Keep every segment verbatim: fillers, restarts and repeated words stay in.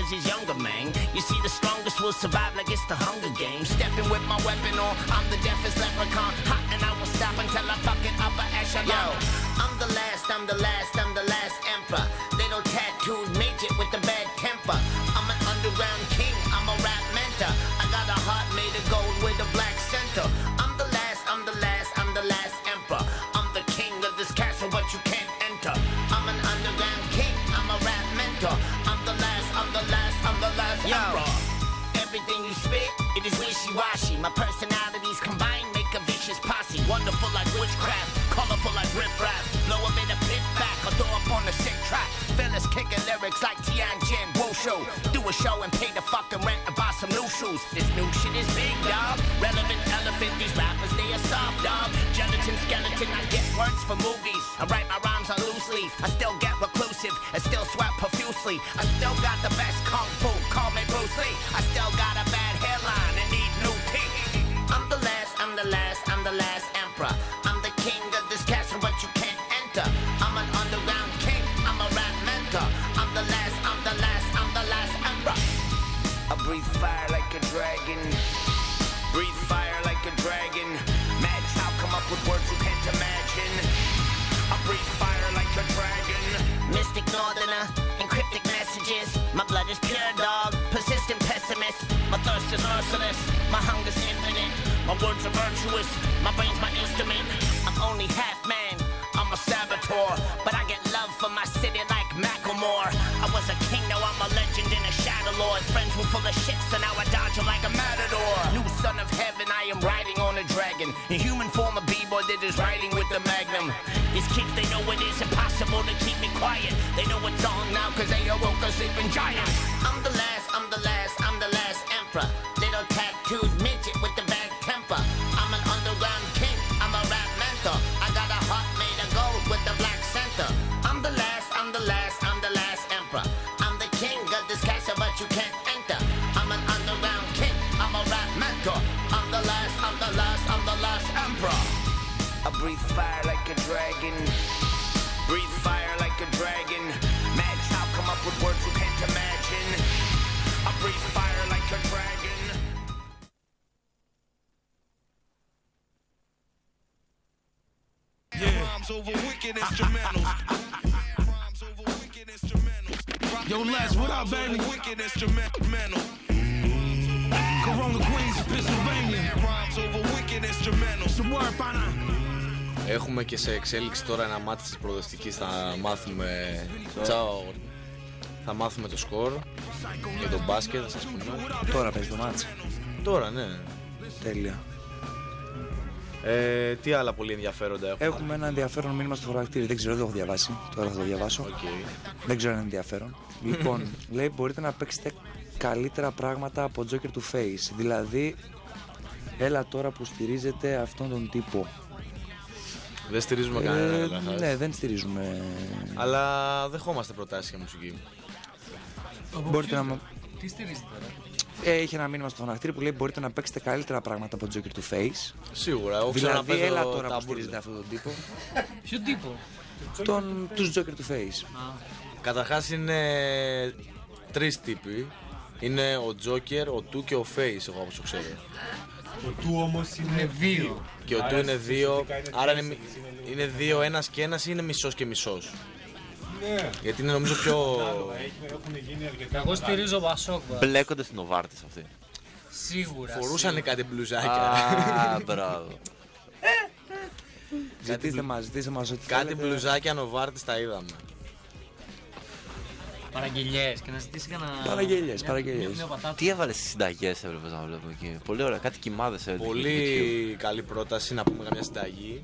brothers is younger, man. You see, the strongest will survive like it's the Hunger Games. Stepping with my weapon on, I'm the deafest leprechaun. Hot and I will stop until I fucking upper echelon. Yo, I'm the last, I'm the last, I'm the last emperor. Little tattooed midget with the bad temper. I'm an underground king, I'm a rap mentor. I got a heart made of gold with a black center. I'm the last, I'm the last, I'm the last emperor. I'm the king of this castle, but you can't enter. I'm an underground king, I'm a rap mentor. I'm the last, I'm the last, I'm the last Yo. emperor. Everything you spit, it is wishy-washy. My personalities combined make a vicious posse. Wonderful like witchcraft, colorful like riff-raff. Blow a bit of pit back, I'll throw up on the sick track. Fellas kicking lyrics like Tianjin Wushu. Do a show and pay the fucking rent and buy some new shoes. This new shit is big, dog. Relevant elephant, these rappers, they are soft, dog. Gelatin, skeleton, I get words for movies. I write my rhymes on loose leaf. I still get reclusive and still sweat profusely. I still got the best kung fu, call me Bruce Lee. I still got a bad hairline and need new teeth. I'm the last, I'm the last, I'm the last emperor. I'm the king of this castle, but you can't enter. I'm an underground king, I'm a rap mentor. I'm the last, I'm the last, I'm the last emperor. I breathe fire like a dragon. Breathe fire like a dragon. Match, I'll come up with words you can't imagine. I breathe fire like a dragon. Mystic northerner, encryptic messages. My blood is pure, dog. Persistent pessimist. My thirst is merciless. My hunger's infinite. My words are virtuous. My brain's my instrument. I'm only half man. I'm a saboteur. But I get love for my city like Macklemore. I was a king, now I'm a legend and a shadow lord. Friends were full of shit, so now I dodge them like a matador. New son of heaven, I am riding on a dragon. In human form, a b-boy that is riding with the magnum. These kids, they know it is impossible to keep me quiet. They know it's on now, cause they awoke a sleeping giant. I'm the last, I'm the last, I'm the last emperor. Little tattooed midget with the bad temper. I'm an underground king, I'm a rap mentor. I got a heart made of gold with the black center. I'm the last, I'm the last, I'm the last emperor. I'm the king of this castle, but you can't enter. I'm an underground king, I'm a rap mentor. I'm the last, I'm the last, I'm the last emperor. I breathe fire like a dragon. Breathe fire like a dragon. Match, I'll come up with words you can't imagine. I breathe fire like a dragon. Yeah. Rhymes over wicked instrumentals. Rhymes over wicked instrumentals. Yo, Les, what up, baby? Wicked instrumental. Corona Queens, Pennsylvania. Rhymes over wicked instrumentals. The word, pana. Έχουμε και σε εξέλιξη τώρα ένα μάτι της προοδευτικής. Θα μάθουμε τσάω, θα μάθουμε το σκορ για το μπάσκετ, θα σας πούμε. Τώρα παίζει το μάτι. Τώρα, ναι. Τέλεια. Ε, τι άλλα πολύ ενδιαφέροντα έχουμε? Έχουμε ένα ενδιαφέρον μήνυμα στο φορακτήρι. Δεν ξέρω, δεν το έχω διαβάσει. Τώρα θα το διαβάσω. Okay. Δεν ξέρω αν είναι ενδιαφέρον. Λοιπόν, λέει μπορείτε να παίξετε καλύτερα πράγματα από Joker του Face. Δηλαδή, έλα τώρα που στηρίζετε αυτόν τον τύπο. Δεν στηρίζουμε ε, κανένα. Ναι, δεν στηρίζουμε. Αλλά δεχόμαστε προτάσεις για μουσική. Μπορείτε να... Τι στηρίζετε τώρα? Ε, είχε ένα μήνυμα στο φωναχτήρι που λέει μπορείτε να παίξετε καλύτερα πράγματα από τον Joker του Face. Σίγουρα, εγώ δηλαδή, ξέρω να έλα παίζω τώρα τα που στηρίζετε αυτόν τον τύπο. Ποιο τύπο? Τον, τους Joker του Face. Καταρχάς είναι τρεις τύποι. Είναι ο Joker, ο Του και ο Face, εγώ όπως το ξέρω. Ο Του όμως είναι δύο. Και ο Του είναι δύο, άρα είναι, είναι δύο ένας και ένας ή είναι μισός και μισός? Ναι. Γιατί είναι νομίζω πιο... Εγώ στηρίζω Πασόκ. Μπλέκονται στην Νοβάρτης αυτοί. Σίγουρα. Φορούσανε κάτι μπλουζάκια. Α, μπράβο. Ζητήστε μας, ζητήστε μας ό,τι κάτι θέλετε. μπλουζάκια Νοβάρτης τα είδαμε. Παραγγελιές και να ζητήσει κανένα... Παραγγελιές, παραγγελιές. Τι έβαλε στις συνταγές έβλεπες να βλέπω εκεί? Πολύ ωραία, κάτι κοιμάδες έβλεπες. Πολύ καλή πρόταση να πούμε καμιά συνταγή.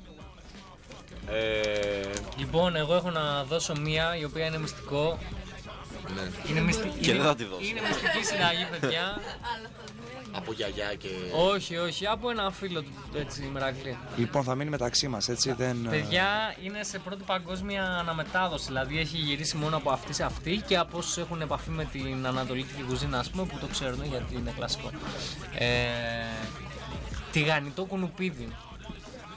Ε... Λοιπόν, εγώ έχω να δώσω μία η οποία είναι μυστικό. Ναι. Είναι μυστική. Και δεν θα τη δώσω. Είναι μυστική συνταγή, παιδιά. Από γιαγιά και... Όχι, όχι, από ένα φίλο του, έτσι, μερακλή. Λοιπόν, θα μείνει μεταξύ μας, έτσι, δεν... Παιδιά, είναι σε πρώτη παγκόσμια αναμετάδοση, δηλαδή έχει γυρίσει μόνο από αυτή σε αυτή και από όσους έχουν επαφή με την ανατολική κουζίνα, ας πούμε, που το ξέρουν γιατί είναι κλασικό. Ε, τηγανιτό κουνουπίδι.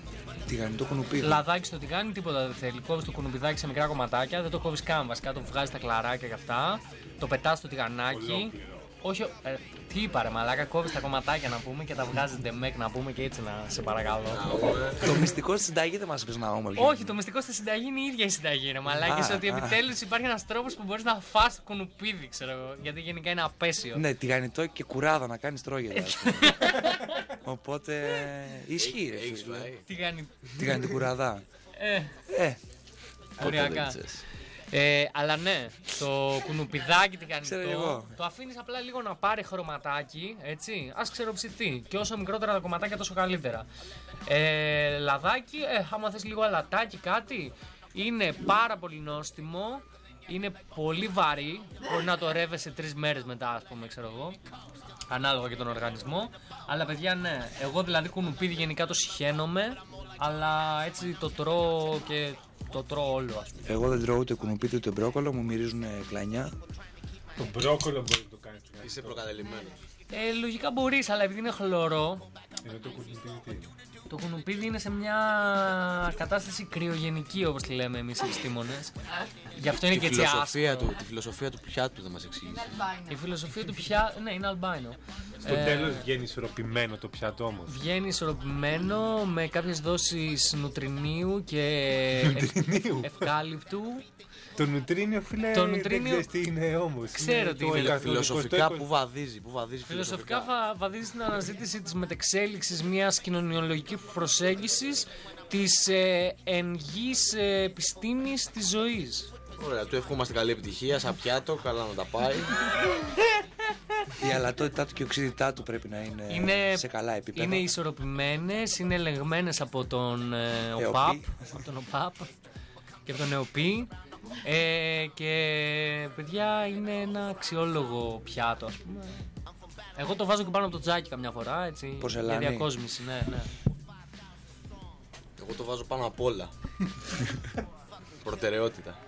Τηγανιτό κουνουπίδι. Λαδάκι στο τηγάνι, τίποτα δεν θέλει. Κόβεις το κουνουπιδάκι σε μικρά κομματάκια, δεν το κόβεις καν βασικά, το βγάζεις τα κλαράκια και αυτά. Το πετάς στο τηγανάκι. Όχι, ε, τι είπα ρε μαλάκα, κόβεις τα κομματάκια να πούμε και τα βγάζεις ντεμέκ να πούμε και έτσι να σε παρακαλώ. Το μυστικό στη συνταγή δεν μας πεις να όμορφη. Όχι, το μυστικό στη συνταγή είναι η ίδια η συνταγή ρε μαλάκες, ότι επιτέλους υπάρχει ένας τρόπος που μπορείς να φας κουνουπίδι, ξέρω εγώ, γιατί γενικά είναι απέσιο. Ναι, τηγανιτό και κουράδα να κάνεις τρόγελα. Οπότε ισχύει ρε φίλε. Τηγανιτή κουραδά. Ε, ε. Οριακά. Ε, αλλά ναι, το κουνουπιδάκι τηγανιτό το αφήνεις απλά λίγο να πάρει χρωματάκι, έτσι, ας ξεροψηθεί και όσο μικρότερα τα κομματάκια τόσο καλύτερα. Ε, λαδάκι, ε, άμα θες λίγο αλατάκι κάτι, είναι πάρα πολύ νόστιμο, είναι πολύ βαρύ, μπορεί να το ρεύεσαι τρεις μέρες μετά ας πούμε, ξέρω εγώ, ανάλογα και τον οργανισμό, αλλά παιδιά ναι, εγώ δηλαδή κουνουπίδι γενικά το συχαίνομαι, αλλά έτσι το τρώω και το τρώω όλο ας πούμε. Εγώ δεν τρώω ούτε κουνουπίδι ούτε μπρόκολο, μου μυρίζουν κλανιά. Το μπρόκολο μπορεί να το κάνεις. Είσαι προκατελημένος. Ε, λογικά μπορείς, αλλά επειδή είναι χλωρό. Ενώ το κουνουπίδι τι είναι? Το κουνουπίδι είναι σε μια κατάσταση κρυογενική όπως τη λέμε εμείς οι επιστήμονες. Γι' αυτό είναι τη και έτσι άσπρο. Τη φιλοσοφία του πιάτου δεν μας εξήγησε. Η φιλοσοφία του πιάτου, ναι, είναι αλμπάινο. Στο ε, τέλος βγαίνει ισορροπημένο το πιάτο όμως. Βγαίνει ισορροπημένο με κάποιες δόσεις νουτρινίου και ευκάλυπτου. Το νουτρίνιο, φίλε, το νουτρίνιο... δεν ξέρεις τι είναι όμως. Ξέρω τι είναι. είναι. Φιλοσοφικά που βαδίζει, που βαδίζει φιλοσοφικά. Φιλοσοφικά βαδίζει στην αναζήτηση της μετεξέλιξης μιας κοινωνιολογικής προσέγγισης της ε, εν γης ε, επιστήμης της ζωής. Ωραία, του ευχόμαστε καλή επιτυχία, σαν πιάτο, καλά να τα πάει. Η αλατότητά του και η οξύδιτά του πρέπει να είναι, είναι σε καλά επίπεδα. Είναι ισορροπημένες, είναι ελεγμένες από τον ε, ΟΠΑΠ, από τον ΟΠΑΠ και από τον ΕΟΠΗ. Ε, και παιδιά είναι ένα αξιόλογο πιάτο ας πούμε. Εγώ το βάζω και πάνω από το τζάκι καμιά φορά έτσι. Πορσελάνη. Για διακόσμηση, ναι, ναι. Εγώ το βάζω πάνω απ' όλα. Προτεραιότητα.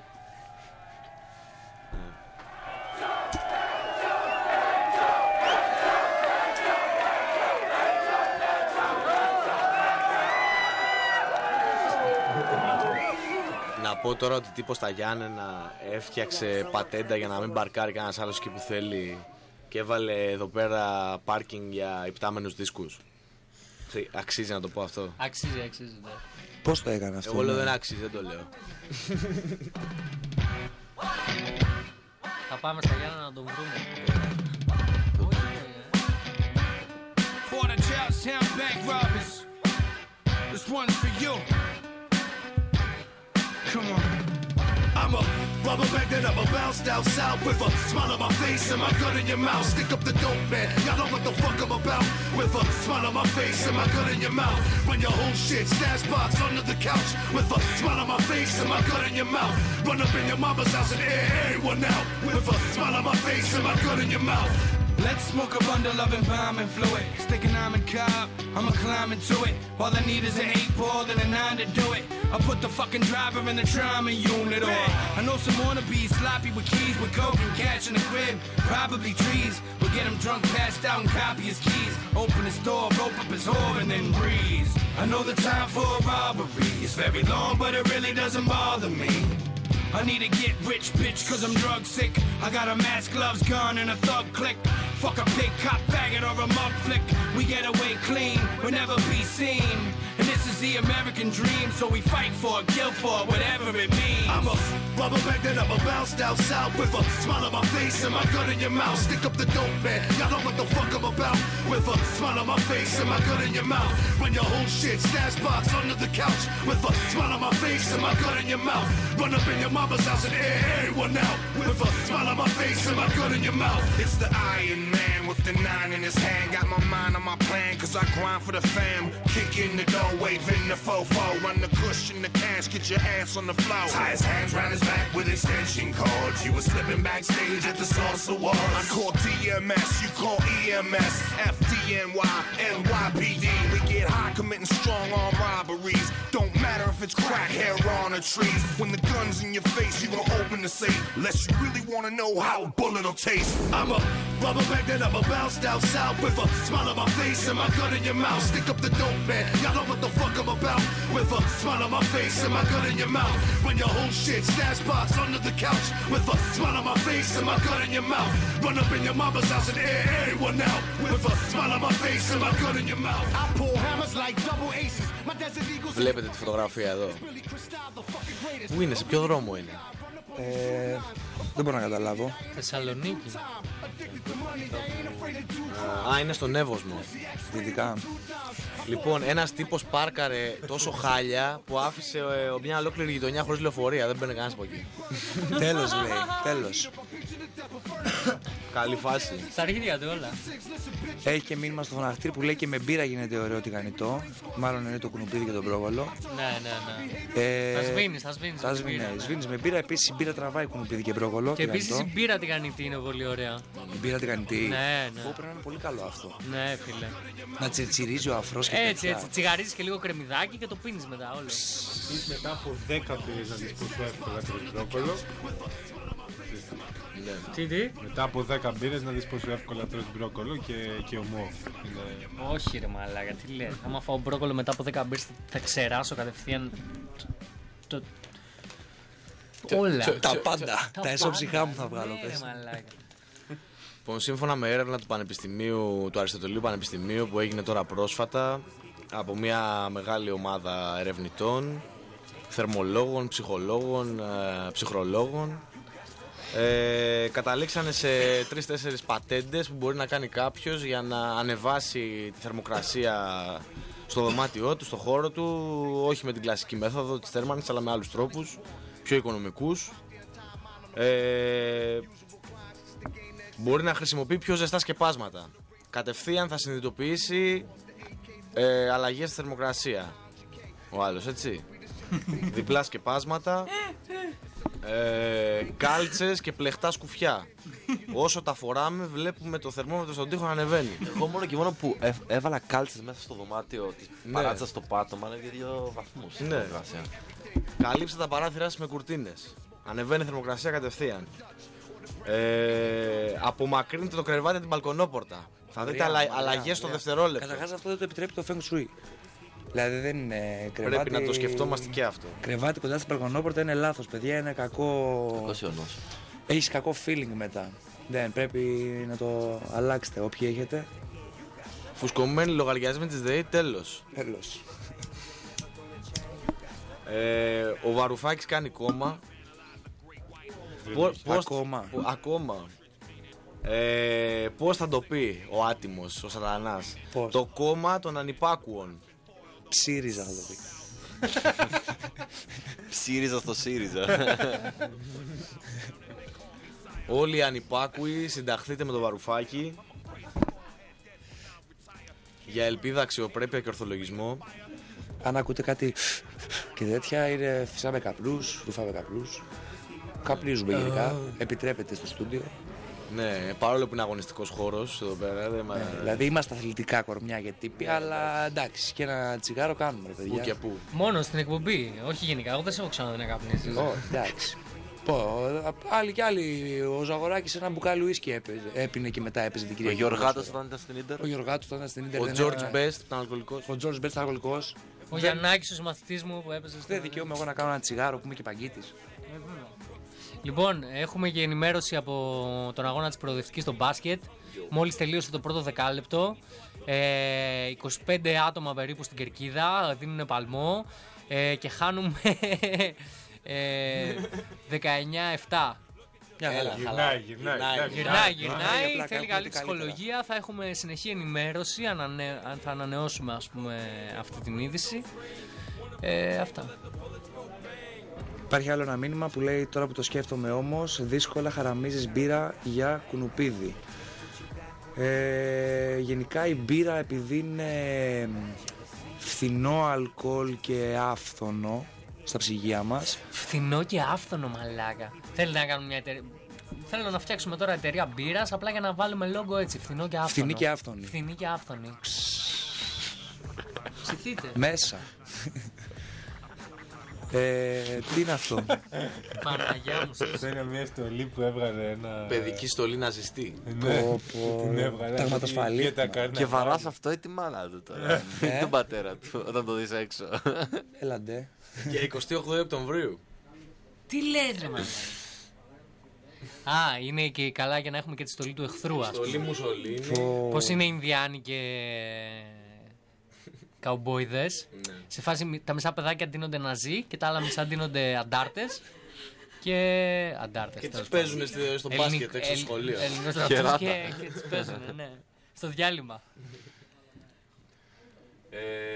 Να πω τώρα ότι τύπος στα Γιάννενα έφτιαξε πατέντα για να μην μπαρκάρει κανένας άλλος εκεί που θέλει και έβαλε εδώ πέρα πάρκινγκ για υπτάμενους δίσκους. Αξίζει να το πω αυτό? Αξίζει, αξίζει, ναι. Πώς το έκανε αυτό? Εγώ λέω δεν αξίζει, δεν το λέω. Θα πάμε στα Γιάννενα να τον βρούμε. For the Charlestown bank robbers, this one's for you. Come on. I'm a rubber band that I'm a bounced out south with a smile on my face and my gun in your mouth. Stick up the dope, man. Y'all know what the fuck I'm about. With a smile on my face and my gun in your mouth. Run your whole shit, stash box under the couch. With a smile on my face and my gun in your mouth. Run up in your mama's house and air everyone out. With a smile on my face and my gun in your mouth. Let's smoke a bundle of embalming fluid. Stick an almond cob, I'ma climb into it. All I need is an eight ball and a nine to do it. I'll put the fucking driver in the trauma unit on. I know some wannabes sloppy with keys with coke and cash in the crib. Probably trees. We'll get him drunk, passed out and copy his keys. Open his door, rope up his whore and then breeze. I know the time for a robbery is very long, but it really doesn't bother me. I need to get rich, bitch, cause I'm drug sick. I got a mask, gloves, gun, and a thug click. Fuck a pig, cop, faggot, or a mug flick. We get away clean, we'll never be seen. And this is the American dream, so we fight for it, kill for it, whatever it means. I'm a rubber band that I'm a bounced out south with a smile on my face and my gun in your mouth. Stick up the dope, man. Y'all know what the fuck I'm about. With a smile on my face and my gun in your mouth. Run your whole shit, stash box under the couch. With a smile on my face and my gun in your mouth. Run up in your mama's house and air everyone out. With a smile on my face and my gun in your mouth. It's the Iron Man with the nine in his hand. Got my mind on my plan, cause I grind for the fam. Kick in the door, waving the fofo. Run the cushion, the cash, get your ass on the floor. Tie his hands round his back with extension cords. You were slipping backstage at the Source Awards. I call D M S, you call E M S. F D N Y, N Y P D. We get high committing strong arm robberies. Don't matter if it's crack, heroin, or trees. When the gun's in your face, you gon' open the safe. Unless you really wanna know how a bullet'll taste. I'm a rubber bag that I'm a bounced out south with a smile on my face and my gun in your mouth. Stick up the dope, man. Y'all know what the fuck I'm about. With a smile on my face and my gun in your mouth. Run your whole shit, stash box under the couch. With a smile on my face and my gun in your mouth. Run up in your mama's house and air everyone out. With a smile on my face and my gun in your mouth. I pull hammers like double aces. My desert eagles. Βλέπετε τη φωτογραφία εδώ. Πού είναι, σε ποιο δρόμο είναι? Ε, δεν μπορώ να καταλάβω. Θεσσαλονίκη. Α, είναι στον Εύωσμο. Δυτικά. Λοιπόν, ένας τύπος πάρκαρε τόσο χάλια που άφησε ε, μια ολόκληρη γειτονιά χωρίς λεωφορεία. Δεν μπαίνει κανένας από εκεί. Τέλος λέει, τέλος. Καλή φάση. Στα αρχίδια του όλα. Έχει και μήνυμα στο φωναχτήρι που λέει και με μπύρα γίνεται ωραίο τηγανιτό. Μάλλον είναι το κουνουπίδι και τον πρόβολο. Ναι, ναι, ναι. Ε, θα σβήνεις, θα σβήνεις. Θα σβήνεις, ναι, σβήνεις με μπύρα. Επίσης η μπύρα τραβάει κουνουπίδι και πρόβολο. Και επίσης η μπύρα τηγανιτή είναι πολύ ωραία. Η μπύρα τηγανιτή. Ναι, ναι. Που πρέπει να είναι πολύ καλό αυτό. Ναι, φίλε. Να τσιρτσιρίζει ο αφρός και έτσι, τέτοια. έτσι. Τσιγαρίζεις και λίγο κρεμμυδάκι και το πίνεις μετά όλο. Ή μετά από δέκα μπύρες να δεις πόσο εύκολα τρως μπρόκολο. Τι, τι? Μετά από δέκα μπύρες να δεις πόσο εύκολα τρως μπρόκολο και, και ομό. Είναι... Όχι ρε μαλάκα, τι λες. Άμα φάω μπρόκολο μετά από δέκα μπύρες θα ξεράσω κατευθείαν το... όλα. Τα πάντα. Τα εσωψυχά μου θα βγάλω. Ναι, ρε μαλάκα. Λοιπόν, σύμφωνα με έρευνα του Πανεπιστημίου, του Αριστοτελείου Πανεπιστημίου που έγινε τώρα πρόσφατα από μια μεγάλη ομάδα ερευνητών, θερμολόγων, ψυχολόγων, ε, ψυχρολόγων, ε, καταλήξανε σε τρεις-τέσσερις πατέντες που μπορεί να κάνει κάποιος για να ανεβάσει τη θερμοκρασία στο δωμάτιό του, στο χώρο του, όχι με την κλασική μέθοδο της θέρμανσης αλλά με άλλους τρόπους, πιο οικονομικούς. Ε, μπορεί να χρησιμοποιεί πιο ζεστά σκεπάσματα. Κατευθείαν θα συνειδητοποιήσει ε, αλλαγές στη θερμοκρασία ο άλλος, έτσι. Διπλά σκεπάσματα, ε, κάλτσες και πλεχτά σκουφιά. Όσο τα φοράμε βλέπουμε το θερμόμετρο στον τοίχο να ανεβαίνει. Εγώ μόνο και μόνο που έβ, έβαλα κάλτσες μέσα στο δωμάτιο της Ναι. παράτσα στο πάτωμα ανέβηκε δύο βαθμούς. Ναι. θερμοκρασία. Καλύψτε τα παράθυρά σας με κουρτίνες. Ανεβαίνει η θερμοκρασία κατευθείαν. Ε, απομακρύνετε το κρεβάτι από την μπαλκονόπορτα. Θα δείτε αλλα, αλλαγές στο δευτερόλεπτο. Καταρχάς αυτό δεν το επιτρέπει το Feng Shui. Δηλαδή δεν είναι κρεβάτι. Πρέπει να το σκεφτόμαστε και αυτό. Κρεβάτι κοντά στην μπαλκονόπορτα είναι λάθος, παιδιά. Είναι κακό. Κακός ιονός. Έχεις κακό feeling μετά. Δεν πρέπει να το αλλάξετε όποιοι έχετε. Φουσκωμένοι λογαριασμοί της ΔΕΗ, τέλος. Τέλος. Ε, ο Βαρουφάκης κάνει κόμμα. Πώς, Ακόμα. Πώς, ακόμα. Ε, πώς θα το πει ο άτιμος, ο σατανάς? Πώς? Το κόμμα των ανυπάκουων. Ψήριζα θα το πει. Ψήριζα στο ΣΥΡΙΖΑ. Όλοι οι ανυπάκουοι συνταχθείτε με το Βαρουφάκι για ελπίδα, αξιοπρέπεια και ορθολογισμό. Αν ακούτε κάτι και τέτοια, είναι φυσάμε καπνούς, ρουφάμε καπνούς. Καπνίζουμε γενικά. Επιτρέπεται στο στούντιο. Ναι, παρόλο που είναι αγωνιστικός χώρος εδώ πέρα. Δεν Ναι, δηλαδή είμαστε αθλητικά κορμιά και τύποι, αλλά εντάξει, και ένα τσιγάρο κάνουμε, ρε παιδιά. Πού και πού. Μόνο στην εκπομπή, όχι γενικά. Εγώ δεν σε έχω ξαναδεί να καπνίζεις. Ω, εντάξει. Πω, άλλοι κι άλλοι. Ο Ζαγοράκης ένα μπουκάλι ουίσκι έπαιζε, έπινε και μετά έπαιζε την Ο κυρία. Γιωργάτος όταν ήταν στην Ίντερ. Ο Γιωργάτος όταν ήταν στην Ίντερ. Ο δεν George era- Best ήταν αλκοολικός. Ο George Best ήταν αλκοολικός. Ο Γιαννάκης, ο συμμαθητής μου που έπαιζε. Δεν δικαιούμαι εγώ να κάνω ένα τσιγάρο που είμαι και παγκίτης. Λοιπόν, έχουμε και ενημέρωση από τον αγώνα της προοδευτικής στο μπάσκετ. Μόλις τελείωσε το πρώτο δεκάλεπτο. Ε, είκοσι πέντε άτομα περίπου στην κερκίδα δίνουν παλμό ε, και χάνουμε ε, δεκαεννιά επτά. Μια χαρά. Γυρνάει, γυρνάει. εντάξει. Γυρνάει, για γυρνάει, πλάκα, θέλει ακούτε καλή καλύτερα. ψυχολογία. Θα έχουμε συνεχή ενημέρωση, ανανε... αν θα ανανεώσουμε ας πούμε αυτή την είδηση. Ε, αυτά. Υπάρχει άλλο ένα μήνυμα που λέει τώρα που το σκέφτομαι όμως, δύσκολα χαραμίζεις μπύρα για κουνουπίδι. Ε, γενικά η μπύρα επειδή είναι φθηνό αλκοόλ και άφθονο στα ψυγεία μας. Φθηνό και άφθονο μαλάκα. Θέλετε να κάνουμε μια εταιρεία. θέλω να φτιάξουμε τώρα εταιρεία μπύρας απλά για να βάλουμε λόγο έτσι, φθηνό και άφθονο. Φθηνή και άφθονη. Φθηνή και άφθονη. Ψηθείτε. Μέσα. ε, τι είναι αυτό? Παναγιά μου. Αυτό είναι μια στολή που έβγαλε ένα... Παιδική στολή ναζιστή. Ναι, Πω, πω. την έβγαλε. Ταγματοσφαλή. Και τα κάνει Και να βαράς αυτό ή τη μάνα του τώρα. Ή τον πατέρα του όταν το δεις έξω. Έλα ντε. Και εικοστή όγδοη Οκτωβρίου. Τι λες ρε μάνα. Α, είναι και καλά για να έχουμε και τη στολή του εχθρού, ας πούμε. Στολή Μουσολίνη. Πώς είναι Ινδιάνοι και καουμπόιδες. Ναι. Σε φάση τα μισά παιδάκια ντύνονται ναζί και τα άλλα μισά ντύνονται αντάρτες. Και αντάρτες. Και τις τέλος παίζουν πάντων. στο, στο Ελληνικ- μπάσκετ έξω στο Ελλ- σχολείο. Ελληνικούς στρατούς Χεράτα. και, και τις παίζουν, ναι. Στο διάλειμμα. Ε,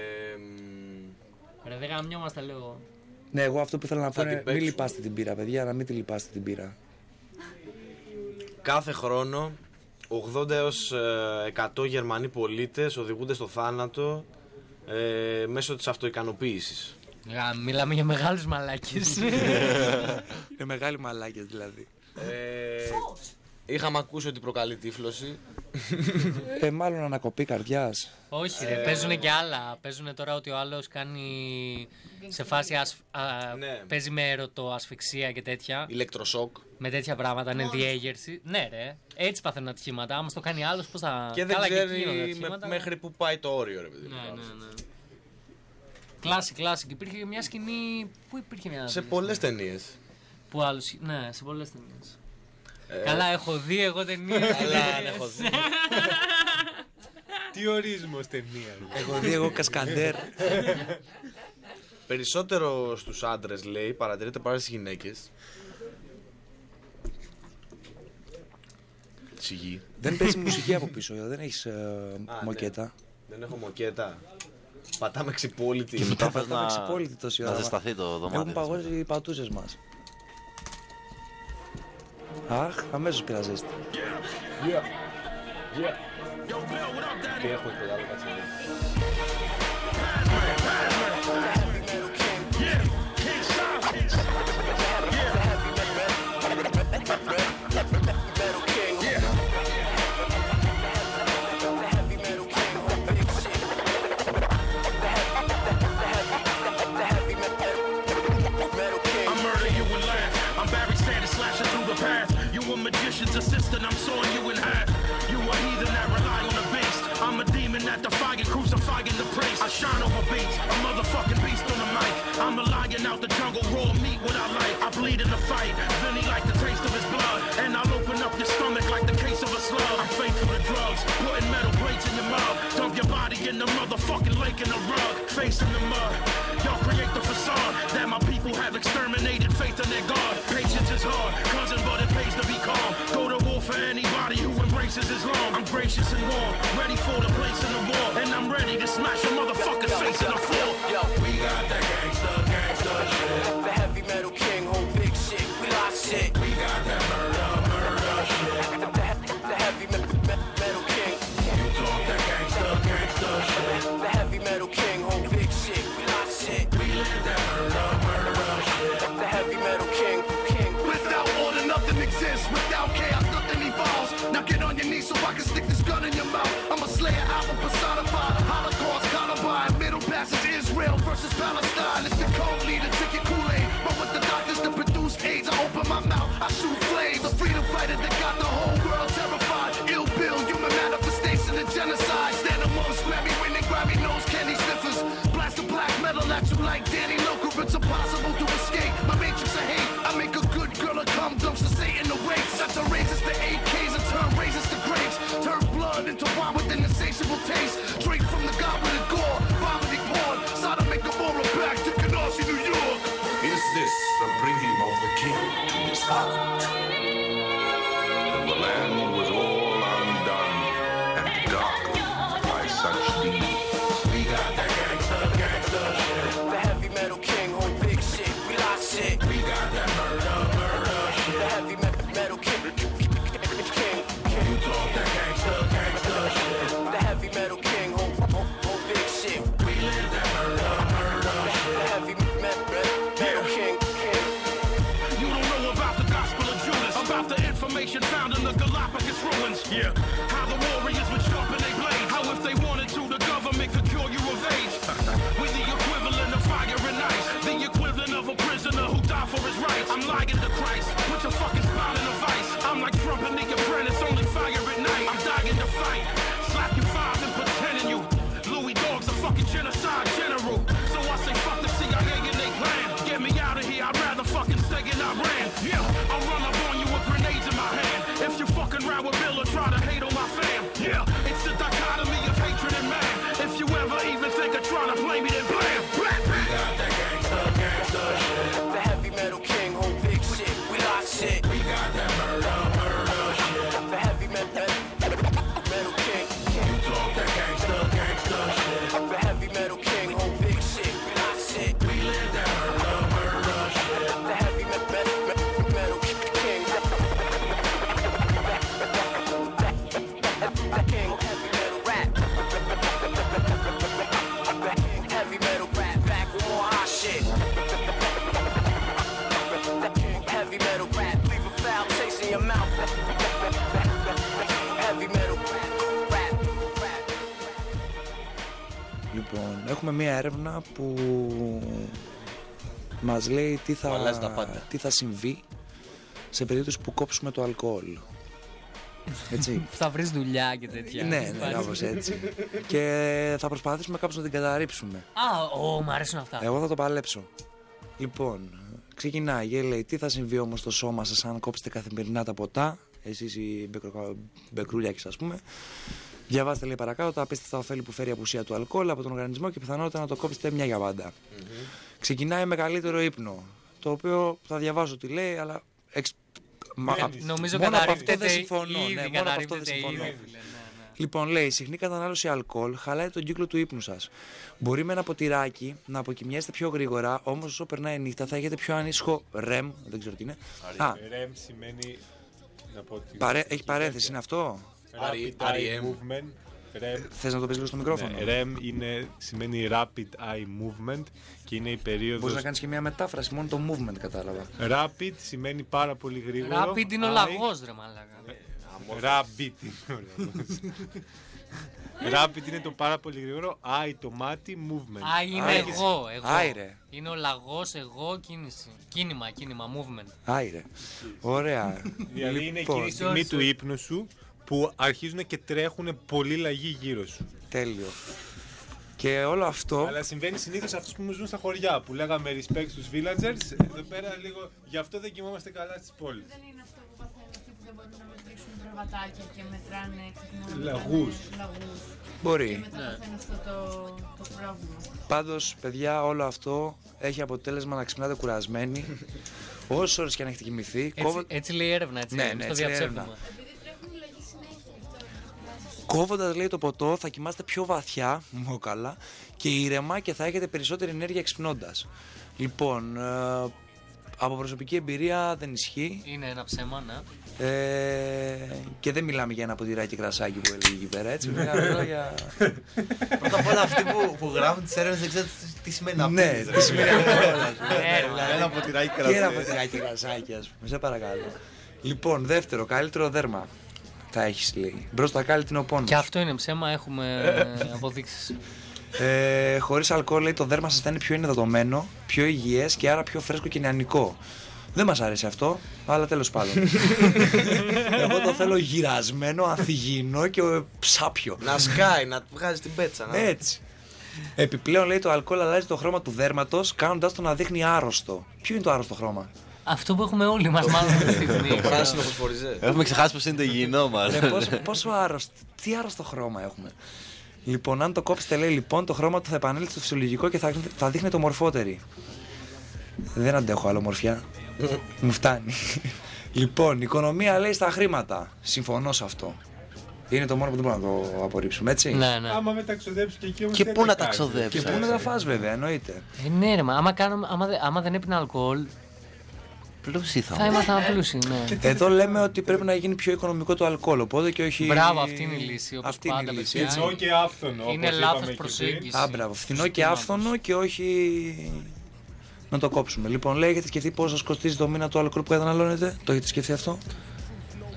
μ, Ρε δεν γαμιόμαστε λίγο. Ναι, εγώ αυτό που ήθελα να πω Θα είναι την μην παίξουμε. λυπάστε την πύρα, παιδιά, να μην τη λυπάστε την πύρα. κάθε χρόνο ογδόντα έως εκατό Γερμανοί πολίτες οδηγούνται στο θάνατο ε, μέσω της αυτοικανοποίησης. Γα, μιλάμε για μεγάλους μαλάκες. Είναι μεγάλοι μαλάκες δηλαδή. Ε, είχαμε ακούσει ότι προκαλεί τύφλωση. ε, μάλλον ανακοπή καρδιάς. Όχι ρε, παίζουν και άλλα. Παίζουν τώρα ότι ο άλλος κάνει σε φάση ασφ... α, Ναι. παίζει με ερωτοασφυξία και τέτοια. Ηλεκτροσόκ. Με τέτοια πράγματα, είναι διέγερση. Ναι ρε, έτσι παθαίνουν ατυχήματα. Άμα το κάνει άλλος πώς θα... Και δεν Καλά, ξέρει εκεί γίνονται με- ατυχήματα. μέχρι που πάει το όριο, ρε παιδί. Ναι, ναι, ναι. Κλάσικ, κλάσικ. Υπήρχε μια σκηνή... Πού υπήρχε μια... Σε πολλές ταινίες. Που άλλους... Ναι, σε πολλές ταινίες. Ε, Καλά, έχω δει εγώ ταινίες. Καλά, αν έχω δει. Τι ορίζουμε ταινία. ρε. Έχω δει εγώ κασκαντέρ. Περισσότερο στους άντρες, λέει, παρατηρείται παρά στις γυναίκες. Σιγή. Δεν παίζει μουσική από πίσω, δεν έχεις ε, Α, μοκέτα. ναι. Δεν έχω μοκέτα. Πατάμε ξυπόλυτη. Και μετά θες πατάμε να, ξυπόλυτη τόση να ώρα. ζεσταθεί το δωμάτιο. Έχουν παγώσει οι πατούσες μας. Αχ, αμέσως πήρα ζέστη. Τι έχουμε και άλλο, κάτσε να δω. I murder you and laugh. I'm Barry Sanders slashing through the path. You a magician's assistant, I'm sawing you in half. You a heathen that rely on a beast. I'm a demon that defying, crucifying the praise. I shine over beats, a motherfucking beast on the mic. I'm a lion out the jungle, raw meat what I like. I bleed in the fight, Vinny like the taste of his blood. And I'll open up your stomach like the case of a slug. I'm faithful to drugs, putting metal plates in your mouth. Dump your body in the motherfucking lake in the rug. Face in the mud. Y'all create the facade that my people have exterminated faith in their God. Patience is hard, cousin, but it pays to be calm. Go to war for anybody who embraces Islam. I'm gracious and warm, ready for the place in the war. And I'm ready to smash a motherfucker's face in the floor. Yo, we got that gangsta, gangsta shit. The heavy metal king, whole big shit. We lost shit. We got that murder, murder shit. The, the, the heavy me, me, metal king. You talk that gangsta, gangsta shit. The heavy metal king, whole big shit. We lost shit. We live that murder, murder shit. The heavy metal king, king. Without order, nothing exists. Without chaos, nothing evolves. Now get on your knees so I can stick this gun in your mouth. I'm a slayer, album personified. Holocaust, Columbine, Middle Passage, Israel versus Palestine. It's the code leader, drink your Kool-Aid. But with the doctors that produce AIDS, I open my mouth, I shoot flames. A freedom fighter that got the whole world terrified. Ill bill, human manifestation of genocide. Stand amongst Grammy winning, Grammy nose candy sniffers. Blast the black metal at you like Danny Loker. It's impossible to escape my matrix of hate. I make a good girl a cum dumps to Satan awake. Such a raises to A Ks and turn raises to grapes. Turn blood into wine with an insatiable taste. Drink from the goblet of gore, vomiting porn. Sodom make Gomorrah back to Canarsie, New York. Is this the bringing of the king to his heart? And the land was all undone and darkened by such deeds. We got that gangsta, gangsta shit. The heavy metal Yeah, how the warriors would sharpen their blades. How if they wanted to, the government could cure you of AIDS. We the equivalent of fire and ice. The equivalent of a prisoner who died for his rights. I'm lying to Christ. Put your fucking spine in a vice. I'm like Trump and the apprentice, only fire at night. I'm dying to fight. Slap you five and pretending you. Louis Dog's a fucking genocide general. So I say fuck the C I A and they plan. Get me out of here, I'd rather fucking stay in Iran. Yeah, I'll run up on you with grenades in my hand. If you fucking ride with Bill or try to hate on my fam. Yeah, it's the dichotomy of hatred and man. If you ever even think of trying to play me, then blam. We got that gangsta, gangsta shit. The heavy metal king, whole big shit. We lock shit. We got that murder, murder shit. The heavy metal metal king. You talk that gangsta, gangsta shit. The heavy metal king, whole big shit. We lock shit. We live that murder, murder shit. The heavy metal metal king. King, heavy metal rap. Heavy metal rap, back with more hot shit. Heavy metal rap, leave a foul taste in your mouth. Heavy metal rap, rap, rap. Λοιπόν, έχουμε μία έρευνα που μας λέει τι θα, αλλάζει τα πάντα. τι θα συμβεί σε περίπτωση που κόψουμε το αλκοόλ. Έτσι. Θα βρεις δουλειά και τέτοια. Ναι, ναι, κάπως έτσι. Και θα προσπαθήσουμε κάπως να την καταρρύψουμε. Α, ω, μου αρέσουν αυτά. Εγώ θα το παλέψω. Λοιπόν, ξεκινάει, λέει τι θα συμβεί όμως στο σώμα σας αν κόψετε καθημερινά τα ποτά. Εσείς οι μπεκρούλιακες, ας πούμε. Διαβάστε, λέει, παρακάτω τα απίστευτα ωφέλη που φέρει η απουσία του αλκοόλ από τον οργανισμό και πιθανότητα να το κόψετε μια για πάντα. Mm-hmm. Ξεκινάει με καλύτερο ύπνο. Το οποίο θα διαβάσω τι λέει, αλλά. Εξ... Μα... Νομίζω μόνο από αυτό καταρρύπτεται δεν συμφωνώ. ήδη, Ναι, μόνο από αυτό δεν συμφωνώ. ήδη, ναι, ναι. Λοιπόν, λέει, συχνή κατανάλωση αλκοόλ χαλάει τον κύκλο του ύπνου σας. Μπορεί με ένα ποτηράκι να αποκοιμιέστε πιο γρήγορα, όμως όσο περνάει η νύχτα θα έχετε πιο ανήσυχο ρεμ. Δεν ξέρω τι είναι. Α, ρεμ σημαίνει. Να πω ότι Παρέ... Έχει παρένθεση, είναι αυτό. Rapid Eye Movement. Θες να το πεις λίγο στο μικρόφωνο. Ναι, ρεμ είναι, σημαίνει Rapid Eye Movement και είναι η περίοδος... Μπορείς να κάνεις και μια μετάφραση, μόνο το movement κατάλαβα. Rapid σημαίνει πάρα πολύ γρήγορο. Rapid είναι ο λαγός, ρε μαλάκα. Rabbit είναι ο λαγός. Rapid είναι το πάρα πολύ γρήγορο. Eye το μάτι, movement. Α, είναι Άι, εγώ, εγώ. Άιρε. Είναι ο λαγός, εγώ, κίνηση. Κίνημα, κίνημα, movement. Άιρε. Ωραία. Δηλαδή είναι εκείνη η στιγμή του ύπνου σου που αρχίζουν και τρέχουν πολύ λαγοί γύρω σου. Τέλειο. Και όλο αυτό. Αλλά συμβαίνει συνήθως σε αυτούς που μου ζουν στα χωριά, που λέγαμε respect στους villagers. Εδώ πέρα λίγο, γι' αυτό δεν κοιμόμαστε καλά στις πόλεις. Δεν είναι αυτό που παθαίνουν αυτοί που δεν μπορούν να μετρήσουν προβατάκια και μετράνε λαγούς. λαγούς. Μπορεί. Και μετά παθαίνουν αυτό το, το πρόβλημα. Πάντως, παιδιά, όλο αυτό έχει αποτέλεσμα να ξυπνάτε κουρασμένοι. Όσες ώρες και αν έχετε κοιμηθεί. Έτσι, κόβω... έτσι λέει η έρευνα, έτσι. Ναι, Ναι, ναι, το έτσι λέει η διαψεύδουμε. έρευνα. Επειδή τρέχουν λαγοί συνέχεια. Κόβοντας, λέει, το ποτό, θα κοιμάστε πιο βαθιά, μου καλά, και ήρεμα και θα έχετε περισσότερη ενέργεια ξυπνώντας. Λοιπόν, ε, από προσωπική εμπειρία δεν ισχύει. Είναι ένα ψέμα, ναι. Ε, και δεν μιλάμε για ένα ποτηράκι κρασάκι που έλεγε εκεί πέρα, έτσι. Μιλάμε τώρα για. Πρώτα απ' όλα αυτοί που, που γράφουν τις έρευνες δεν ξέρουν τι σημαίνει αυτό. Ναι, τι σημαίνει αυτό. Ένα ποτηράκι Και ένα κρασάκι. ποτηράκι κρασάκι, ας πούμε. Σε παρακαλώ. Λοιπόν, δεύτερο, καλύτερο δέρμα. Θα έχεις, λέει. Μπροστά κάλλη την οπόνος. Και αυτό είναι ψέμα, έχουμε αποδείξεις. Ε, χωρίς αλκοόλ, λέει, το δέρμα σας θα είναι πιο ενδεδομένο, πιο υγιές και άρα πιο φρέσκο και νεανικό. Δεν μας αρέσει αυτό, αλλά τέλος πάντων. Εγώ το θέλω γυρασμένο, ανθυγιεινό και ψάπιο. Να σκάει, να βγάζει την πέτσα. Να... Έτσι. Επιπλέον, λέει, το αλκοόλ αλλάζει το χρώμα του δέρματος, κάνοντας το να δείχνει άρρωστο. Ποιο είναι το άρρωστο χρώμα? Αυτό που έχουμε όλοι μας μάλλον αυτή τη στιγμή. Το πράσινο φωσφοριζέ. Έχουμε ξεχάσει πως είναι το υγιεινό μάλλον. Ε, πόσο, πόσο άρρωστο, τι άρρωστο χρώμα έχουμε. Λοιπόν, αν το κόψετε, λέει, λοιπόν, το χρώμα του θα επανέλθει στο φυσιολογικό και θα, θα δείχνεται ομορφότερη. Δεν αντέχω άλλο μορφιά. Μου φτάνει. Λοιπόν, η οικονομία, λέει, στα χρήματα. Συμφωνώ σε αυτό. Είναι το μόνο που δεν μπορούμε να το απορρίψουμε, έτσι. Ναι, ναι. Άμα με τα ξοδέψεις και εκεί όμως Και δεν πού θα να τα κάνεις. ξοδέψεις. Και πού να τα φας, βέβαια, εννοείται. Ε, ναι, ρε, μα άμα, κάνουμε, άμα, δε- άμα δεν έπινα αλκοόλ, Πλούσιοι θα θα ήμασταν πλούσιοι, ναι. Εδώ λέμε ότι πρέπει να γίνει πιο οικονομικό το αλκοόλ, οπότε και όχι. Μπράβο, αυτή είναι η λύση, όπως Αυτή είναι πάντα, η λύση. παιδιά. έτσι. Φθηνό και άφθονο. Είναι όπως λάθος είπαμε και προσέγγιση. πριν. Α, μπράβο. Φθηνό και άφθονο και όχι να το κόψουμε. Λοιπόν, λέει, έχετε σκεφτεί πόσο σας κοστίζει το μήνα το αλκοόλ που καταναλώνετε? Το έχετε σκεφτεί αυτό?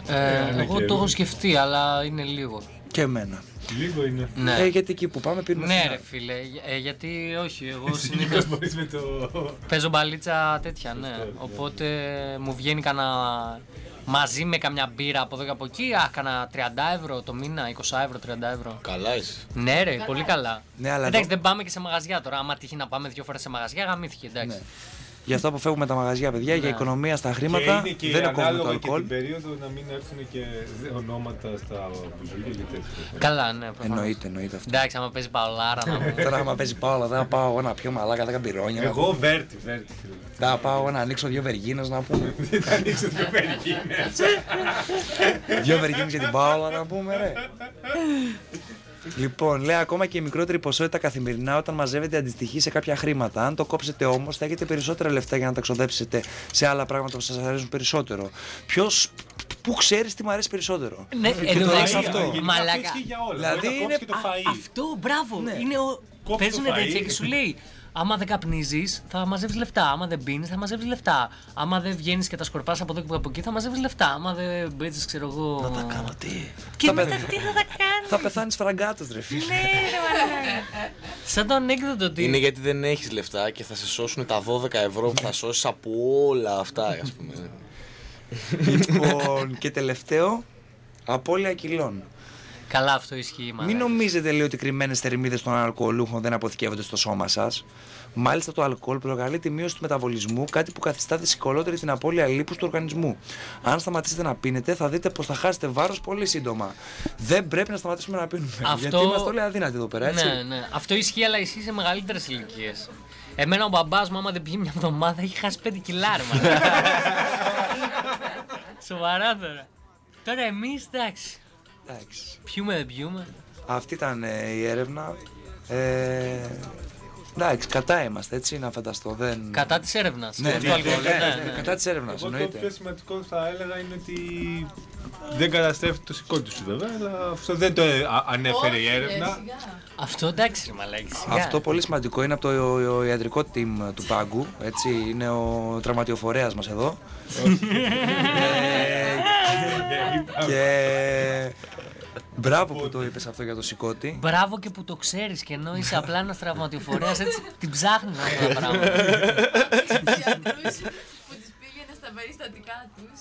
Ε, εγώ το έχω σκεφτεί, αλλά είναι λίγο. Και εμένα. Λίγο είναι. Ναι. Ε, γιατί εκεί που πάμε πίνουμε. Ναι, ρε φίλε. Ε, γιατί όχι, εγώ συνήθως με το... παίζω μπαλίτσα τέτοια, ναι. Οπότε μου βγαίνει κανένα. Μαζί με καμιά μπύρα από εδώ και από εκεί, α, κάνα τριάντα ευρώ το μήνα, είκοσι ευρώ, τριάντα ευρώ. Καλά είσαι. Ναι, ρε, πολύ καλά. Ναι, αλλά εντάξει, εδώ... δεν πάμε και σε μαγαζιά τώρα. Άμα τύχει να πάμε δύο φορές σε μαγαζιά, γαμήθηκε, εντάξει. Ναι. Γι' αυτό αποφεύγουμε τα μαγαζιά, παιδιά, ναι. Για οικονομία στα χρήματα. Και είναι και δεν είναι κόμμα το αλκοόλ. Και την περίοδο να μην έρθουν και ονόματα στα μπουζούκια και τέτοια. Καλά, ναι. Προφανώς. Εννοείται, εννοείται αυτό. Εντάξει, άμα παίζει παολάρα να πούμε. Τώρα, άμα παίζει παολάρα, θα πάω να πιω μαλάκα δέκα μπυρόνια. Εγώ βέρτι, βέρτι. Θα πάω να ανοίξω δύο βεργίνες να πούμε. Θα ανοίξω δύο βεργίνες. Δύο βεργίνες για την παολάρα να πούμε, ρε. Λοιπόν, λέει ακόμα και η μικρότερη ποσότητα καθημερινά όταν μαζεύετε αντιστοιχεί σε κάποια χρήματα. Αν το κόψετε όμως, θα έχετε περισσότερα λεφτά για να τα ξοδέψετε σε άλλα πράγματα που σας αρέσουν περισσότερο. Ποιος, πού ξέρεις τι μου αρέσει περισσότερο. Ναι, και το έχεις αυτό. Μαλάκα. Δηλαδή είναι αυτό, μπράβο. Είναι ο... Παίζουν τέτοια και σου λέει. Άμα δεν καπνίζεις, θα μαζεύεις λεφτά. Άμα δεν πίνεις, θα μαζεύεις λεφτά. Άμα δεν βγαίνεις και τα σκορπάς από εδώ και από εκεί, θα μαζεύεις λεφτά. Άμα δεν μπέτσες, ξέρω εγώ. Να τα κάνω τι. Και μετά τι θα τα κάνεις. Θα πεθάνεις φραγκάτος, ρε φίλε. Ναι, ρε. Σαν το ανέκδοτο ότι. Είναι γιατί δεν έχεις λεφτά και θα σε σώσουν τα δώδεκα ευρώ που θα σώσεις από όλα αυτά, ας πούμε. Λοιπόν, και τελευταίο, απώλεια κιλών. Καλά, αυτό ισχύει. Μάλλον. Μην νομίζετε, λέει, ότι οι κρυμμένες θερμίδες των αλκοολούχων δεν αποθηκεύονται στο σώμα σας. Μάλιστα, το αλκοόλ προκαλεί τη μείωση του μεταβολισμού, κάτι που καθιστά δυσκολότερη την απώλεια λίπους του οργανισμού. Αν σταματήσετε να πίνετε, θα δείτε πως θα χάσετε βάρος πολύ σύντομα. Δεν πρέπει να σταματήσουμε να πίνουμε. Αυτό... Γιατί είμαστε όλοι αδύνατοι εδώ πέρα, έτσι. Ναι, ναι. Αυτό ισχύει, αλλά ισχύει σε μεγαλύτερες ηλικίες. Εμένα ο μπαμπάς μου, άμα δεν πιει μια εβδομάδα, έχει χάσει πέντε κιλάρμα. Σοβαρά τώρα. Τώρα εμείς, εντάξει. Εντάξει. Πιούμε, δεν πιούμε. Αυτή ήταν ε, η έρευνα. Ε, εντάξει, κατά είμαστε, έτσι να φανταστώ. Δεν... Κατά της έρευνας. Ναι, ναι, ναι, ναι, ναι, ναι, ναι. Κατά της έρευνας, εγώ εννοείται. Το πιο σημαντικό θα έλεγα είναι ότι δεν καταστρέφει το σηκώτη σου, βέβαια, αλλά αυτό δεν το ανέφερε η έρευνα. Αυτό εντάξει, μαλάκι. Αυτό πολύ σημαντικό είναι από το ο, ο ιατρικό team του Πάγκου. Έτσι, είναι ο τραυματιοφορέας μας εδώ. Και μπράβο που το είπες αυτό για το σηκώτη. Μπράβο και που το ξέρεις και ενώ είσαι απλά ένας τραυματιοφορέας, έτσι την ψάχνεις αυτά τα πράγματα. Που τις πήγαινε στα περιστατικά τους.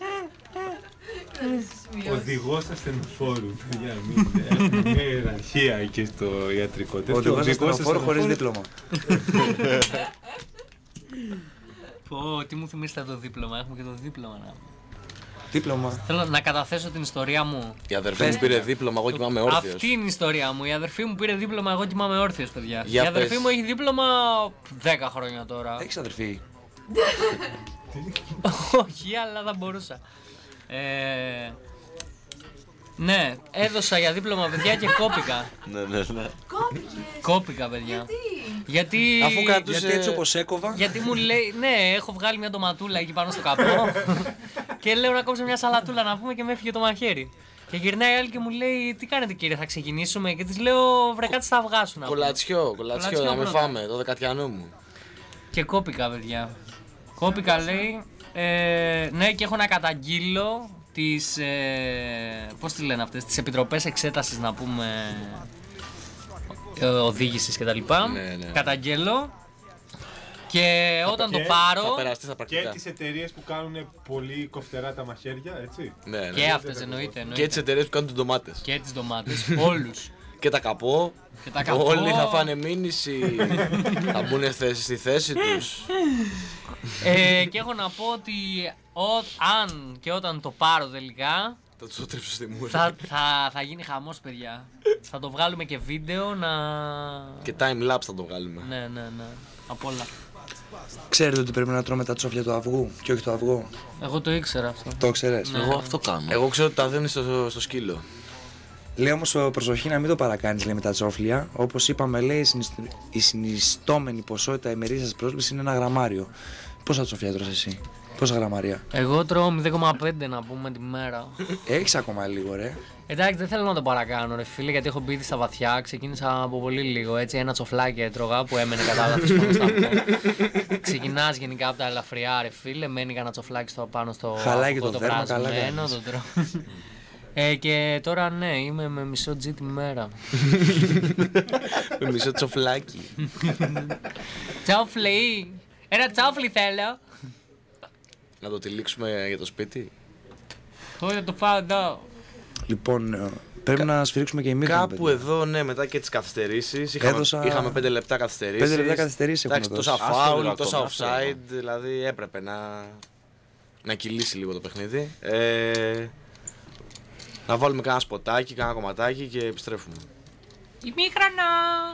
Οδηγός ασθενοφόρου, παιδιά, έχουμε μια ιεραρχία εκεί στο ιατρικό. Οδηγός ασθενοφόρου χωρίς δίπλωμα. Πω, τι μου θυμίσετε το δίπλωμα, έχουμε και το δίπλωμα να. Δίπλωμα. Θέλω να καταθέσω την ιστορία μου. Η αδερφή μου πήρε δίπλωμα, εγώ κοιμάμαι όρθιος. Αυτή είναι η ιστορία μου. Η αδερφή μου πήρε δίπλωμα, εγώ κοιμάμαι όρθιος, παιδιά. Για η αδερφή πες. μου έχει δίπλωμα δέκα χρόνια τώρα. Έχεις αδερφή? Όχι, αλλά θα μπορούσα. Ε, ναι, έδωσα για δίπλωμα, παιδιά, και κόπηκα. Ναι, ναι, ναι. Κόπηκες. Κόπηκα, παιδιά. Γιατί? Γιατί... Αφού κρατούσε... Γιατί έτσι όπως έκοβα. Γιατί μου λέει, ναι, έχω βγάλει μια ντοματούλα εκεί πάνω στο καπό και λέω να κόψω μια σαλατούλα να πούμε και με έφυγε το μαχαίρι. Και γυρνάει η άλλη και μου λέει, τι κάνετε κύριε, θα ξεκινήσουμε? Και της λέω, βρε κάτι στα αυγά σου να πούμε. Κολατσιό, κολατσιό, να με πρώτα. φάμε, το δεκατιανό μου. Και κόπηκα, παιδιά. Κόπηκα, λέει. Ε, ναι, και έχω να καταγγείλω τις, ε, πώς τη λένε αυτές, τις επιτροπές εξέτασης, να πούμε, ε, οδήγησης κτλ. Ναι, ναι. Καταγγέλω. Και όταν και το πάρω. Θα περαστεί στα πρακτικά. Και τις εταιρείες που κάνουν πολύ κοφτερά τα μαχαίρια, έτσι. Ναι, ναι. Και αυτές εννοείται, εννοείται. Και τις εταιρείες που κάνουν τις ντομάτες. Και τις ντομάτες. Όλους. Και τα καπό. Και τα καπό. Όλοι θα φάνε μήνυση. Θα μπουν θέση, στη θέση τους. ε, και έχω να πω ότι ο, αν και όταν το πάρω τελικά. Θα τους το τρίψω στη μούρη. Θα, θα, θα γίνει χαμός, παιδιά. Θα το βγάλουμε και βίντεο να. Και time lapse θα το βγάλουμε. Ναι, ναι, ναι. Απ' όλα. Ξέρετε ότι πρέπει να τρώμε τα τσόφλια του αυγού και όχι το αυγό? Εγώ το ήξερα αυτό. Το ξέρεις? Ναι. Εγώ αυτό κάνω. Εγώ ξέρω ότι τα δίνει στο, στο σκύλο. Λέει όμως προσοχή να μην το παρακάνεις, λέει, με τα τσόφλια. Όπως είπαμε, λέει, η, συνιστ... η συνιστόμενη ποσότητα ημερήσιας πρόσληψης είναι ένα γραμμάριο. Πόσα τσόφλια τρως εσύ? Πόσα γραμμάρια? Εγώ τρώω μηδέν κόμμα πέντε να πούμε τη μέρα. Έχεις ακόμα λίγο, ρε. Εντάξει, δεν θέλω να το παρακάνω, ρε φίλε, γιατί έχω μπει ήδη στα βαθιά. Ξεκίνησα από πολύ λίγο. Έτσι, ένα τσοφλάκι έτρωγα που έμενε κατά λάθος πάνω στο αυτό. Ξεκινάς γενικά από τα ελαφριά, ρε φίλε. Μένει κανένα τσοφλάκι στο πάνω στο χαλάκι το, το δέρμα, καλά το τρώω. Ε, και τώρα ναι, είμαι με μισό τζι τη μέρα. Με μισό τσοφλάκι. Τσόφλι! Ένα τσόφλι θέλω! Να το τυλίξουμε για το σπίτι. Όχι, θα το φάω εδώ. Λοιπόν, πρέπει Κα... να σφυρίξουμε και εμείς. Κάπου παιδιά. Εδώ, ναι, μετά και τις καθυστερήσεις. Είχαμε, Έδωσα... είχαμε πέντε λεπτά καθυστερήσεις. πέντε λεπτά καθυστερήσεις έχουν δώσει. Τόσα φάουλ, τόσα offside. Δηλαδή έπρεπε να, να κυλήσει λίγο το παιχνίδι. Ε... Να βάλουμε κάνα σποτάκι, κάνα κομματάκι και επιστρέφουμε. Ημίχρονα!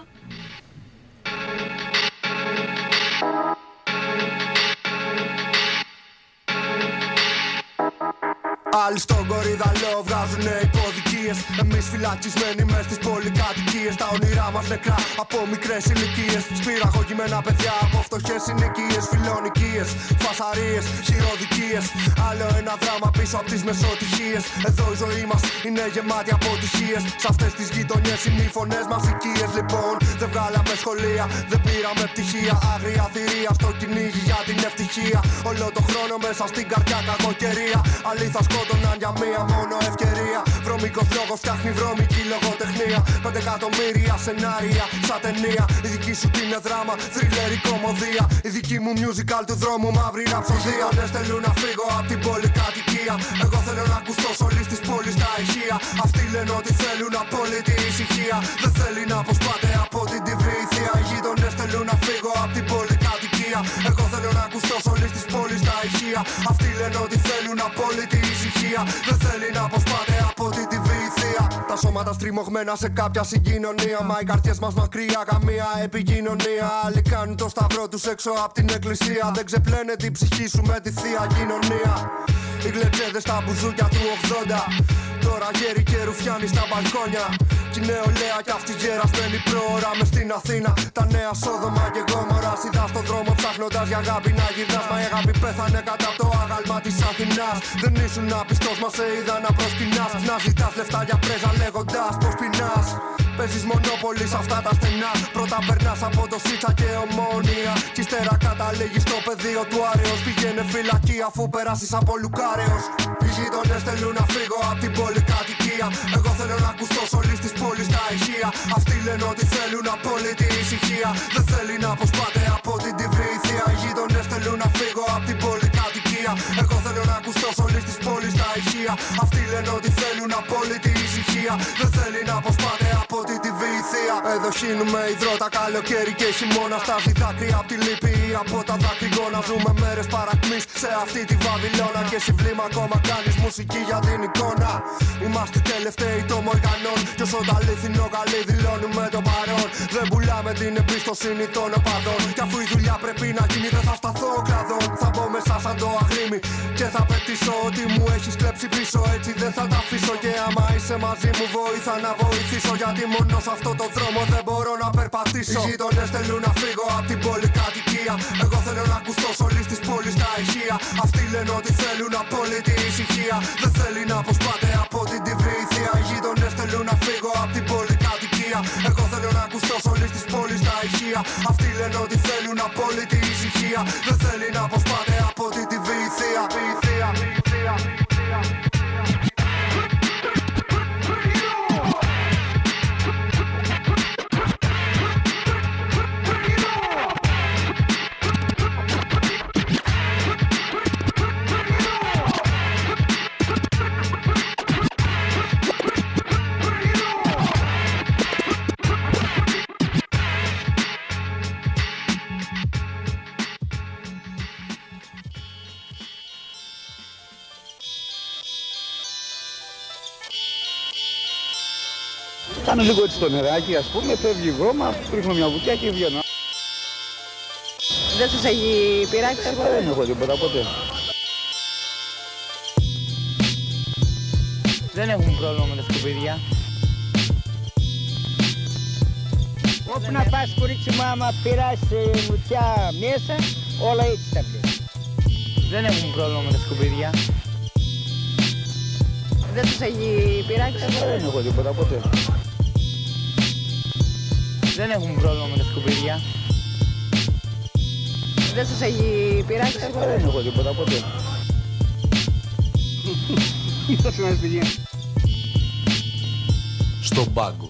Άλλοι στον κορυδαλό βγάζουνε υποδικίες. Εμείς φυλακισμένοι μες στις πολυκατοικίες. Τα όνειρά μας νεκρά από μικρές ηλικίες. Σπυραχωγημένα παιδιά από φτωχές συνοικίες. Φιλονικίες, φασαρίες, χειροδικίες. Άλλο ένα δράμα πίσω από τις μεσοτυχίες. Εδώ η ζωή μας είναι γεμάτη αποτυχίες. Σ' αυτές τις γειτονιές είναι οι φωνές μας οικίες. Λοιπόν, δεν βγάλαμε σχολεία, δεν πήραμε πτυχία. Άγρια θηρία στο κυνήγι για την ευτυχία. Όλο το χρόνο μέσα στην καρδιά κακοκαιρία. Αλήθεια σκότωναν για μία μόνο ευκαιρία. Βρώμικος λόγος φτιάχνει βρώμικη λογοτεχνία. Πέντε εκατομμύρια σενάρια σαν ταινία. Η δική σου την δράμα, θρίλερη κομμωδία. Η δική μου musical του δρόμου, μαύρη ραψοδία. Δεν θέλουν να φύγω απ' την πολυκατοικία. Εγώ θέλω να ακουστώ όλης της πόλης τα ηχεία. Αυτοί λένε ότι θέλουν απόλυτη ησυχία. Δεν θέλει να αποσπάται από την τυβήθεια. Οι γείτονες θέλουν να φύγω απ' την πολυκατοικία. Εγώ θέλω να ακουστώ όλης της πόλης τα ηχεία. Αυτοί λένε ότι θέλουν απόλυτη ησυχία. Δεν θέλει να αποσπάται από την τυβήθεια. Τα σώματα στριμωγμένα σε κάποια συγκοινωνία. Μα οι καρδιές μας μακριά, καμία επικοινωνία. Άλλοι κάνουν το σταυρό τους έξω απ' την εκκλησία. Δεν ξεπλένε την ψυχή σου με τη θεία κοινωνία. Οι γλετζέδες στα μπουζούκια του ογδόντα. Τώρα γέροι και ρουφιάνοι στα μπαλκόνια. Κι η νεολαία κι αυτή γερασμένη πρόωρα μες στην Αθήνα. Τα νέα Σόδομα και Γόμορα. Σιδά στον δρόμο ψάχνοντας για αγάπη να γυρνάς. Μα η αγάπη πέθανε κατά το άγαλμα της Αθηνάς. Δεν ήσουν άπιστος, μας σε είδα να προσκυνάς. Να ζητάς λεφτά για πρέζα λέγοντας πως πεινάς. Παίζεις μονόπολη σ' αυτά τα στενά. Πρώτα περνάς από το Σίτσα και Ομόνια. Κι ύστερα καταλήγεις στο πεδίο του Άρεος. Πηγαίνε φυλακή αφού περάσεις από Λουκάρεος. Οι γείτονες θέλουν να φύγω απ' την πολυκατοικία. Εγώ θέλω να ακουστώ όλης της πόλης τα ηχεία. Αυτοί λένε ότι θέλουν απόλυτη ησυχία. Δεν θέλει να αποσπάται από την τυβήθεια. Οι γείτονες θέλουν να φύγω απ' την πολυκατοικία. Εγώ θέλω να ακουστώ όλης της πόλης τα ηχεία. Αυτοί λένε ότι θέλουν απόλυτη ησυχία. Δεν θέλει να αποσπάται από την τυβήθεια. Εδώ χύνουμε υδρότα καλοκαίρι και χειμώνα. Στάζει δάκρυα απ' τη λύπη ή από τα δακρυγόνα. Ζούμε μέρες παρακμής σε αυτή τη Βαβυλώνα. Και εσύ βλήμα ακόμα κάνεις μουσική για την εικόνα. Είμαστε οι τελευταίοι των Μοργανών. Κι όσο το αλήθινο καλή δηλώνουμε το παρόν. Δεν πουλάμε την εμπιστοσύνη των οπαδών. Κι αφού η δουλειά πρέπει να γίνει, δεν θα σταθώ κραδόν. Θα μπω μέσα σαν το αγρίμι και θα πετήσω ό,τι μου έχεις κλέψει πίσω. Έτσι δεν θα τα αφήσω. Και άμα είσαι μαζί μου, βοήθα να βοηθήσω. Γιατί μόνο σε αυτό το δρόμο δεν μπορώ να περπατήσω. Οι γείτονες θέλουν να φύγω απ' την πολυκατοικία. Εγώ θέλω να ακουστώ όλης της πόλης τα ηχεία. Αυτοί λένε ότι θέλουν απόλυτη ησυχία. Δεν θέλει να αποσπάται από την τυβήθεια. Οι γείτονες θέλουν να φύγω απ' την πολυκατοικία. Εγώ θέλω να ακουστώ όλης της πόλης τα ηχεία. Αυτοί λένε ότι θέλουν απόλυτη ησυχία. Δεν θέλει να αποσπάται από την τυβήθεια. Κάνω λίγο έτσι το νεράκι, ας πούμε, φεύγει η βρώμα, ρίχνω μια βουτιά και βγαίνω. Δεν σας έχει πειράξει αυτό? Δεν έχω τίποτα ποτέ. Δεν έχουν πρόβλημα με τα σκουπίδια. Όπου να πας κορίτσι μου, άμα πειράσει βουτιά μέσα, όλα έτσι τα βλέπεις. Δεν έχουμε πρόβλημα με τα σκουπίδια. Δεν τους έχει πειράξει? Δεν έχω τίποτα ποτέ. Δεν έχουμε πρόβλημα με τα σκουπίδια. Δεν σας έχει πειράξει? Δεν έχω τίποτα ποτέ. Στον πάγκο.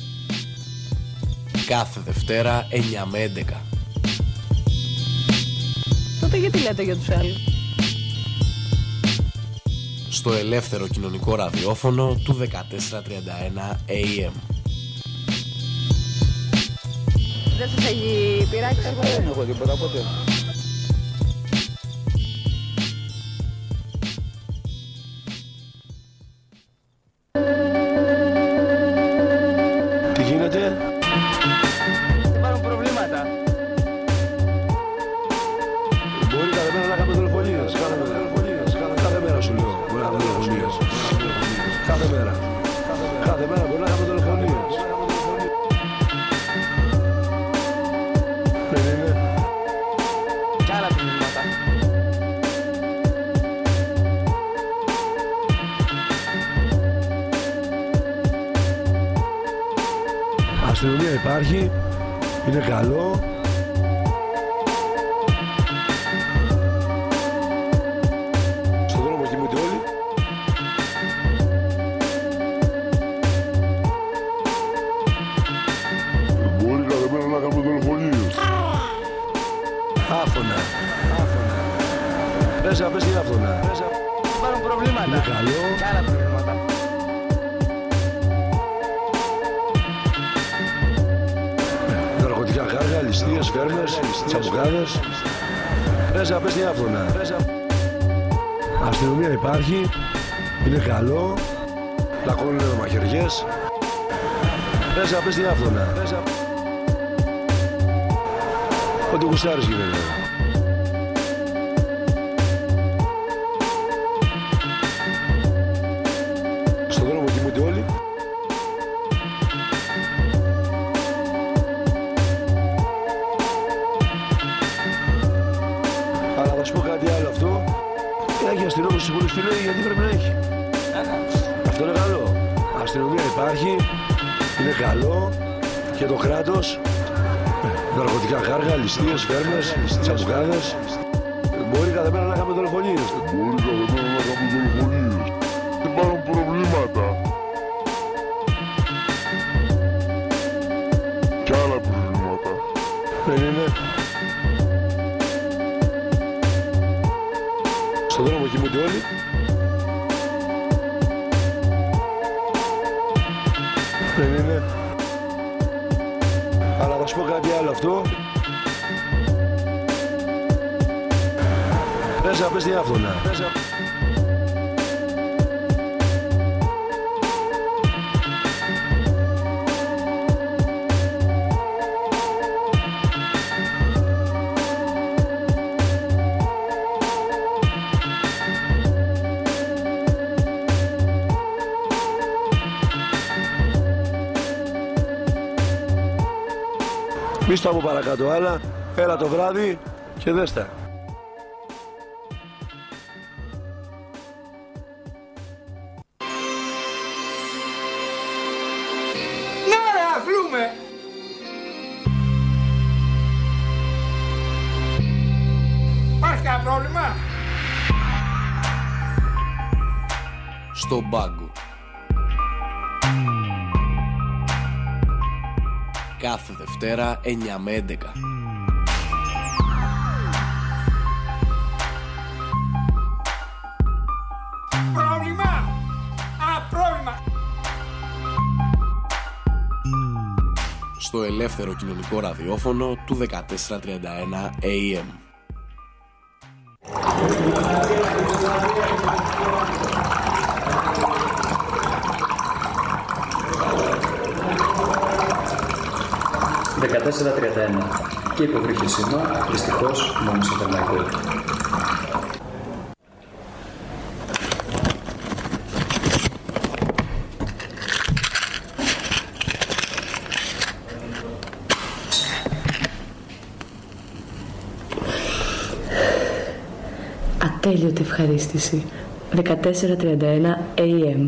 Κάθε Δευτέρα εννιά με έντεκα. Τότε γιατί λέτε για τους άλλους? Στο ελεύθερο κοινωνικό ραδιόφωνο του δεκατέσσερα τριάντα ένα έι εμ. Δεν σας έχει πειράξει? Δεν έχω τίποτα ποτέ. Τι γίνεται? Υπάρχουν προβλήματα. Μπορεί κάθε μέρα να κάνουμε δολοφονίες. Κάθε μέρα. Κάθε μέρα σου λέω. Μπορεί να κάνουμε δολοφονίες. Κάθε μέρα. Κάθε μέρα μπορεί να κάνουμε δολοφονίες. Δεν είναι. Κι άλλα προβλήματα. Αστυνομία υπάρχει. Είναι καλό. Στον δρόμο κοιμούνται όλοι. Μπορεί κάθε μέρα να κάνουμε δολοφονίες. Άφωνα. Πες να πες τι άφωνα. Υπάρχουν προβλήματα. Είναι καλό. Κι άλλα προβλήματα. Ναρκωτικά κάργα, ληστείες, φέρνες, τσαμπουκάδες. Πες να πες τι άφωνα. Αστυνομία υπάρχει. Είναι καλό. Πλακώνουν με μαχαιριές. Πες να πες τι άφωνα. Ό,τι γουστάρεις γίνεται. Στον δρόμο κοιμούνται όλοι. Αλλά θα σου πω κάτι άλλο αυτό. Έχει αστυνόμους στις πόλεις, φίλοι, γιατί πρέπει να έχει. Αυτό είναι καλό. Αστυνομία υπάρχει. Είναι καλό. Και το κράτος. Ναρκωτικά κάργα, ληστείες, φέρνες, τσαμπουκάδες. Μπορεί κάθε μέρα να κάνουμε δολοφονίες. Μπορεί κάθε μέρα να κάνουμε δολοφονίες. Υπάρχουν προβλήματα. Κι άλλα προβλήματα. Δεν είναι. Στον δρόμο κοιμούνται όλοι. Δεν είναι. Αλλά θα σου πω κάτι άλλο αυτό. Πες να πες τι άφωνα. Μη στο από παρακάτω άλλα, έλα το βράδυ και δες τα. Ναι ρε, αθλούμε! Υπάρχει κανένα πρόβλημα? Στον πάγκο. Κάθε Δευτέρα εννιά με έντεκα. Πρόβλημα! Α, πρόβλημα! Στο ελεύθερο κοινωνικό ραδιόφωνο του δεκατέσσερα τριάντα ένα έι εμ. δεκατέσσερα τριάντα ένα και υποβρύχιο σήμα, δυστυχώς μόνο στο Θερμαϊκό. Ατέλειωτη ευχαρίστηση. δεκατέσσερα τριάντα ένα έι εμ.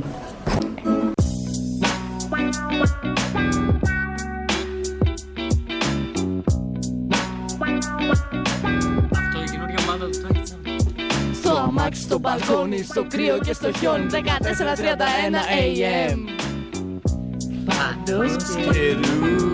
Στο αμάξι, στο μπαλκόνι, στο κρύο και στο χιόνι. Δεκατέσσερα τριάντα ένα έι εμ. Πάντως καιρού.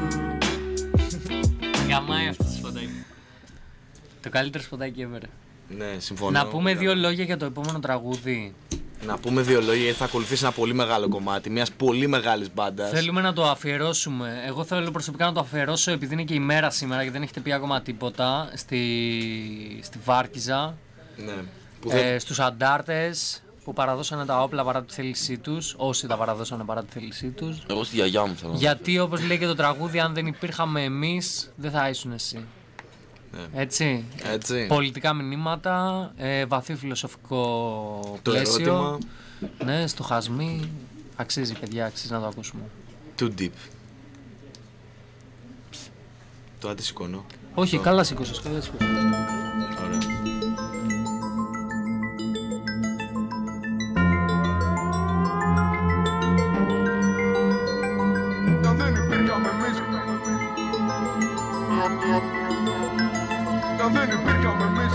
Γαμάει αυτό το σποτάκι. Το καλύτερο σποτάκι ever. Ναι, συμφωνώ. Να πούμε δύο λόγια για το επόμενο τραγούδι. Να πούμε δύο λόγια γιατί θα ακολουθήσει ένα πολύ μεγάλο κομμάτι μιας πολύ μεγάλης μπάντας. Θέλουμε να το αφιερώσουμε. Εγώ θέλω προσωπικά να το αφιερώσω επειδή είναι και η μέρα σήμερα και δεν έχετε πει ακόμα τίποτα. Στη, στη Βάρκιζα. Ναι. Ε, στους αντάρτες που παραδώσανε τα όπλα παρά τη θέλησή τους. Όσοι τα παραδώσανε παρά τη θέλησή τους. Εγώ στη γιαγιά μου θέλω. Γιατί όπως λέει και το τραγούδι, αν δεν υπήρχαμε εμείς, δεν θα ήσουν εσύ. Ναι. Έτσι. Έτσι. Πολιτικά μηνύματα, ε, βαθύ φιλοσοφικό το πλαίσιο. Ερώτημα. Ναι, στοχασμοί. Αξίζει, παιδιά, αξίζει να το ακούσουμε. Too deep. Το αντισηκώνω. Όχι, το... καλά σήκωσες, καλά σήκωσες. Ωραία. Αν δεν υπήρχαμε εμείς,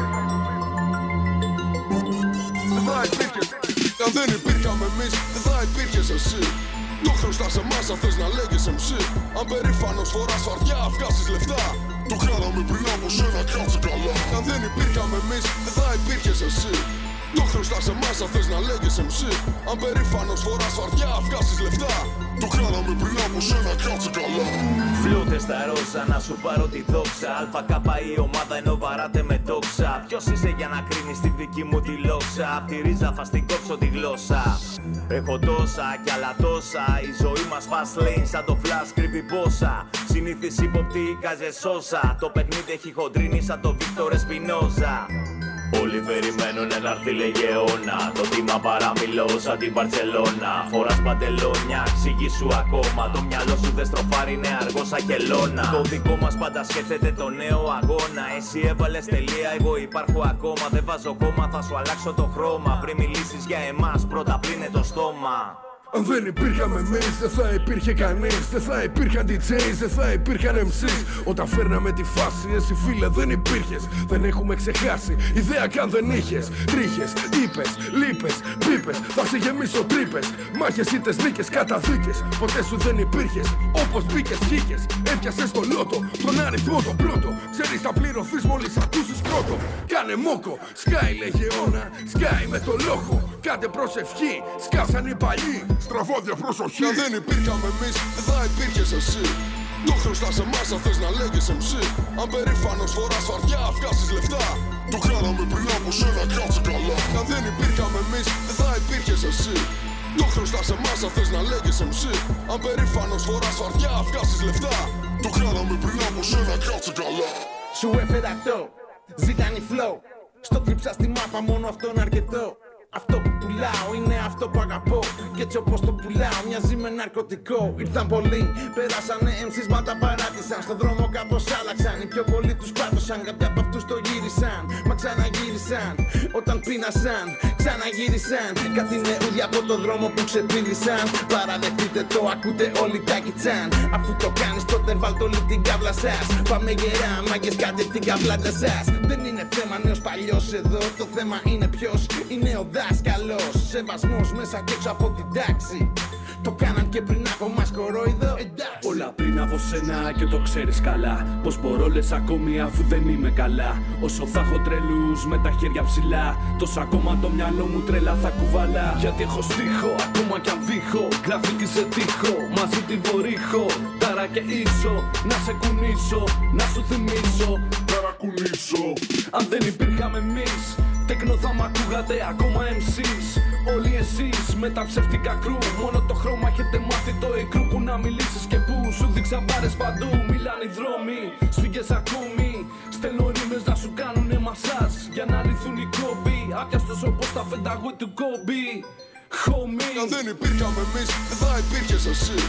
δεν θα υπήρχες. Αν δεν υπήρχαμε εμείς, δεν θα υπήρχες εσύ. Το χρωστάς εμάς αν θες να λέγες εμ σι. Αν περήφανος φοράς φαρδιά, βγάζεις λεφτά. Το κάναμε πριν από σένα, κάτσε καλά. Αν δεν υπήρχαμε εμείς, δεν θα υπήρχες εσύ. Το χρωστάς εμάς αν θες να λέγες εμ σι. Αν περήφανος φοράς φαρδιά, βγάζεις λεφτά. Το κάναμε πριν από σένα, κάτσε καλά. Φλούτες στα ρόζα, να σου πάρω τη δόξα. ΑΚ η ομάδα ενώ βαράτε με τόξα. Ποιος είσαι για να κρίνεις τη δική μου τη λόξα. Απ' τη ρίζα θα στην κόψω τη γλώσσα. Έχω τόσα κι άλλα τόσα. Η ζωή μας fast lane σαν το flash κρύβει πόσα. Συνήθις ύποπτη κάζε σώσα. Το παιχνίδι έχει χοντρίνει σαν το Βίκτορε Σπινόζα. Όλοι περιμένουν να έρθει λεγεώνα. Το τίμα παραμιλώ σαν την Μπαρτσελώνα. Φοράς παντελόνια, ξηγή σου ακόμα. Το μυαλό σου δεν στροφάρει, είναι αργό σαν χελώνα. Το δικό μας πάντα σκέφτεται το νέο αγώνα. Εσύ έβαλες τελεία, εγώ υπάρχω ακόμα. Δεν βάζω κόμμα, θα σου αλλάξω το χρώμα. Πριν μιλήσεις για εμάς, πρώτα πλύνε το στόμα. Αν δεν υπήρχαμε εμείς, δεν θα υπήρχε κανείς. Δεν θα υπήρχαν ντι τζέις, δεν θα υπήρχαν εμ σις. Όταν φέρναμε τη φάση, εσύ φίλε δεν υπήρχες. Δεν έχουμε ξεχάσει, ιδέα καν δεν είχες. Τρίχες, είπες, λείπες, πίπες. Θα σε γεμίσω τρύπες. Μάχες, ήττες, νίκες, καταδίκες. Ποτέ σου δεν υπήρχες. Όπως μπήκες, βγήκες. Έπιασες το λότο, τον αριθμό το πρώτο. Ξέρεις θα πληρωθείς μόλις ακούσεις πρώτο. Κάνε μόκο, σκάει λεγεώνα. Σκάει με το λόγο. Κάντε προσευχή, σκάσαν οι παλιοί. Στραβόδια προσοχή. Αν δεν υπήρχαμε εμείς, δεν θα υπήρχες εσύ. Το χρωστάς εμάς αν θες να λέγες εμ σι. Αν περήφανος φοράς φαρδιά, βγάζεις λεφτά. Το κάναμε πριν από σένα, κάτσε καλά. Αν δεν υπήρχαμε εμείς, δεν θα υπήρχες εσύ. Το χρωστάς εμάς αν θες να λέγες εμ σι. Αν περήφανος φοράς φαρδιά, βγάζεις λεφτά. Το κάναμε πριν από σένα, κάτσε καλά. Σου έφερα το ζητάνι flow. Στο κρύψα στη μάπα, μόνο αυτό είναι αρκετό. Αυτό που πουλάω είναι αυτό που αγαπώ. Κι έτσι όπως το πουλάω μοιάζει με ναρκωτικό. Ήρθαν πολλοί, πέρασανε εμ σις μα τα παράτησαν. Στον δρόμο κάπως άλλαξαν, οι πιο πολλοί τους πάτωσαν. Κάποιοι από αυτούς το γύρισαν, μα ξαναγύρισαν. Όταν πείνασαν, ξαναγύρισαν. Κάτι νεούδια από το δρόμο που ξετύλισαν. Παραδεχτείτε το, ακούτε όλοι τα κιτσάν. Αφού το κάνεις τότε βάλτε όλη την κάβλα σας. Πάμε γερά, μάγκες κάντε την καβλάτα σας. Δεν είναι θέμα νέος παλιός εδώ. Το θέμα είναι ποιος είναι ο δάσκαλος. Σεβασμός μέσα και έξω από την τάξη. Το κάναν και πριν από μας κορόιδο. Εντάξει. Όλα πριν από σένα και το ξέρεις καλά. Πως μπορώ λες ακόμη αφού δεν είμαι καλά. Όσο θα έχω τρελούς με τα χέρια ψηλά, τόσο ακόμα το μυαλό μου τρελά θα κουβαλά. Γιατί έχω στίχο ακόμα κι αν δίχω. Γραφική σε τείχο, μαζί τη βορύχω. Τάρα και ίσο, να σε κουνήσω, να σου θυμίσω. Ταρακουνήσω. Αν δεν υπήρχαμε εμείς, τέκνο θα μ' ακούγατε ακόμα εμ σις. Όλοι εσείς με τα ψευτικά κρού. Μόνο το χρώμα έχετε μάθει το εκρού. Που να μιλήσεις και που σου δείξα μπάρες παντού. Μιλάνε οι δρόμοι, σφίγγες ακόμη. Στέλνω ρήμες να σου κάνουνε μασάζ. Για να λυθούν οι κόμποι. Άπιαστος όπως τα φενταγούι του κόμπι. Homie. Αν δεν υπήρχαμε εμείς, δεν θα υπήρχες εσύ.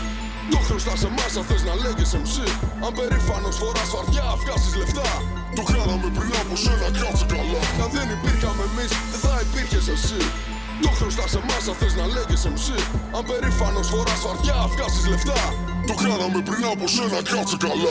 Το χρωστάς εμάς αν θες να λέγεις εμ σι. Αν περήφανος φοράς φαρδιά, βγάζεις λεφτά. Το κάναμε πριν από σένα, κάτσε καλά. Αν δεν υπήρχαμε εμείς, δεν θα υπήρχες εσύ. Το χρωστάς εμάς αν θες να λέγεις εμ σι. Αν περήφανος φοράς φαρδιά, βγάζεις λεφτά. Το κάναμε πριν από σένα, κάτσε καλά.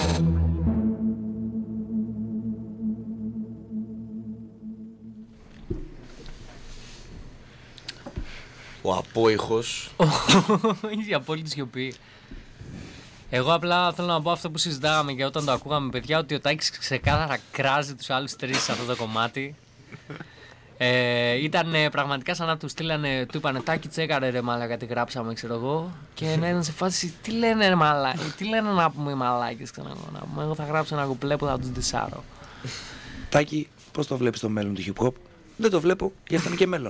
Ο απόϊχος. Η απόλυτη σιωπή. Εγώ απλά θέλω να πω αυτό που συζητάγαμε και όταν το ακούγαμε, παιδιά, ότι ο Τάκης ξεκάθαρα κράζει τους άλλους τρεις σε αυτό το κομμάτι. Ε, ήταν ε, πραγματικά σαν να του στείλανε, του είπανε Τάκη, τσέκαρε ρε μάλακα τι γράψαμε, ξέρω εγώ. Και να ήταν σε φάση, τι λένε ρε μαλάκες, τι λένε να πούμε οι μαλάκες, ξέρω εγώ. Να πούμε, εγώ θα γράψω ένα κουπλέ που θα τους δισάρω. Τάκη, πώς το βλέπεις το μέλλον του hip hop? Δεν το βλέπω, γι' αυτό είναι και μέλλον.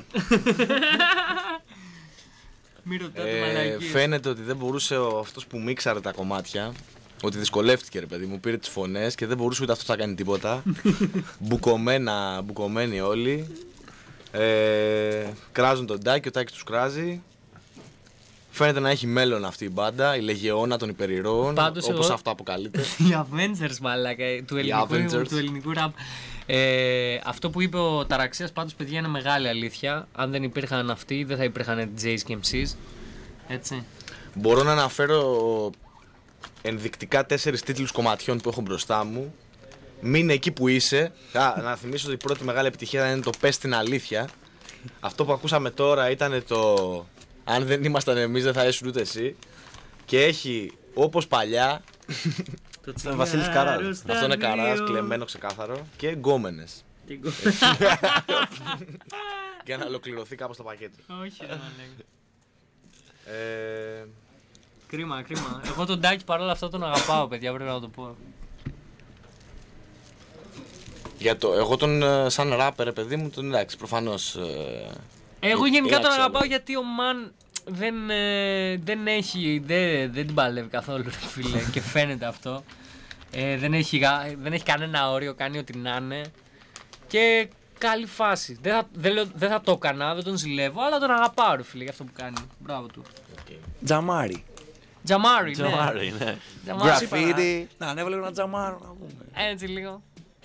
Ε, φαίνεται ότι δεν μπορούσε ο, αυτός που μίξαρε τα κομμάτια, ότι δυσκολεύτηκε ρε παιδί μου, πήρε τις φωνές και δεν μπορούσε ούτε αυτός να κάνει τίποτα. Μπουκωμένα, μπουκωμένοι όλοι. Ε, κράζουν τον Τάκη, ο Τάκης τους κράζει. Φαίνεται να έχει μέλλον αυτή η μπάντα, η λεγεώνα των υπερηρώων, όπως εγώ... αυτό αποκαλείται. Οι Avengers μαλάκα, του ελληνικού, του ελληνικού rap. Ε, αυτό που είπε ο Ταραξίας πάντως, παιδιά, είναι μεγάλη αλήθεια. Αν δεν υπήρχαν αυτοί, δεν θα υπήρχαν ντι τζέις και εμ σις. Έτσι. Μπορώ να αναφέρω ενδεικτικά τέσσερις τίτλους κομματιών που έχω μπροστά μου. Μείνε εκεί που είσαι. Α, να θυμίσω ότι η πρώτη μεγάλη επιτυχία είναι το Πες την αλήθεια. Αυτό που ακούσαμε τώρα ήταν το Αν δεν ήμασταν εμείς δεν θα ήσουν ούτε εσύ. Και έχει όπως παλιά. Αυτό είναι Βασίλης Καράς. Αυτό είναι Καράς, κλεμμένο ξεκάθαρο. Και γκόμενες. Για να ολοκληρωθεί κάπως το πακέτο. Όχι, δεν ε... Κρίμα, κρίμα. Εγώ τον Τάκη παρόλα αυτά τον αγαπάω, παιδιά, πρέπει να το πω. Για το, εγώ τον σαν ράπερ, παιδί μου, τον εντάξει, προφανώς. Ε, εγώ γενικά τον αγαπάω γιατί ο Μαν δεν, ε, δεν έχει, δεν, δεν την παλεύει καθόλου, φίλε, και φαίνεται αυτό. Ε, δεν, έχει, δεν έχει κανένα όριο, κάνει ό,τι να είναι. Και καλή φάση. Δεν θα, δεν, δεν θα το έκανα, δεν τον ζηλεύω, αλλά τον αγαπάω, ρε φίλε, για αυτό που κάνει. Μπράβο του. Okay. Τζαμάρι. Τζαμάρι, ναι. Τζαμάρι, ναι. Γραφίτι. Να ανέβαλε ένα τζαμάρο, να πούμε. Έτσι λίγο.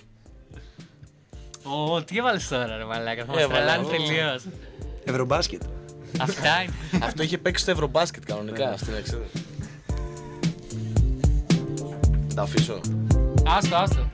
Ω, τι έβαλες τώρα, ρε μαλάκα, θα μας τρελάνει τελείως. Ευρωμπάσκετ. Αυτά είναι. Αυτό είχε παίξει στο Ευρωμπάσκετ κανονικά στην εξέδρα. Τα αφήσω. Άστο, άστο.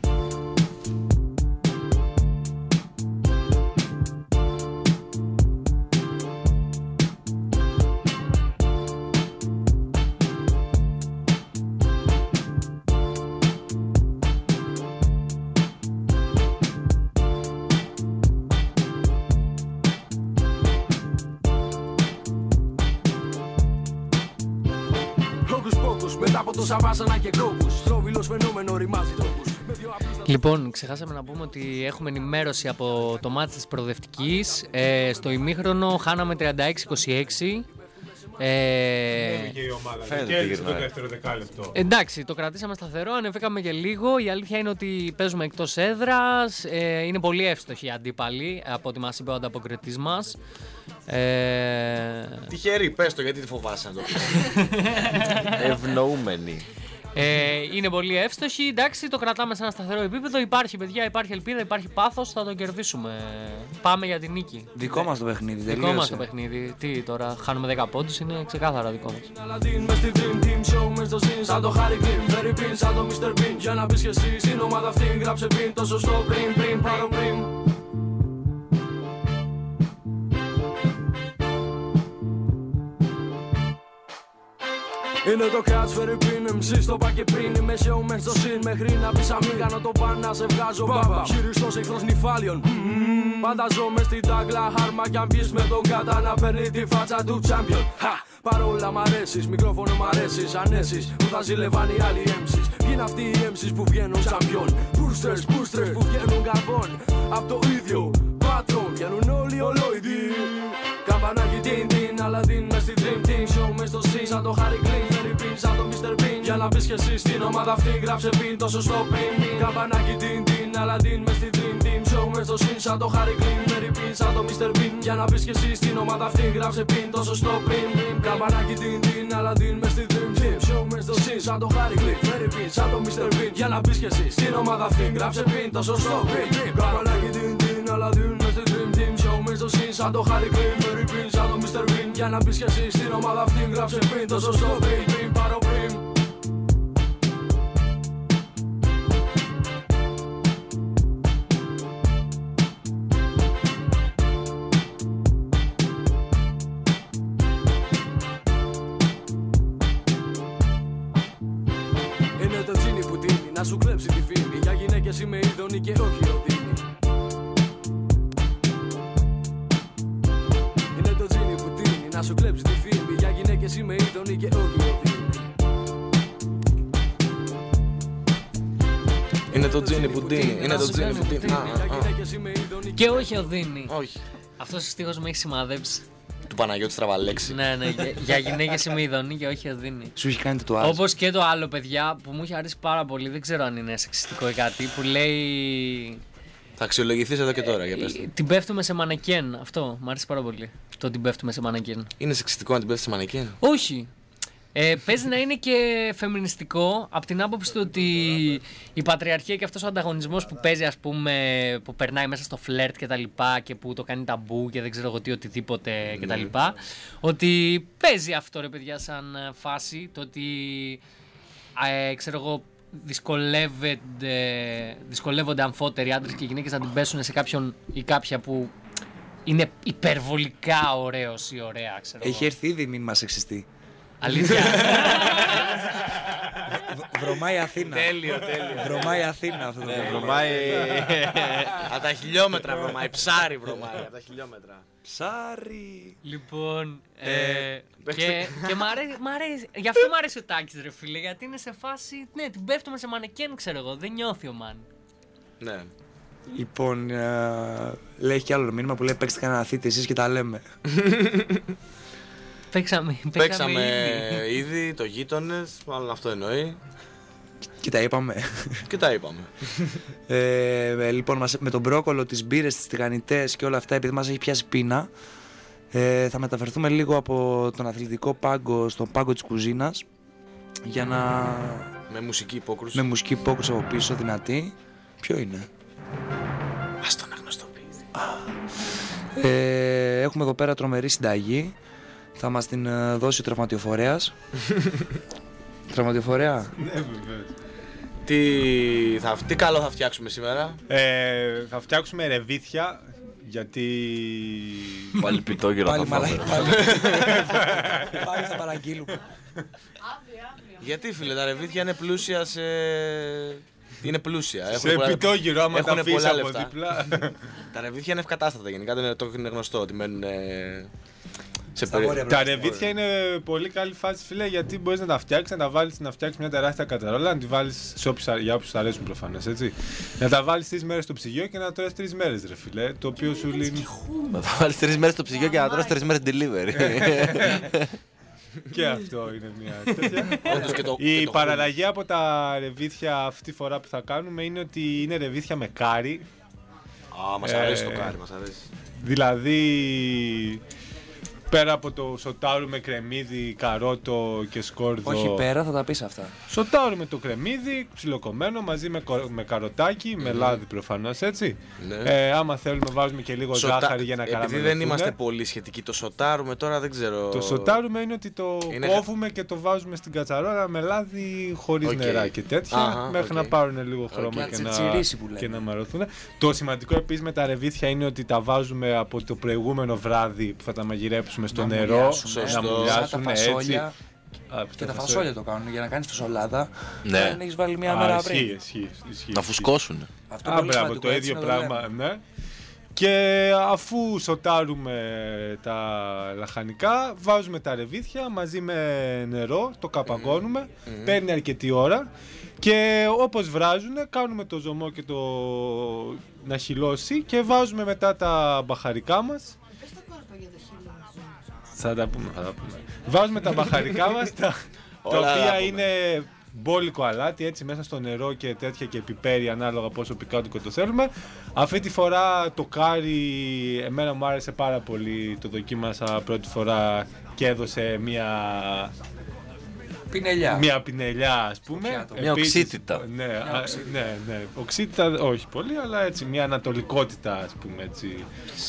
Λοιπόν, ξεχάσαμε να πούμε ότι έχουμε ενημέρωση από το μάτς της προοδευτικής. Ε, στο ημίχρονο χάναμε τριάντα έξι είκοσι έξι. Ε, και η ομάδα. Κέρδισε το δεύτερο δεκάλεπτο. Εντάξει, το κρατήσαμε σταθερό, ανεβήκαμε και λίγο. Η αλήθεια είναι ότι παίζουμε εκτός έδρας. Ε, είναι πολύ εύστοχοι οι αντίπαλοι από ό,τι μας είπε ο ανταποκριτής μας. Ε... Τυχεροί, πες το, γιατί τη φοβάσαι να το πεις. Ευνοούμενοι. Ε, είναι πολύ εύστοχοι, εντάξει, το κρατάμε σε ένα σταθερό επίπεδο. Υπάρχει, παιδιά, υπάρχει ελπίδα, υπάρχει πάθος, θα το κερδίσουμε. Πάμε για την νίκη. Δικό μας το παιχνίδι, τελείωσε. Δικό μας το παιχνίδι. Τι τώρα, χάνουμε δέκα πόντους, είναι ξεκάθαρα δικό μας. Είναι το catch φέρει πίν, εμ σι στο πα και πριν. Είμαι showman στο συν, μέχρι να πεις αμήν κάνω το παν να σε βγάζω μπαμπα. Χειριστός εχθρός νυφάλιων. Πάντα ζω μες στην τάγκλα χάρμα κι αν βγεις με τον κάτα να παίρνει τη φάτσα του champion. Παρόλα μ' αρέσεις, μικρόφωνο μ' αρέσεις, ανέσεις που θα ζηλεύαν οι άλλοι εμ σις. Ποιοι αυτοί οι εμ σις που βγαίνουν champion. Boosters, boosters που βγαίνουν καρμπών. Απ' το ίδιο patron βγαίνουν όλοι ολόιδοι. Καμπανάκι την την, Αλαντίν μες στην dream team. Show μες στο scene σαν το Harry Clean. Φέρει πιν σαν το μίστερ Bean. Για να μπεις κι εσύ στην ομάδα αυτή γράψε πιν το σωστό πιν. Καμπανάκι την την, Αλαντίν μες στην dream team. Show μες στο scene σαν το Harry Clean. Φέρει πιν σαν το μίστερ Bean. Για να μπεις κι εσύ στην ομάδα αυτή γράψε πιν το σωστό πιν. Καμπανάκι την την, Αλαντίν μες στην dream team. Show μες σαν το Harry Click, Very Bean, σαν το μίστερ Bean. Για να μπεις κι εσύ στην ομάδα αυτή, γράψε Bean, το σωστό Bean. Καρολάκι την την, αλλά δίνουν μες στην Dream Team. Show me στο scene, σαν το Harry Click, Very Bean, σαν το μίστερ Bean. Για να μπεις κι εσύ στην ομάδα αυτή, γράψε Bean, το σωστό Bean, Bean, πάρω Bean. Να σου κλέψει τη φήμη. Για γυναίκες είμαι ειδονή και όχι οδύνη. Είναι το τζίνι που τίνει. Να σου κλέψει τη φήμη. Για γυναίκες είμαι ειδονή και όχι οδύνη. Είναι το τζίνι που τίνει. Είναι το τζίνι που τίνει. Και όχι οδύνη. Όχι. Αυτός ο στίχος με έχει σημαδέψει. Του Παναγιώτη Στραβαλέξη. Ναι, ναι, για, για γυναίκες είμαι ειδονή και όχι οδύνη. Σου έχει κάνει το άλλο. Όπως και το άλλο, παιδιά, που μου έχει αρέσει πάρα πολύ, δεν ξέρω αν είναι σεξιστικό ή κάτι, που λέει. Θα αξιολογηθείς εδώ και τώρα, για πες. Την πέφτουμε σε μανεκέν. Αυτό μου αρέσει πάρα πολύ. Το την πέφτουμε σε μανεκέν. Είναι σεξιστικό να την πέφτει σε μανεκέν? Όχι. Ε, παίζει να είναι και φεμινιστικό από την άποψη του ότι η πατριαρχία και αυτός ο ανταγωνισμός που παίζει, ας πούμε, που περνάει μέσα στο φλερτ και τα λοιπά και που το κάνει ταμπού και δεν ξέρω εγώ τι, οτιδήποτε και τα λοιπά, ότι παίζει αυτό, ρε παιδιά, σαν φάση, το ότι ε, ξέρω εγώ δυσκολεύονται, δυσκολεύονται αμφότεροι άντρες και γυναίκες να την πέσουν σε κάποιον ή κάποια που είναι υπερβολικά ωραίος ή ωραία, ξέρω. Έχει έρθει ήδη μήνυμα σεξιστή. Αλήθεια. Βρωμάει Αθήνα. Τέλειο, τέλειο. Βρωμάει Αθήνα αυτό το πράγμα. Βρωμάει. Από τα χιλιόμετρα βρωμάει. Ψάρι βρωμάει. Από τα χιλιόμετρα. Ψάρι. Λοιπόν. Και μ' αρέσει. Γι' αυτό μ' αρέσει ο Τάκης, ρε φίλε. Γιατί είναι σε φάση. Ναι, την πέφτουμε σε μανεκέν, ξέρω εγώ. Δεν νιώθει ο Μαν. Ναι. Λοιπόν, λέει κι άλλο μήνυμα που λέει παίξτε κανένα θήτη εσείς και τα λέμε. Παίξαμε, παίξαμε, παίξαμε ήδη. ήδη, το γείτονες, μάλλον αυτό εννοεί. Και τα είπαμε. Και τα είπαμε. ε, λοιπόν, με τον μπρόκολο, τις μπύρες, τις τηγανιτές και όλα αυτά, επειδή μας έχει πιάσει πείνα, ε, θα μεταφερθούμε λίγο από τον αθλητικό πάγκο στον πάγκο της κουζίνας για να... Με μουσική υπόκρουση. Με μουσική υπόκρουση από πίσω, δυνατή. Ποιο είναι? Ας τον αγνωστοποιήσει. Ε, έχουμε εδώ πέρα τρομερή συνταγή. Θα μας την uh, δώσει ο τραυματιοφορέας. Τραυματιοφορέα. Ναι, βεβαίως. Τι, θα, τι καλό θα φτιάξουμε σήμερα? Ε, θα φτιάξουμε ρεβίθια, γιατί... Πάλι πιτόγυρο θα φάμε. Πάλι θα παραγγείλουμε. Γιατί, φίλε, τα ρεβίθια είναι πλούσια σε... Είναι πλούσια. Σε πιτόγυρο, άμα τα αφήσεις από δίπλα. Τα ρεβίθια είναι ευκατάστατα γενικά, δεν είναι, το είναι γνωστό ότι μένουν... Τα ρεβίθια είναι πολύ καλή φάση, φίλε, γιατί μπορείς να τα φτιάξεις, να τα βάλεις, να φτιάξεις μια τεράστια κατσαρόλα, να τη βάλεις σε όποιους, για όποιους αρέσουν προφανώς, έτσι. Να τα βάλεις τρεις μέρες στο ψυγείο και να τρως τρεις μέρες, ρε φίλε, το οποίο σου λύνει... Να τα βάλεις τρεις μέρες στο ψυγείο και να τρως τρεις μέρες delivery. Και αυτό είναι μια τέτοια. Η παραλλαγή από τα ρεβίθια αυτή τη φορά που θα κάνουμε είναι ότι είναι ρεβίθια με κάρι. Α, μας αρέσει το κάρι, μας αρέσει. Δηλαδή... Πέρα από το σοτάρουμε κρεμμύδι, καρότο και σκόρδο. Όχι πέρα, θα τα πεις αυτά. Σοτάρουμε το κρεμμύδι, ψιλοκομμένο μαζί με, με καροτάκι, mm. με λάδι προφανώς, έτσι. Ναι. Ε, άμα θέλουμε βάζουμε και λίγο Σοτα... ζάχαρη για να καραμελωθούν. Επειδή δεν είμαστε πολύ σχετικοί, το σοτάρουμε τώρα δεν ξέρω. Το σοτάρουμε είναι ότι το είναι... κόβουμε και το βάζουμε στην κατσαρόλα με λάδι χωρίς okay. νερά και τέτοια. Αχα, μέχρι okay. να πάρουν λίγο χρώμα okay. και, να... και να μαρωθούν. Το σημαντικό επίσης με τα ρεβίθια είναι ότι τα βάζουμε από το προηγούμενο βράδυ που θα τα μαγειρέψουμε στο να νερό, να μουλιάσουν έτσι. Α, και τα φασόλια το κάνουν για να κάνεις φασολάδα. Ναι. Δεν έχεις βάλει μια μέρα πριν. Ισχύει, ισχύει, ισχύει. Να φουσκώσουν. Αυτό Α, μπράβο, το ίδιο πράγμα. Ναι. Και αφού σοτάρουμε τα λαχανικά, βάζουμε τα ρεβίθια μαζί με νερό, το καπαγώνουμε, mm. παίρνει αρκετή ώρα. Και όπως βράζουνε, κάνουμε το ζωμό και το να χυλώσει και βάζουμε μετά τα μπαχαρικά μας. Θα τα πούμε, θα τα πούμε. Βάζουμε τα μπαχαρικά μας, τα, τα οποία είναι μπόλικο αλάτι, έτσι μέσα στο νερό και τέτοια και πιπέρι ανάλογα πόσο πικάντικο το θέλουμε. Αυτή τη φορά το κάρι εμένα μου άρεσε πάρα πολύ, το δοκίμασα πρώτη φορά και έδωσε μια Πινελιά. Μια πινελιά, ας πούμε. Μια Επίσης, οξύτητα. Ναι, Μια α, οξύτητα. ναι, ναι. Οξύτητα όχι πολύ, αλλά έτσι μια ανατολικότητα, ας πούμε έτσι.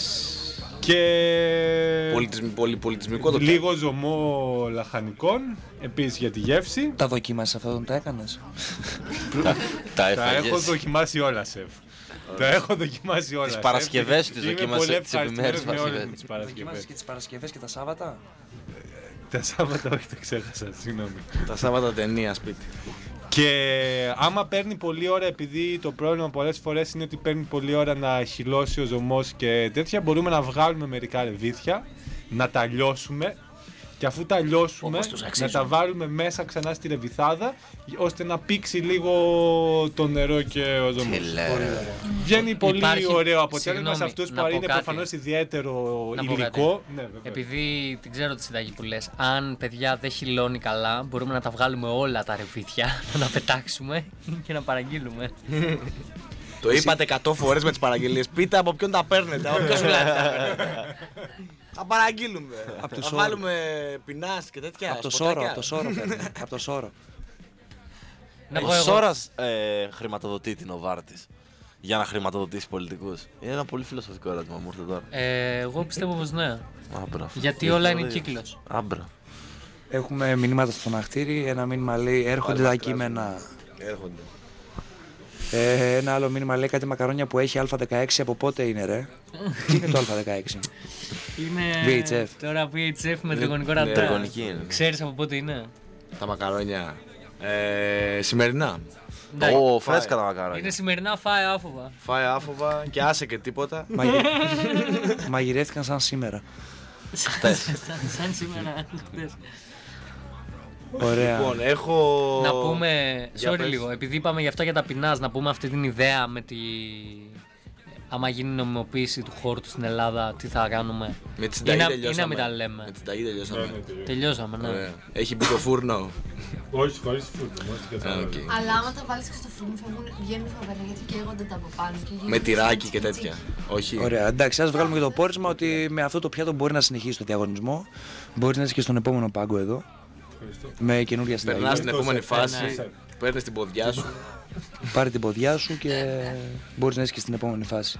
Και Πολιτισμ, πολυπολιτισμικό το λίγο ζωμό λαχανικών, επίσης για τη γεύση. Τα δοκίμασες αυτό, τον τα έκανες? τα, τα, τα έχω δοκιμάσει όλα, σεφ. Τα έχω δοκιμάσει όλα. Τις Παρασκευές τις δοκίμασες, τις επιμέρους Παρασκευές. Δοκιμάσες και τις Παρασκευές και τα Σάββατα? Τα Σάββατα όχι, τα ξέχασα, συγγνώμη. Τα Σάββατα ταινία σπίτι. Και άμα παίρνει πολλή ώρα, επειδή το πρόβλημα πολλές φορές είναι ότι παίρνει πολλή ώρα να χυλώσει ο ζωμός και τέτοια, μπορούμε να βγάλουμε μερικά ρεβίθια, να τα λιώσουμε και αφού τα λιώσουμε να τα βάλουμε μέσα ξανά στη ρεβιθάδα ώστε να πήξει λίγο το νερό και ο ζωμός. Βγαίνει πολύ Υπάρχει... ωραίο αποτέλεσμα. Συγγνώμη, σε αυτούς που να πω είναι κάτι. προφανώς ιδιαίτερο Να πω υλικό. κάτι. Ναι, επειδή την ξέρω τη συνταγή που λες, αν παιδιά δεν χυλώνει καλά, μπορούμε να τα βγάλουμε όλα τα ρεβίθια, να τα πετάξουμε και να παραγγείλουμε. Το είπατε εκατό φορές με τις παραγγελίες. Πείτε από ποιον τα παίρνετε. Από ποιον σου λέει τα παίρνετε. Θα παραγγείλουμε. Θα βάλουμε πεινάς και τέτοια. Από το Σόρο, από το Σόρο παίρνει. Από το Σόρο. Ο Σόρας ε, χρηματοδοτεί την Οβάρτης για να χρηματοδοτήσει πολιτικούς. Είναι ένα πολύ φιλοσοφικό ερώτημα μου ήρθε τώρα. Ε, εγώ πιστεύω πως ναι. Άμπρα. Γιατί όλα είναι κύκλος. Άμπρα. Έχουμε μηνύματα στο φωναχτήρι. Ένα μήνυμα λέει έρχονται τα κείμενα. Έρχονται. Ε, ένα άλλο μήνυμα λέει κάτι μακαρόνια που έχει Α δεκαέξι. Από πότε είναι, ρε? Τι είναι το Α δεκαέξι? Είναι βι έιτς εφ. Τώρα βι έιτς εφ με τριγωνικό Ναι, ρατά. τριγωνική είναι. Ξέρεις από πότε είναι? Τα μακαρόνια. Ε, σημερινά. Ω, φρέσκα τα μακαρόνια. Είναι σημερινά, φάε άφοβα. Φάε άφοβα και άσε και τίποτα. Μαγειρεύτηκαν σαν σήμερα. Σαν σήμερα. Ωραία. Λοιπόν, έχω... Να πούμε, Για sorry πες. λίγο, επειδή είπαμε γι' αυτό για τα πεινάς, να πούμε αυτή την ιδέα με τη... Άμα γίνει νομιμοποίηση του χώρου του στην Ελλάδα, τι θα κάνουμε? Με τη συνταγή Είναι- τελειώσαμε. Είναι να μην τα λέμε. Με τη συνταγή τελειώσαμε. Τελειώσαμε, ναι. Ωραία. Έχει μπει το φούρνο. Όχι, χωρίς φούρνο. Α, οκ. Αλλά άμα τα βάλεις και στο φούρνο φεύγουν, βγαίνουν φοβερά γιατί καίγονται τα από πάνω. και γίνονται Με τυράκι σαν και τσιτσί. τέτοια. Όχι. Ωραία, εντάξει, ας βγάλουμε και το πόρισμα ότι με αυτό το πιάτο μπορεί να συνεχίσει το διαγωνισμό. Μπορεί να είσαι και στον επόμενο πάγκο εδώ. Με καινούργια συνταγή. Περνάς στην επόμενη φάση, παίρνεις την ποδιά σου. Πάρε την ποδιά σου και μπορεί να είσαι και στην επόμενη φάση.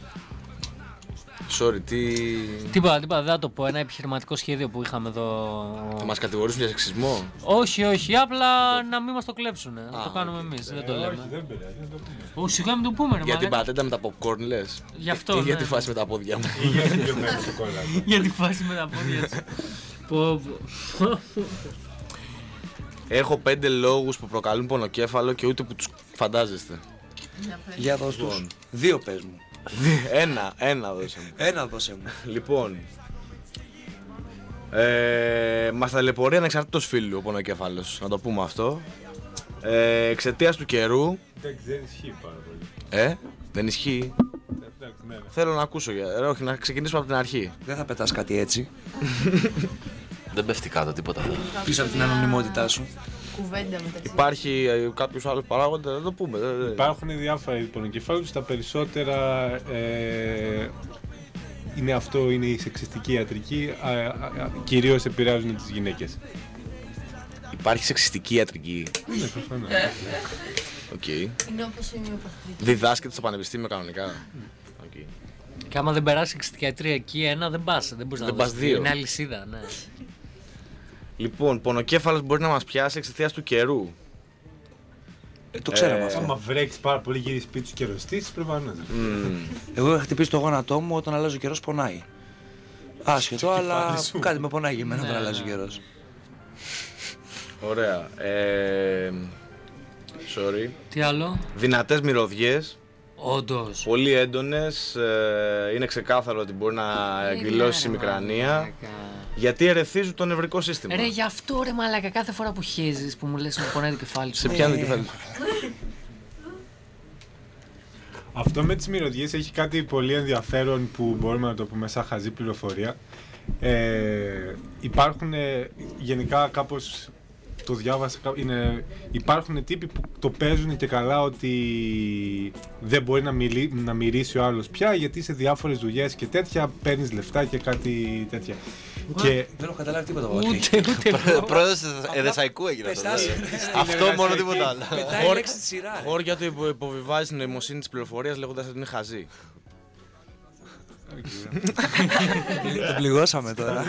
Sorry, τι... Τίποτα, τίποτα, δεν θα το πω. Ένα επιχειρηματικό σχέδιο που είχαμε εδώ. Θα μας κατηγορήσουν για σεξισμό. Όχι, όχι, απλά να μην μας το κλέψουν. Να το κάνουμε οκ. εμείς, δεν Ε, το όχι, λέμε. δεν πειράζει, δεν το πούμε. Όχι, σιγά μην το πούμε, ρε Για την μαλάκα. πατέντα με τα popcorn λες. Γι' αυτό, Ή για ναι. τη φάση με τα πόδια μου. Ή για την λιωμένη σοκολάτα. Για τη φάση με τα πόδια σου. Πω, πω. Έχω πέντε λόγους που προκαλούν πονοκέφαλο και ούτε που τους φαντάζεστε. Για δώσ' τους. Δύο πες μου. Ένα, ένα δώσε μου. Ένα δώσε μου. Λοιπόν, ε, μας ταλαιπωρεί ανεξαρτήτως φίλου ο πονοκέφαλος, να το πούμε αυτό. Ε, εξαιτίας του καιρού. Εντάξει, δεν ισχύει πάρα πολύ. Ε, δεν ισχύει. Εντάξει, ναι, ναι. Θέλω να ακούσω, για- ρε, όχι, να ξεκινήσουμε από την αρχή. Δεν θα πετάς κάτι έτσι. Δεν πέφτει κάτω τίποτα. Πίσω από την ανωνυμότητά σου. Κουβέντα μεταξύ. Υπάρχει ε, κάποιος άλλος παράγοντας, να το πούμε. δεν- δεν- Υπάρχουν διάφορα πονοκεφάλους, τα περισσότερα ε, είναι αυτό, είναι η σεξιστική ιατρική, α, α, α, κυρίως επηρεάζουν τις γυναίκες. Υπάρχει σεξιστική ιατρική. Ναι, προφανώς. Οκ. Είναι όπως η μειοπαθητική. Διδάσκεται στο πανεπιστήμιο κανονικά. Οκ. Και άμα δεν περάσει εξαιτιατρία εκεί, ένα δεν πας. Δεν μπορείς να Δεν δώσεις. πας δύο. Είναι αλυσίδα, ναι. Λοιπόν, πονοκέφαλος μπορεί να μας πιάσει εξαιτίας του καιρού. Ε, το ξέραμε Ε, αυτό. Άμα βρέξει πάρα πολύ γύρι σπίτι σου και ρωστήσεις, προφανώς. Εγώ είχα χτυπήσει το γόνατό μου όταν αλλάζει ο καιρός πονάει. Άσχετο, αλλά κάτι με πονάει για μένα όταν αλλάζει ο καιρός. Ωραία. Ε, sorry. Τι άλλο? Δυνατές μυρωδιές. Όντως. Πολύ έντονες. Ε, είναι ξεκάθαρο ότι μπορεί να εκδηλώσει η μικρανία. Γιατί ερεθίζουν το νευρικό σύστημα. Ρε, γι' αυτό ρε μαλάκα, κάθε φορά που χέζεις που μου λες μου πονάει το κεφάλι σου. Σε πιάνει το κεφάλι σου. Αυτό με τις μυρωδιές έχει κάτι πολύ ενδιαφέρον που μπορούμε να το πούμε σαν χαζή πληροφορία. Ε, υπάρχουν ε, γενικά κάπως το διάβασα. Είναι, υπάρχουν τύποι που το παίζουν και καλά ότι δεν μπορεί να, μιλεί, να μυρίσει ο άλλος πια γιατί σε διάφορες δουλειές και τέτοια παίρνεις λεφτά και κάτι τέτοια. Και... Δεν έχω καταλάβει τίποτα. Ούτε, ούτε. Πρόεδρος Εδεσαϊκού έγινε αυτό. Αυτό μόνο τίποτα άλλο. Χώρια του υποβιβάζει την νοημοσύνη της πληροφορίας λέγοντας ότι είναι χαζή. Το πληγώσαμε τώρα.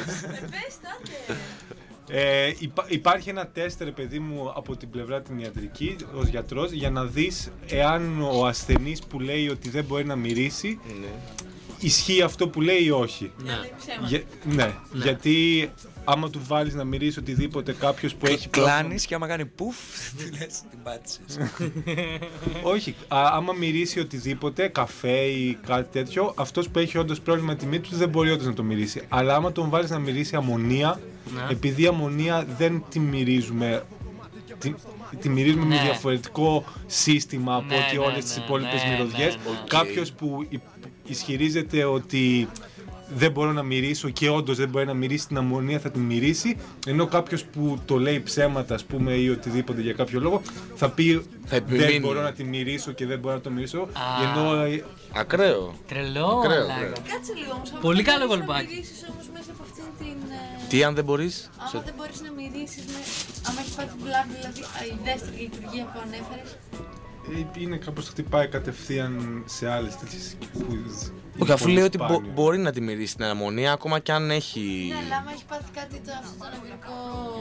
Ε, υπά, υπάρχει ένα τεστ, ρε παιδί μου, από την πλευρά την ιατρική, ως γιατρός, για να δεις εάν ο ασθενής που λέει ότι δεν μπορεί να μυρίσει, ναι, ισχύει αυτό που λέει ή όχι. Ναι. Για, ναι, ναι, γιατί άμα του βάλεις να μυρίσει οτιδήποτε κάποιος που έχει πρόβλημα... Κλάνεις και άμα κάνει πουφ, τι λες, την πάτησες. Όχι, α, άμα μυρίσει οτιδήποτε, καφέ ή κάτι τέτοιο, αυτός που έχει όντως πρόβλημα τη μύτη του δεν μπορεί όντως να το μυρίσει. Αλλά άμα τον βάλεις να μυρίσει αμμονία, ναι, επειδή η αμμονία δεν τη μυρίζουμε, τη, τη μυρίζουμε ναι, με διαφορετικό σύστημα από ναι, ότι όλες ναι, τις υπόλοιπες ναι, μυρωδιές. Ναι, ναι. Κάποιος που ισχυρίζεται ότι δεν μπορώ να μυρίσω και όντως δεν μπορεί να μυρίσει την αμμονία, θα την μυρίσει, ενώ κάποιος που το λέει ψέματα, ας πούμε, ή οτιδήποτε για κάποιο λόγο, θα πει θα δεν μπορώ να τη μυρίσω και δεν μπορώ να το μυρίσω. Α, ενώ... Ακραίο. Τρελό. Ακραίο. Κάτσε λίγο όμως. Πολύ καλό κολπάκι. Αν μυρίσεις όμως μέσα από αυτήν την... Τι αν δεν μπορείς? Άμα σε... δεν μπορείς να μυρίσεις, με... άμα έχεις πάθει βλάβη, δηλαδή η δεύτερη λειτουργία που ανέφερες. Είναι κάπως χτυπάει κατευθείαν σε άλλες τέτοιες. Όχι, αφού λέει ότι μπο, μπορεί να τη μυρίσει την αμμονία ακόμα και αν έχει. Ναι, αλλά άμα έχει πάθει κάτι το, αυτό το νευρικό,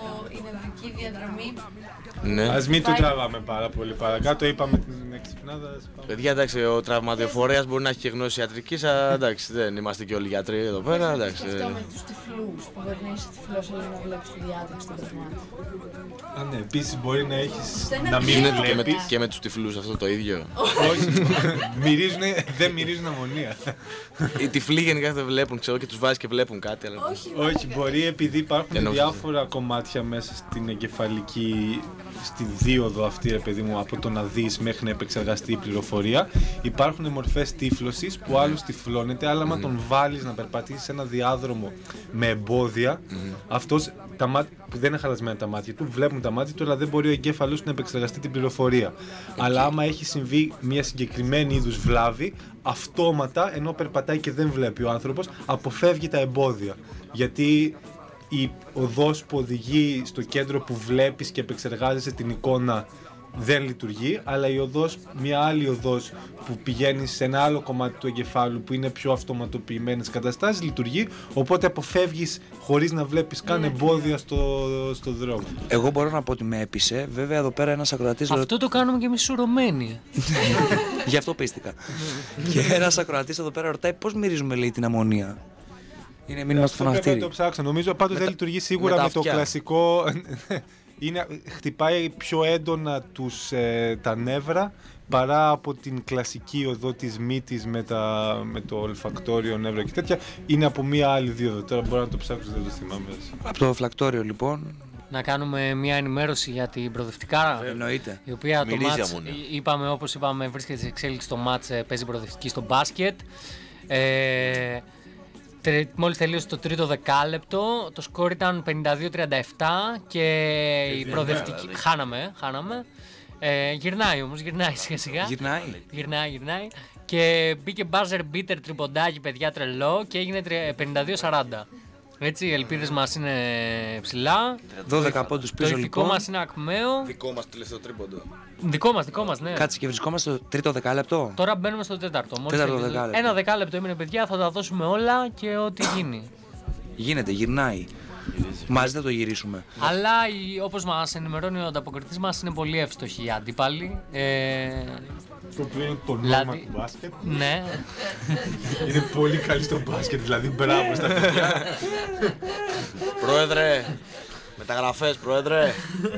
η νευρική διαδρομή. Ναι. Ας μην το τραβάμε πάρα πολύ παρακάτω, είπαμε την εξυπνάδα. Παιδιά, εντάξει, ο τραυματιοφορέας μπορεί να έχει και γνώση ιατρικής, αλλά εντάξει, δεν είμαστε και όλοι γιατροί εδώ πέρα. Εντάξει. Και αυτό με τους τυφλούς, που μπορεί να είσαι τυφλός αλλά να βλέπεις τη διάδοξη των πραγμάτων. Α, ναι, επίσης μπορεί να έχεις. Να μην είναι και με, και με τους τυφλούς αυτό το ίδιο. Όχι, μυρίζουν, δεν μυρίζουν αμμονία. Οι τυφλοί γενικά δεν βλέπουν, ξέρω, και τους βάζεις και βλέπουν κάτι. Αλλά... Όχι, Όχι, μπορεί επειδή υπάρχουν διάφορα κομμάτια μέσα στην εγκεφαλική, στη δίωδο αυτή, ρε παιδί μου, από το να δεις μέχρι να επεξεργαστεί η πληροφορία. Υπάρχουν μορφές τύφλωσης που άλλος τυφλώνεται, αλλά άμα mm. τον βάλεις να περπατήσει σε ένα διάδρομο με εμπόδια, mm. αυτός τα μάτια, που δεν είναι χαλασμένα τα μάτια του, βλέπουν τα μάτια του, αλλά δεν μπορεί ο εγκέφαλος να επεξεργαστεί την πληροφορία. Okay. Αλλά άμα έχει συμβεί μια συγκεκριμένη είδους βλάβη, αυτόματα, ενώ περπατάει και δεν βλέπει ο άνθρωπος, αποφεύγει τα εμπόδια. Γιατί η οδός που οδηγεί στο κέντρο που βλέπεις και επεξεργάζεσαι την εικόνα δεν λειτουργεί, αλλά η οδός, μια άλλη οδός που πηγαίνει σε ένα άλλο κομμάτι του εγκεφάλου που είναι πιο αυτοματοποιημένες καταστάσεις λειτουργεί, οπότε αποφεύγεις χωρίς να βλέπεις καν εμπόδια στο, στο δρόμο. Εγώ μπορώ να πω ότι με έπεισε, βέβαια εδώ πέρα ένας ακροατής... Αυτό το κάνουμε και εμείς σουρωμένοι. Γι' αυτό πίστηκα. Και ένας ακροατής εδώ πέρα ρωτάει πώς μυρίζουμε, λέει, την αμμονία. Είναι μήνυμα στο φωναχτήρι. Πρέπει να το ψάξω. Νομίζω πάντως δεν τα... λειτουργεί σίγουρα με, με το κλασικό... Είναι, χτυπάει πιο έντονα τους, ε, τα νεύρα παρά από την κλασική οδό της μύτης με, τα, με το ολφακτόριο νεύρο και τέτοια. Είναι από μία άλλη δίωδο. Τώρα μπορώ να το ψάξω, δεν το θυμάμαι. Από το ολφακτόριο λοιπόν. Να κάνουμε μια ενημέρωση για την προοδευτικά. Εννοείται. Η οποία το μάτς, είπαμε, όπως είπαμε, βρίσκεται σε εξέλιξη στο μάτς, παίζει προοδευτική στο μπάσκετ. Ε, Μόλις τελείωσε το τρίτο δεκάλεπτο, το σκορ ήταν πενήντα δύο τριάντα επτά και η προοδευτική... Δηλαδή. Χάναμε, χάναμε. Ε, γυρνάει όμως, γυρνάει σιγά σιγά. Γυρνάει. Γυρνάει, γυρνάει. Και μπήκε buzzer beater τριποντάκι, παιδιά, τρελό, και έγινε πενήντα δύο σαράντα. Έτσι, οι ελπίδες μας είναι ψηλά. δώδεκα πόντους πίσω, λοιπόν. Το ηθικό μας είναι ακμαίο. Δικό μας τελευταίο τρίποντο. Δικό μας, δικό μας, ναι. Κάτσε, και βρισκόμαστε στο τρίτο δεκάλεπτο. Τώρα μπαίνουμε στο τέταρτο. Τέταρτο δεκάλεπτο. Ένα δεκάλεπτο έμεινε, παιδιά, θα τα δώσουμε όλα και ό,τι γίνει. Γίνεται, γυρνάει. Μαζί θα το γυρίσουμε. Αλλά όπως μας ενημερώνει ο ανταποκριτής μας, είναι πολύ εύστοχοι οι αντίπαλοι. Ε... Το οποίο είναι το νόημα δηλαδή... του μπάσκετ. Ναι. Είναι πολύ καλή στο μπάσκετ, δηλαδή μπράβο στα παιδιά. Πρόεδρε, μεταγραφές, πρόεδρε.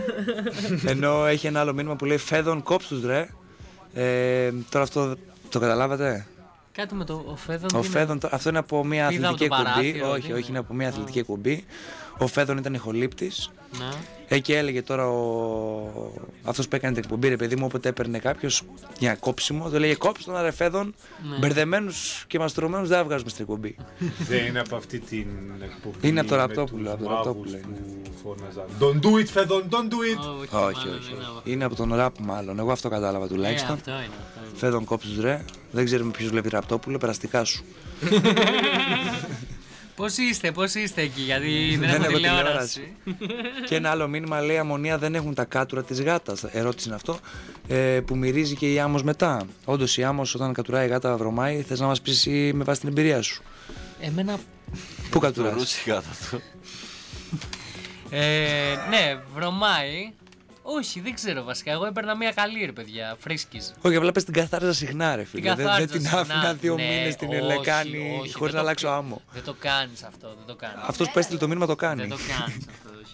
Ενώ έχει ένα άλλο μήνυμα που λέει Φέδων κόψτους, ρε. Ε, τώρα αυτό το καταλάβατε? Κάτι με το ο Φέδων. Ο Φέδων, αυτό είναι από μια αθλητική εκπομπή. Όχι, όχι, είναι από μια αθλητική εκπομπή. Ο Φέδων ήταν ηχολήπτης. Ναι. Εκεί έλεγε τώρα ο... αυτός που έκανε την εκπομπή, ρε παιδί μου, όποτε έπαιρνε κάποιος για κόψιμο, το έλεγε κόψε τον ρε Φέδων, Ναι. μπερδεμένους και μαστρωμένους δεν θα βγάζουμε στην εκπομπή. Δεν είναι από αυτή την εκπομπή. Είναι από το με Ραπτόπουλο, τους από το μάγους Ραπτόπουλο που φώναζαν. Don't do it, Φέδων, don't do it. Όχι, όχι, όχι. Είναι από τον ραπ μάλλον, εγώ αυτό κατάλαβα τουλάχιστον. Ε, αυτό είναι, αυτό είναι. Φέδων κόψεις ρε, δεν ξέρουμε ποιος βλέπει Ραπτόπουλο, περαστικά σου. Πώς είστε, πώς είστε εκεί, γιατί δεν Δεν έχω έχω τηλεόραση. Και ένα άλλο μήνυμα λέει: αμμονία δεν έχουν τα κάτουρα της γάτας. Ερώτηση είναι αυτό. Ε, που μυρίζει και η άμμος μετά. Όντως η άμμος όταν κατουράει η γάτα βρωμάει, θες να μας πεις εσύ με βάση την εμπειρία σου? Εμένα. Πού κατουράς? Ρούση η γάτα του. Ε, ναι, βρωμάει. Όχι, δεν ξέρω βασικά. Εγώ έπαιρνα μια καλή ρε παιδιά, φρίσκης. Όχι, απλά πες την καθάριζα συχνά, ρε φίλε. Την Δεν, δεν καθάριζα την συχνά. άφηνα δύο Ναι, μήνες στην όχι, ελεκάνη όχι, χωρίς δεν να το- αλλάξω άμμο. Δεν το κάνεις αυτό, δεν το κάνεις. Αυτός που έστειλε το μήνυμα το κάνει. Δεν το κάνεις αυτό, όχι.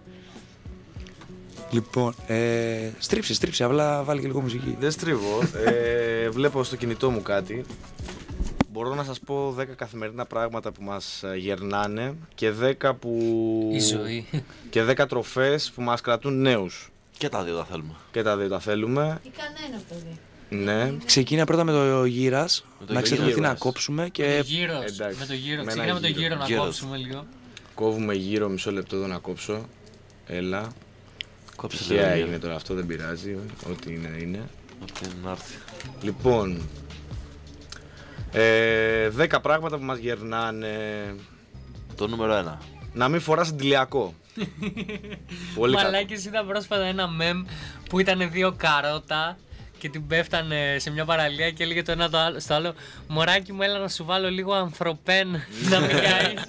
Λοιπόν, ε, στρίψε, στρίψε, απλά βάλει και λίγο μουσική. Δεν στρίβω. Ε, βλέπω στο κινητό μου κάτι. Μπορώ να σας πω δέκα καθημερινά πράγματα που μας γερνάνε και δέκα που... Η ζωή. Και δέκα τροφές που μας κρατούν νέους. Και τα δύο τα θέλουμε. Και τα δύο τα θέλουμε. Ή κανένα από τα δύο. Ναι. Ξεκίνα πρώτα με το γύρας, το να ξέρουμε τι γύρας. να κόψουμε Με το και... γύρος, εντάξει, με το γύρο. με ένα Ξεκινάμε με το γύρο. γύρο να Γύρος. κόψουμε λίγο. Κόβουμε γύρω, μισό λεπτό εδώ να κόψω. Έλα. Κόψε Τυχαία λίγο. έγινε τώρα αυτό, δεν πειράζει. Ό,τι είναι, είναι. Ό,τι είναι να έρθει. Λοιπόν, ε, δέκα πράγματα που μας γερνάνε. Το νούμερο ένα. Να μην φοράς αντιλιακό. Πολύ κακό. Μαλάκες, είδα πρόσφατα ένα μεμ που ήταν δύο καρότα και την πέφτανε σε μια παραλία και έλεγε το ένα το άλλο, στο άλλο μωράκι μου, έλα να σου βάλω λίγο ανθρωπέν να με καείς.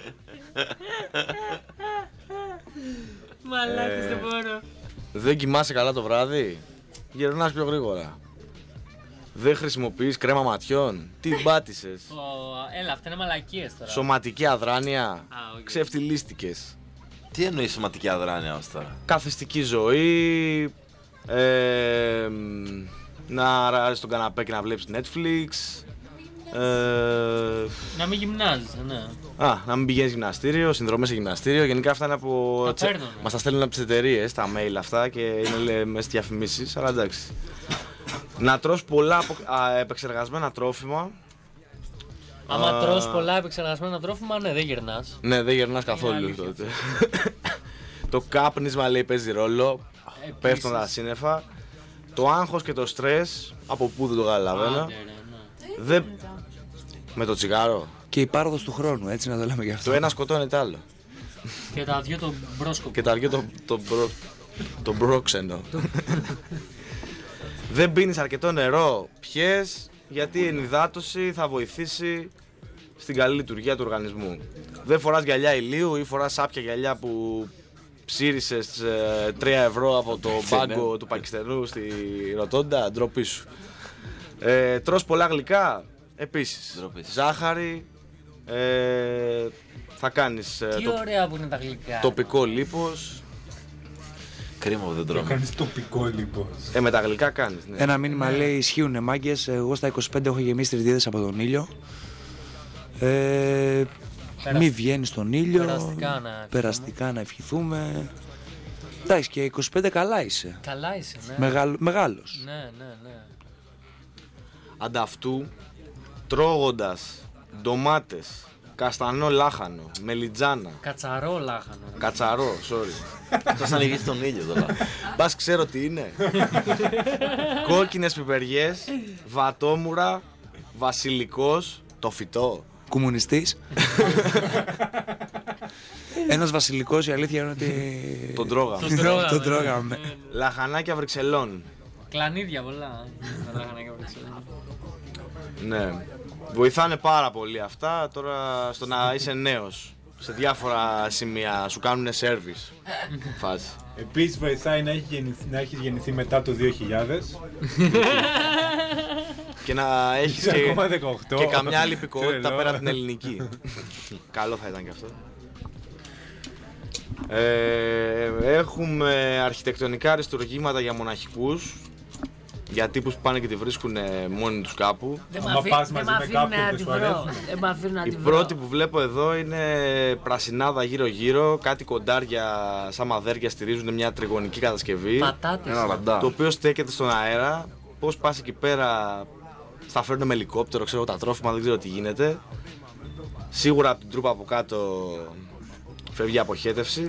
Μαλάκες, Ε, δεν μπορώ. Δεν κοιμάσαι καλά το βράδυ. Γερνάς πιο γρήγορα. Δεν χρησιμοποιείς κρέμα ματιών. Τι μπάτησες. Ω, έλα, αυτά είναι μαλακίες τώρα. Σωματική αδράνεια. οκ. Ξεφτυλίστηκες. Τι εννοεί σωματική αδράνεια ως τώρα? Καθιστική ζωή. Ε, μ, να αράζεις στον καναπέ και να βλέπεις Netflix. Ε, Να μην γυμνάζεις, ναι. Α, να μην πηγαίνεις γυμναστήριο, συνδρομές σε γυμναστήριο. Γενικά αυτά είναι από. Τα τσε- παίρνουνε. Μας τα στέλνουν από τις εταιρείες, τα mail αυτά και είναι λέ, μέσα στις διαφημίσεις. Αλλά εντάξει. Να τρως πολλά απο- α, επεξεργασμένα τρόφιμα. Άμα Α, τρως πολλά επεξεργασμένα τρόφιμα, ναι, δεν γυρνάς. Ναι, δεν γερνάς καθόλου αλήθεια τότε. Το κάπνισμα λέει παίζει ρόλο. Επίσης. Πέφτουν τα σύννεφα. Το άγχος και το στρες, από πού δεν το καταλαβαίνω. Άντε, ρε, ναι. Δεν... Με το τσιγάρο. Και η πάροδος του χρόνου, έτσι να το λέμε γι' αυτό. Το ένα σκοτώνει το άλλο. Και τα δυο τον μπρόσκοπο. Και τα δυο το, το, μπρο... το μπρόξενο. Δεν πίνεις αρκετό νερό. Πιες, γιατί η ενυδάτωση θα βοηθήσει στην καλή λειτουργία του οργανισμού. Δεν φοράς γυαλιά ηλίου ή φοράς σάπια γυαλιά που ψήρισες ε, τρία ευρώ από το μπάγκο του Πακιστανού στη Ρωτόντα. Ντροπή σου. Ε, τρως πολλά γλυκά. Επίσης. Ντροπή. Ζάχαρη. Ε, θα κάνεις ε, Τι το ωραία που είναι τα γλυκά. τοπικό λίπος. Κρίμα που δεν Το τρώμε. κάνεις τοπικό λοιπόν. Ε, με τα γλυκά κάνεις, ναι. Ένα μήνυμα λέει: ισχύουνε μάγκες. Εγώ στα είκοσι πέντε έχω γεμίσει τριδίδες από τον ήλιο. Ε, Περασ- μη βγαίνει στον ήλιο. περαστικά να ευχηθούμε. περαστικά να ευχηθούμε. Εντάξει, και είκοσι πέντε καλά είσαι. Καλά είσαι, ναι. Μεγαλ, μεγάλος. Ναι, ναι, ναι. Ανταυτού, τρώγοντας ντομάτες, καστανό λάχανο, μελιτζάνα, Κατσαρό λάχανο. κατσαρό, sorry. Σας ανοίγεις τον ήλιο τώρα. Μπας ξέρω τι είναι. Κόκκινες πιπεριές, βατόμουρα, βασιλικός, το φυτό. Κομμουνιστής. Ένας βασιλικός, η αλήθεια είναι ότι. Τον τρώγαμε. Τον τρώγαμε. Τον τρώγαμε. Λαχανάκια Βρυξελών. Κλανίδια πολλά. Τα λάχανα βρυξελών. Ναι. Βοηθάνε πάρα πολύ αυτά τώρα στο να είσαι νέος. Σε διάφορα σημεία σου κάνουν service. Φάση. Επίσης βοηθάει να, έχει γεννηθεί, να έχεις γεννηθεί μετά το δύο χιλιάδες. Και να έχεις Είσαι και, ακόμα δεκαοκτώ. και καμιά άλλη υπηκότητα Τρελό. πέρα από την ελληνική. Καλό θα ήταν και αυτό. Ε, έχουμε αρχιτεκτονικά αριστουργήματα για μοναχικούς. για τύπους που πάνε και τη βρίσκουν μόνοι τους κάπου. Δεν μ' αφήνει να τη βρω. Δεν μ' αφήνει να τη Η βρω. πρώτη που βλέπω εδώ είναι πρασινάδα γύρω-γύρω, κάτι κοντάρια σαν μαδέρια στηρίζουν μια τριγωνική κατασκευή. Πατάτες. Το οποίο στέκεται στον αέρα. Πώς πας εκεί πέρα, θα φέρνουν με ελικόπτερο, ξέρω τα τρόφιμα, δεν ξέρω τι γίνεται. Σίγουρα από την τρούπα από κάτω φεύγει αποχέτευση.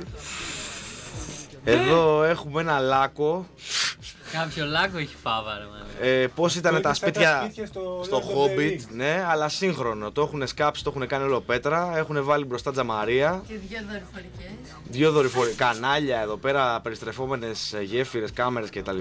Εδώ έχουμε ένα λάκκο. Κάποιο λάκκο έχει φάβα, ρε. Ε, πώς ήταν τα σπίτια, σπίτια στο, στο Hobbit, ναι, αλλά σύγχρονο. Το έχουν σκάψει, το έχουν κάνει όλο πέτρα, έχουν βάλει μπροστά τζαμαρία. Και δύο δορυφορικές. Δύο δορυφορικές, κανάλια εδώ πέρα, περιστρεφόμενες γέφυρες, κάμερες κτλ.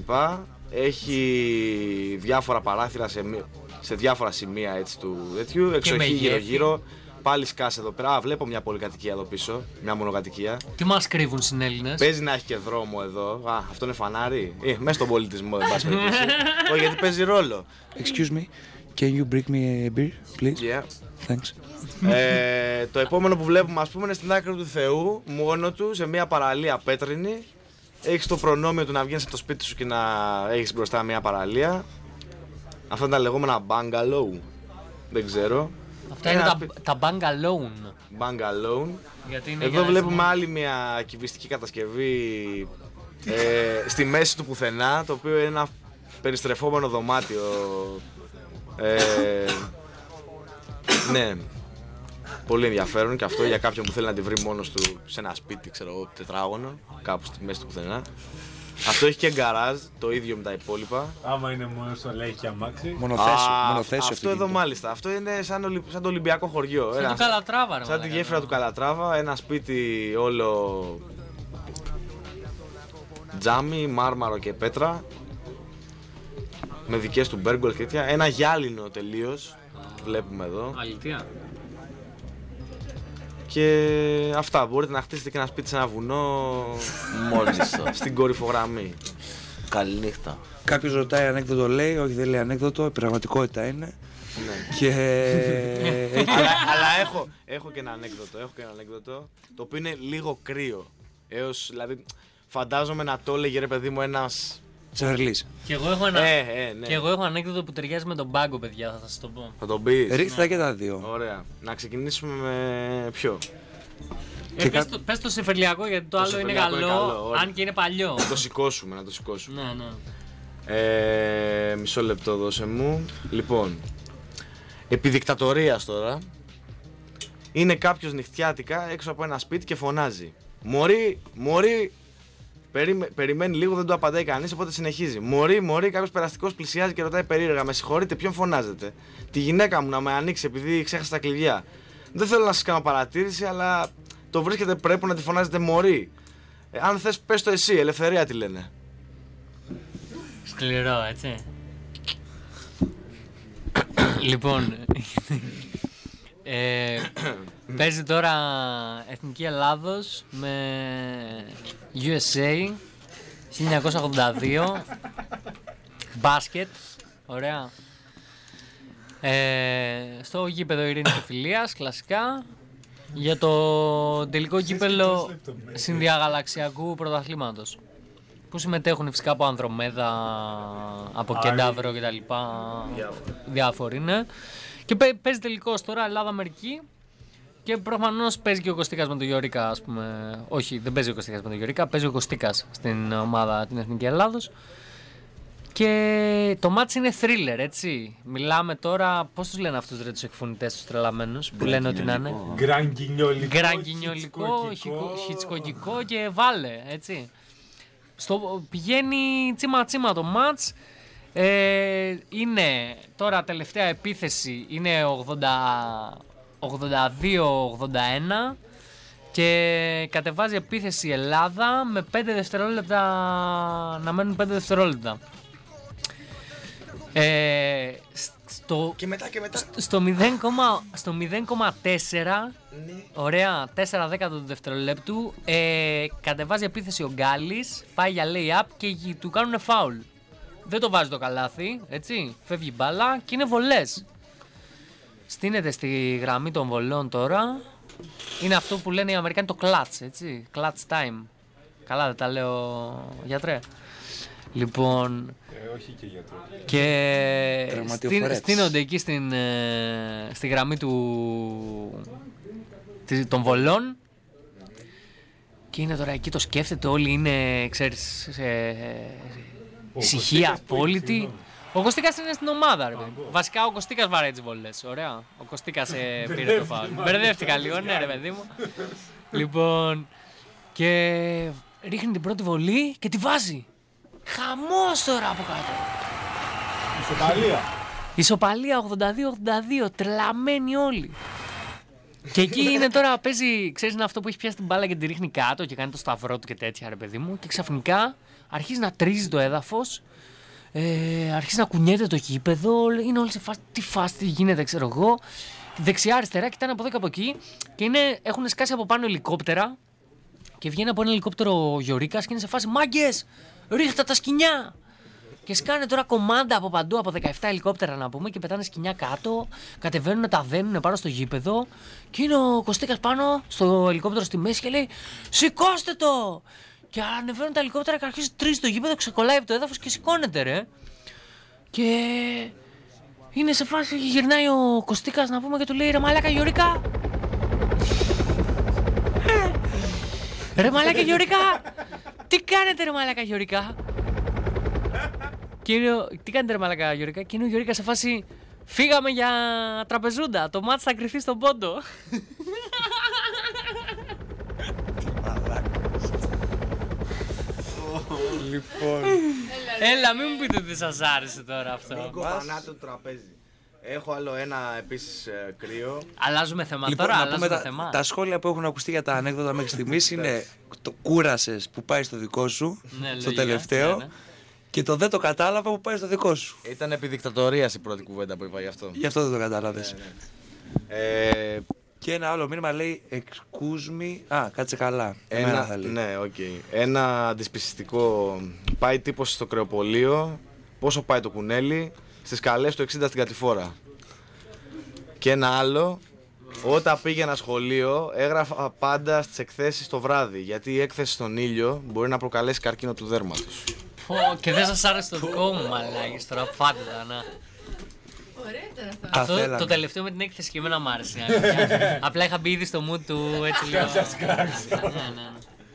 Έχει διάφορα παράθυρα σε, σε διάφορα σημεία έτσι, του τέτοιου, εξοχή γύρω-γύρω. Πάλι σκάσε εδώ πέρα. Α, βλέπω μια πολυκατοικία εδώ πίσω. Μια μονοκατοικία. Τι μας κρύβουν συνέλληνες. Παίζει να έχει και δρόμο εδώ. Α, αυτό είναι φανάρι. Ε, μέσα στον πολιτισμό, δεν πας περιπτώσει. Όχι, γιατί παίζει ρόλο. Excuse me, can you bring me a beer, please? Yeah. Thanks. ε, το επόμενο που βλέπουμε, ας πούμε, είναι στην άκρη του Θεού, μόνο του, σε μια παραλία πέτρινη. Έχεις το προνόμιο του να βγαίνεις από το σπίτι σου και να έχεις μπροστά μια παραλία. Αυτά είναι τα λεγόμενα bungalow. Δεν ξέρω. Αυτά είναι τα, τα bungalow. Bungalow. Είναι Εδώ βλέπουμε άλλη μια κυβιστική κατασκευή ε, στη μέση του πουθενά, το οποίο είναι ένα περιστρεφόμενο δωμάτιο. Ε, ναι, πολύ ενδιαφέρον και αυτό για κάποιον που θέλει να τη βρει μόνος του σε ένα σπίτι, ξέρω εγώ, τετράγωνο, κάπου στη μέση του πουθενά. Αυτό έχει και γκαράζ, το ίδιο με τα υπόλοιπα. Άμα είναι μόνο στο λέει και αμάξι. Μονοθέσιο, μονοθέσιο. Αυτό εδώ μάλιστα. Αυτό είναι σαν, ολυ... σαν το Ολυμπιακό χωριό. Σαν ένα... το Καλατράβα, ρε. Σαν τη γέφυρα ναι. του Καλατράβα. Ένα σπίτι όλο τζάμι, μάρμαρο και πέτρα. Με δικές του μπέργκολ και τέτοια. Ένα γυάλινο τελείως. Βλέπουμε εδώ. Αλήθεια. Και αυτά, μπορείτε να χτίσετε και ένα σπίτι σε ένα βουνό μόλις στην κορυφογραμμή. Καληνύχτα. Κάποιος ρωτάει ανέκδοτο, λέει, όχι δεν λέει ανέκδοτο, η πραγματικότητα είναι. Ναι. Και... αλλά αλλά έχω, έχω και ένα ανέκδοτο, έχω και ένα ανέκδοτο, το οποίο είναι λίγο κρύο. Έως, δηλαδή, φαντάζομαι να το έλεγε ρε παιδί μου ένας... Τσαρλής. Και εγώ έχω ένα, ε, ε, ναι. και εγώ έχω ανέκδοτο που ταιριάζει με τον πάγκο, παιδιά, θα σας το πω. Θα τον πεις. Ρίχτα και τα δύο. Ωραία. Να ξεκινήσουμε με ποιο? Ε, πες, το, πες το σεφερλιακό γιατί το, το άλλο είναι καλό, είναι καλό, αν και είναι παλιό. Να το σηκώσουμε, να το σηκώσουμε. Ναι, ναι. Ε, μισό λεπτό δώσε μου. Λοιπόν, επί δικτατορίας τώρα, είναι κάποιος νυχτιάτικα έξω από ένα σπίτι και φωνάζει «Μωρή, μωρή». Περιμέ, περιμένει λίγο, δεν του απαντάει κανείς, οπότε συνεχίζει. Μωρή, μωρή, κάποιος περαστικός πλησιάζει και ρωτάει περίεργα: με συγχωρείτε, ποιον φωνάζετε? Τη γυναίκα μου να με ανοίξει επειδή ξέχασα τα κλειδιά. Δεν θέλω να σας κάνω παρατήρηση, αλλά το βρίσκεται, πρέπει να τη φωνάζετε μωρή. Ε, αν θες, πες το εσύ, ελευθερία τη λένε. Σκληρό, έτσι. Λοιπόν. ε, παίζει τώρα Εθνική Ελλάδος με γιου ες έι χίλια εννιακόσια ογδόντα δύο. Μπάσκετ, ωραία. Ε, στο γήπεδο Ειρήνης και Φιλίας, κλασικά. Για το τελικό κύπελλο συνδιαγαλαξιακού πρωταθλήματος. Που συμμετέχουν φυσικά από Ανδρομέδα, από Κεντάβρο κτλ. Διάφοροι είναι. Και παίζει τελικώς τώρα Ελλάδα-Αμερική. Και προφανώς παίζει και ο Κωστίκας με τον Γιωρίκα, ας πούμε. Όχι, δεν παίζει ο Κωστίκας με τον Γιωρίκα, παίζει ο Κωστίκας στην ομάδα την Εθνική Ελλάδος. Και το μάτς είναι thriller, έτσι. Μιλάμε τώρα, πώς τους λένε αυτούς ρε τους εκφωνητές τους τρελαμένους, που λένε ότι να είναι. Γκραγκινιολικό, Γκραγκινιολικό, χιτσκοκικό και βάλε, έτσι. Στο, πηγαίνει τσίμα τσίμα το μάτς. Ε, είναι τώρα τελευταία επίθεση, είναι ογδόντα δύο ογδόντα ένα και κατεβάζει επίθεση η Ελλάδα με πέντε δευτερόλεπτα, να μένουν πέντε δευτερόλεπτα. Ε, στο, και μετά και μετά στο μηδέν κόμμα τέσσερα, ναι. Ωραία, τέσσερα δέκατα του δευτερολέπτου, ε, κατεβάζει επίθεση ο Γκάλης, πάει για lay-up και του κάνουν φάουλ. Δεν το βάζει το καλάθι, έτσι, φεύγει μπάλα και είναι βολές. Στείνεται στη γραμμή των βολών τώρα. Είναι αυτό που λένε οι Αμερικάνοι το clutch, έτσι, clutch time. Καλά δεν τα λέω, γιατρέ. Λοιπόν. Ε, όχι και γιατρό. Και στην, στείνονται εκεί στην, ε, στη γραμμή του, των βολών. Και είναι τώρα εκεί, το σκέφτεται, όλοι είναι, ξέρεις, σε ησυχία απόλυτη. Ο Κωστίκας είναι στην ομάδα, ρε παιδί. Βασικά ο Κωστίκας βαράει τις βολές. Ωραία. Ο Κωστίκας ε, πήρε το φάουλ. Μπερδεύτηκα λίγο, ναι, ρε παιδί μου. Λοιπόν, και ρίχνει την πρώτη βολή και τη βάζει. Χαμός τώρα από κάτω. Ισοπαλία. Ισοπαλία ογδόντα δύο ογδόντα δύο. Τρελαμένοι όλοι. Και εκεί είναι τώρα, παίζει, ξέρεις, είναι αυτό που έχει πιάσει την μπάλα και την ρίχνει κάτω και κάνει το σταυρό του και τέτοια, ρε παιδί μου. Και ξαφνικά αρχίζει να τρίζει το έδαφος, ε, αρχίζει να κουνιέται το γήπεδο. Είναι όλοι σε φάση, τι φάση, τι γίνεται, ξέρω εγώ. Δεξιά-αριστερά, κοιτάνε από εδώ και από εκεί και είναι, έχουν σκάσει από πάνω ελικόπτερα. Και βγαίνει από ένα ελικόπτερο ο Γιωρίκας και είναι σε φάση, μάγκες, ρίχτα τα σκοινιά. Και σκάνε τώρα κομμάντα από παντού, από δεκαεπτά ελικόπτερα να πούμε, και πετάνε σκοινιά κάτω. Κατεβαίνουν, τα δένουν πάνω στο γήπεδο. Και είναι ο Κωστίκας πάνω στο ελικόπτερο στη μέση και λέει: σηκώστε το! Και ανεβαίνουν τα ελικόπτερα και αρχίζει τρίζει το γήπεδο, ξεκολλάει από το έδαφος και σηκώνεται, ρε. Και είναι σε φάση, γυρνάει ο Κωστίκας να πούμε και του λέει: ρε μαλάκα Γιωρικά! Ρε μαλάκα Γιωρικά! Τι κάνετε, ρε μαλάκα Γιωρικά! Και είναι ο... Τι κάνετε, ρε μαλάκα Γιωρικά? Και είναι ο Γιωρίκας σε φάση, φύγαμε για τραπεζούντα, το μάτς θα κρυφθεί στον πόντο. Λοιπόν. Έλα, μην μου πείτε ότι σας άρεσε τώρα αυτό. Μην κοπανάτε το τραπέζι. Έχω άλλο ένα επίσης ε, κρύο. Αλλάζουμε θέμα Λοιπόν, τώρα, να αλλάζουμε πούμε θέμα. Τα, τα σχόλια που έχουν ακουστεί για τα ανέκδοτα μέχρι στιγμής είναι το κούρασες που πάει στο δικό σου, Ναι, στο λογικά, τελευταίο, ναι, ναι. και το δεν το κατάλαβα που πάει στο δικό σου. Ήταν επί δικτατορίας η πρώτη κουβέντα που είπα γι' αυτό. Γι' αυτό δεν το κατάλαβες. Ναι, ναι. Ε, Και ένα άλλο μήνυμα λέει excuse me. Α, κάτσε καλά. Ένα, θα λέει. ναι, okay. Ένα αντισπιστικό. Πάει τύπος στο κρεοπολείο. Πόσο πάει το κουνέλι? Στις καλές του εξήντα στην κατηφόρα. Και ένα άλλο. Όταν πήγαινα σχολείο, έγραφα πάντα στις εκθέσεις το βράδυ. Γιατί η έκθεση στον ήλιο μπορεί να προκαλέσει καρκίνο του δέρματος. Πω, και δεν σας άρεσε το δικό μου, μαλάκες, τώρα πάντα, να. Ωραία τώρα αυτό. Αυτό το τελευταίο με την έκθεση και εμένα μ' άρεσε. Απλά είχα μπει ήδη στο mood του έτσι λίγο. Ναι, ναι.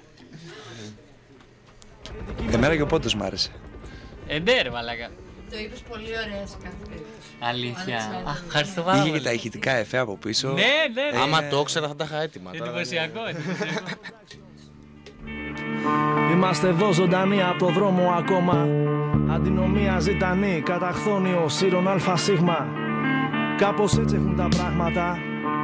Εμένα και ο Πόντος μ' άρεσε. Ε, ναι ρε μαλάκα. Το είπες πολύ ωραία σε κάθε περίπτωση. Αλήθεια. Αχ, ευχαριστώ πάρα Είχε πολύ. και τα ηχητικά εφέ από πίσω. Ναι, ναι, ναι. Άμα το ήξερα θα τα είχα έτοιμα. Εντυπωσιακό, εντυπωσιακό. Είμαστε εδώ ζωντανοί από το δρόμο ακόμα. Αντινομία ζητανή, καταχθόνιο, σύρων αλφα σίγμα. Κάπως έτσι έχουν τα πράγματα.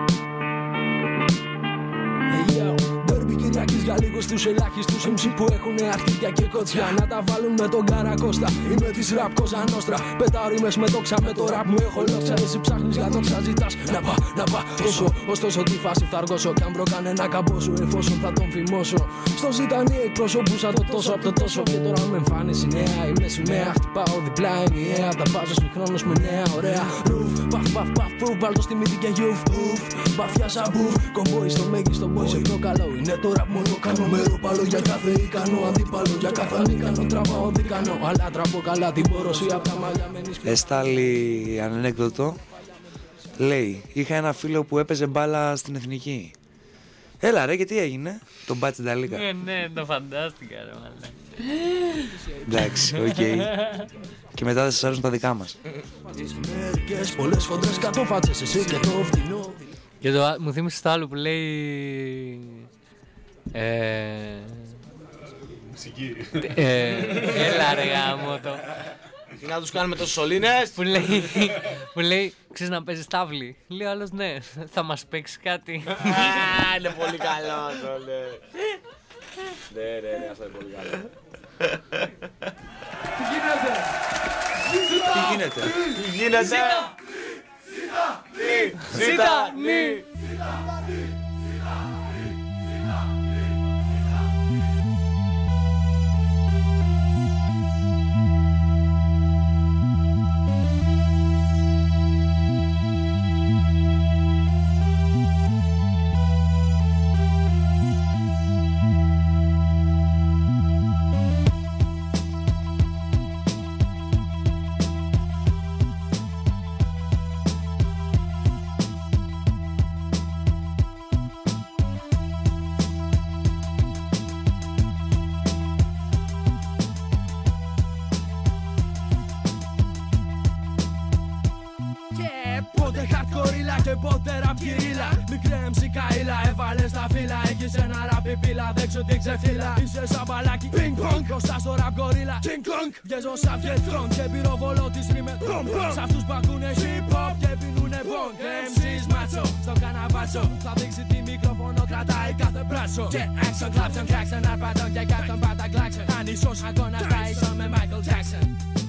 Hey, yo. Κυριακής για λίγο στους ελάχιστους εμ σι που έχουνε αρχίδια και κότσια. Να τα βάλουν με τον Καρακώστα ή με της ραπ Κόζα Νόστρα. Πετάω ρήμες με δόξα, με το ραπ μου έχω λόξα. Εσύ ψάχνεις για δόξα, ζητάς να πά, να πά τόσο. Ωστόσο τι φάση θα αργώσω κι αν βρω κανένα καμπόσο, εφόσον θα τον φημώσω. Στο ζητανή εκπροσωπούσα το τόσο απ' το τόσο. Και τώρα με εμφάνιση νέα, είμαι σημαία. Χτυπάω διπλά ενιαία, τα βάζω συγχρόνως με νέα ωραία. Ρουφ, παφ, παφ, παφ, προυφ, βάλτο στη μύτη και γιουφ. Ουφ, μπαφιά σαμπούφ, κομπόι στο μέγιστο boy, σε πιο καλό είναι το ραπ μόνο. Κάνω μερόπαλο για κάθε ικανό, αντίπαλο για κάθε ανίκανο. Τραβάω δίκανο, αλλά τραβώ καλά την πόρωση απ' τα μαλλιά με νησπί. Εστάλει ανέκδοτο. Λέει, είχα ένα φίλο που έπαιζε μπάλα στην εθνική. Έλα ρε, και τι έγινε? Τον μπάτσε τα λίγα. Ναι, ναι, το φαντάστηκα ρε μαλάκα. Εντάξει, οκ. Και μετά δεν σας άρεσουν τα δικά μας. Μερικές πολλές χοντρές κατόφατσες εσύ και το φτηνό. Και το, μου θύμισε το άλλο που λέει... Ε... Μουσική. Ε, έλα ρε γάμο το. Τι να τους κάνουμε τόσους σωλήνες? Που λέει, που λέει, ξέρεις να παίζεις τάβλη? Λέει ο άλλος, ναι, θα μας παίξει κάτι. Α, είναι πολύ καλό αυτό, ναι. Ναι, ναι, ναι, αυτό είναι πολύ καλό. Τι γίνεται? Τι γίνεται? Τι γίνεται? Ζήτα! Ζήτα! Ζήτα! ποτέ ραπ κυρίλα. Μικρέ εμσι καήλα, έβαλε στα φύλλα. Έχεις ένα ραπ πιπίλα, δέξω την ξεφύλλα. Είσαι σαν μπαλάκι, πινκ πονκ. Μπροστά στο ραπ γορίλα, King Kong. Βγαίνω σαν βιετρόν και πυροβολώ τις ρήμες. Σ' αυτούς που ακούνε hip hop και πίνουνε bonk. εμσις μάτσο, στο καναβάτσο. Θα δείξει τι μικρόφωνο κρατάει κάθε μπράτσο. Και action, κλάψον, κράξον, αρπατών και κάποιον πάτα κλάξον. Αν ίσως αγώνας τα ίσον με Michael Jackson.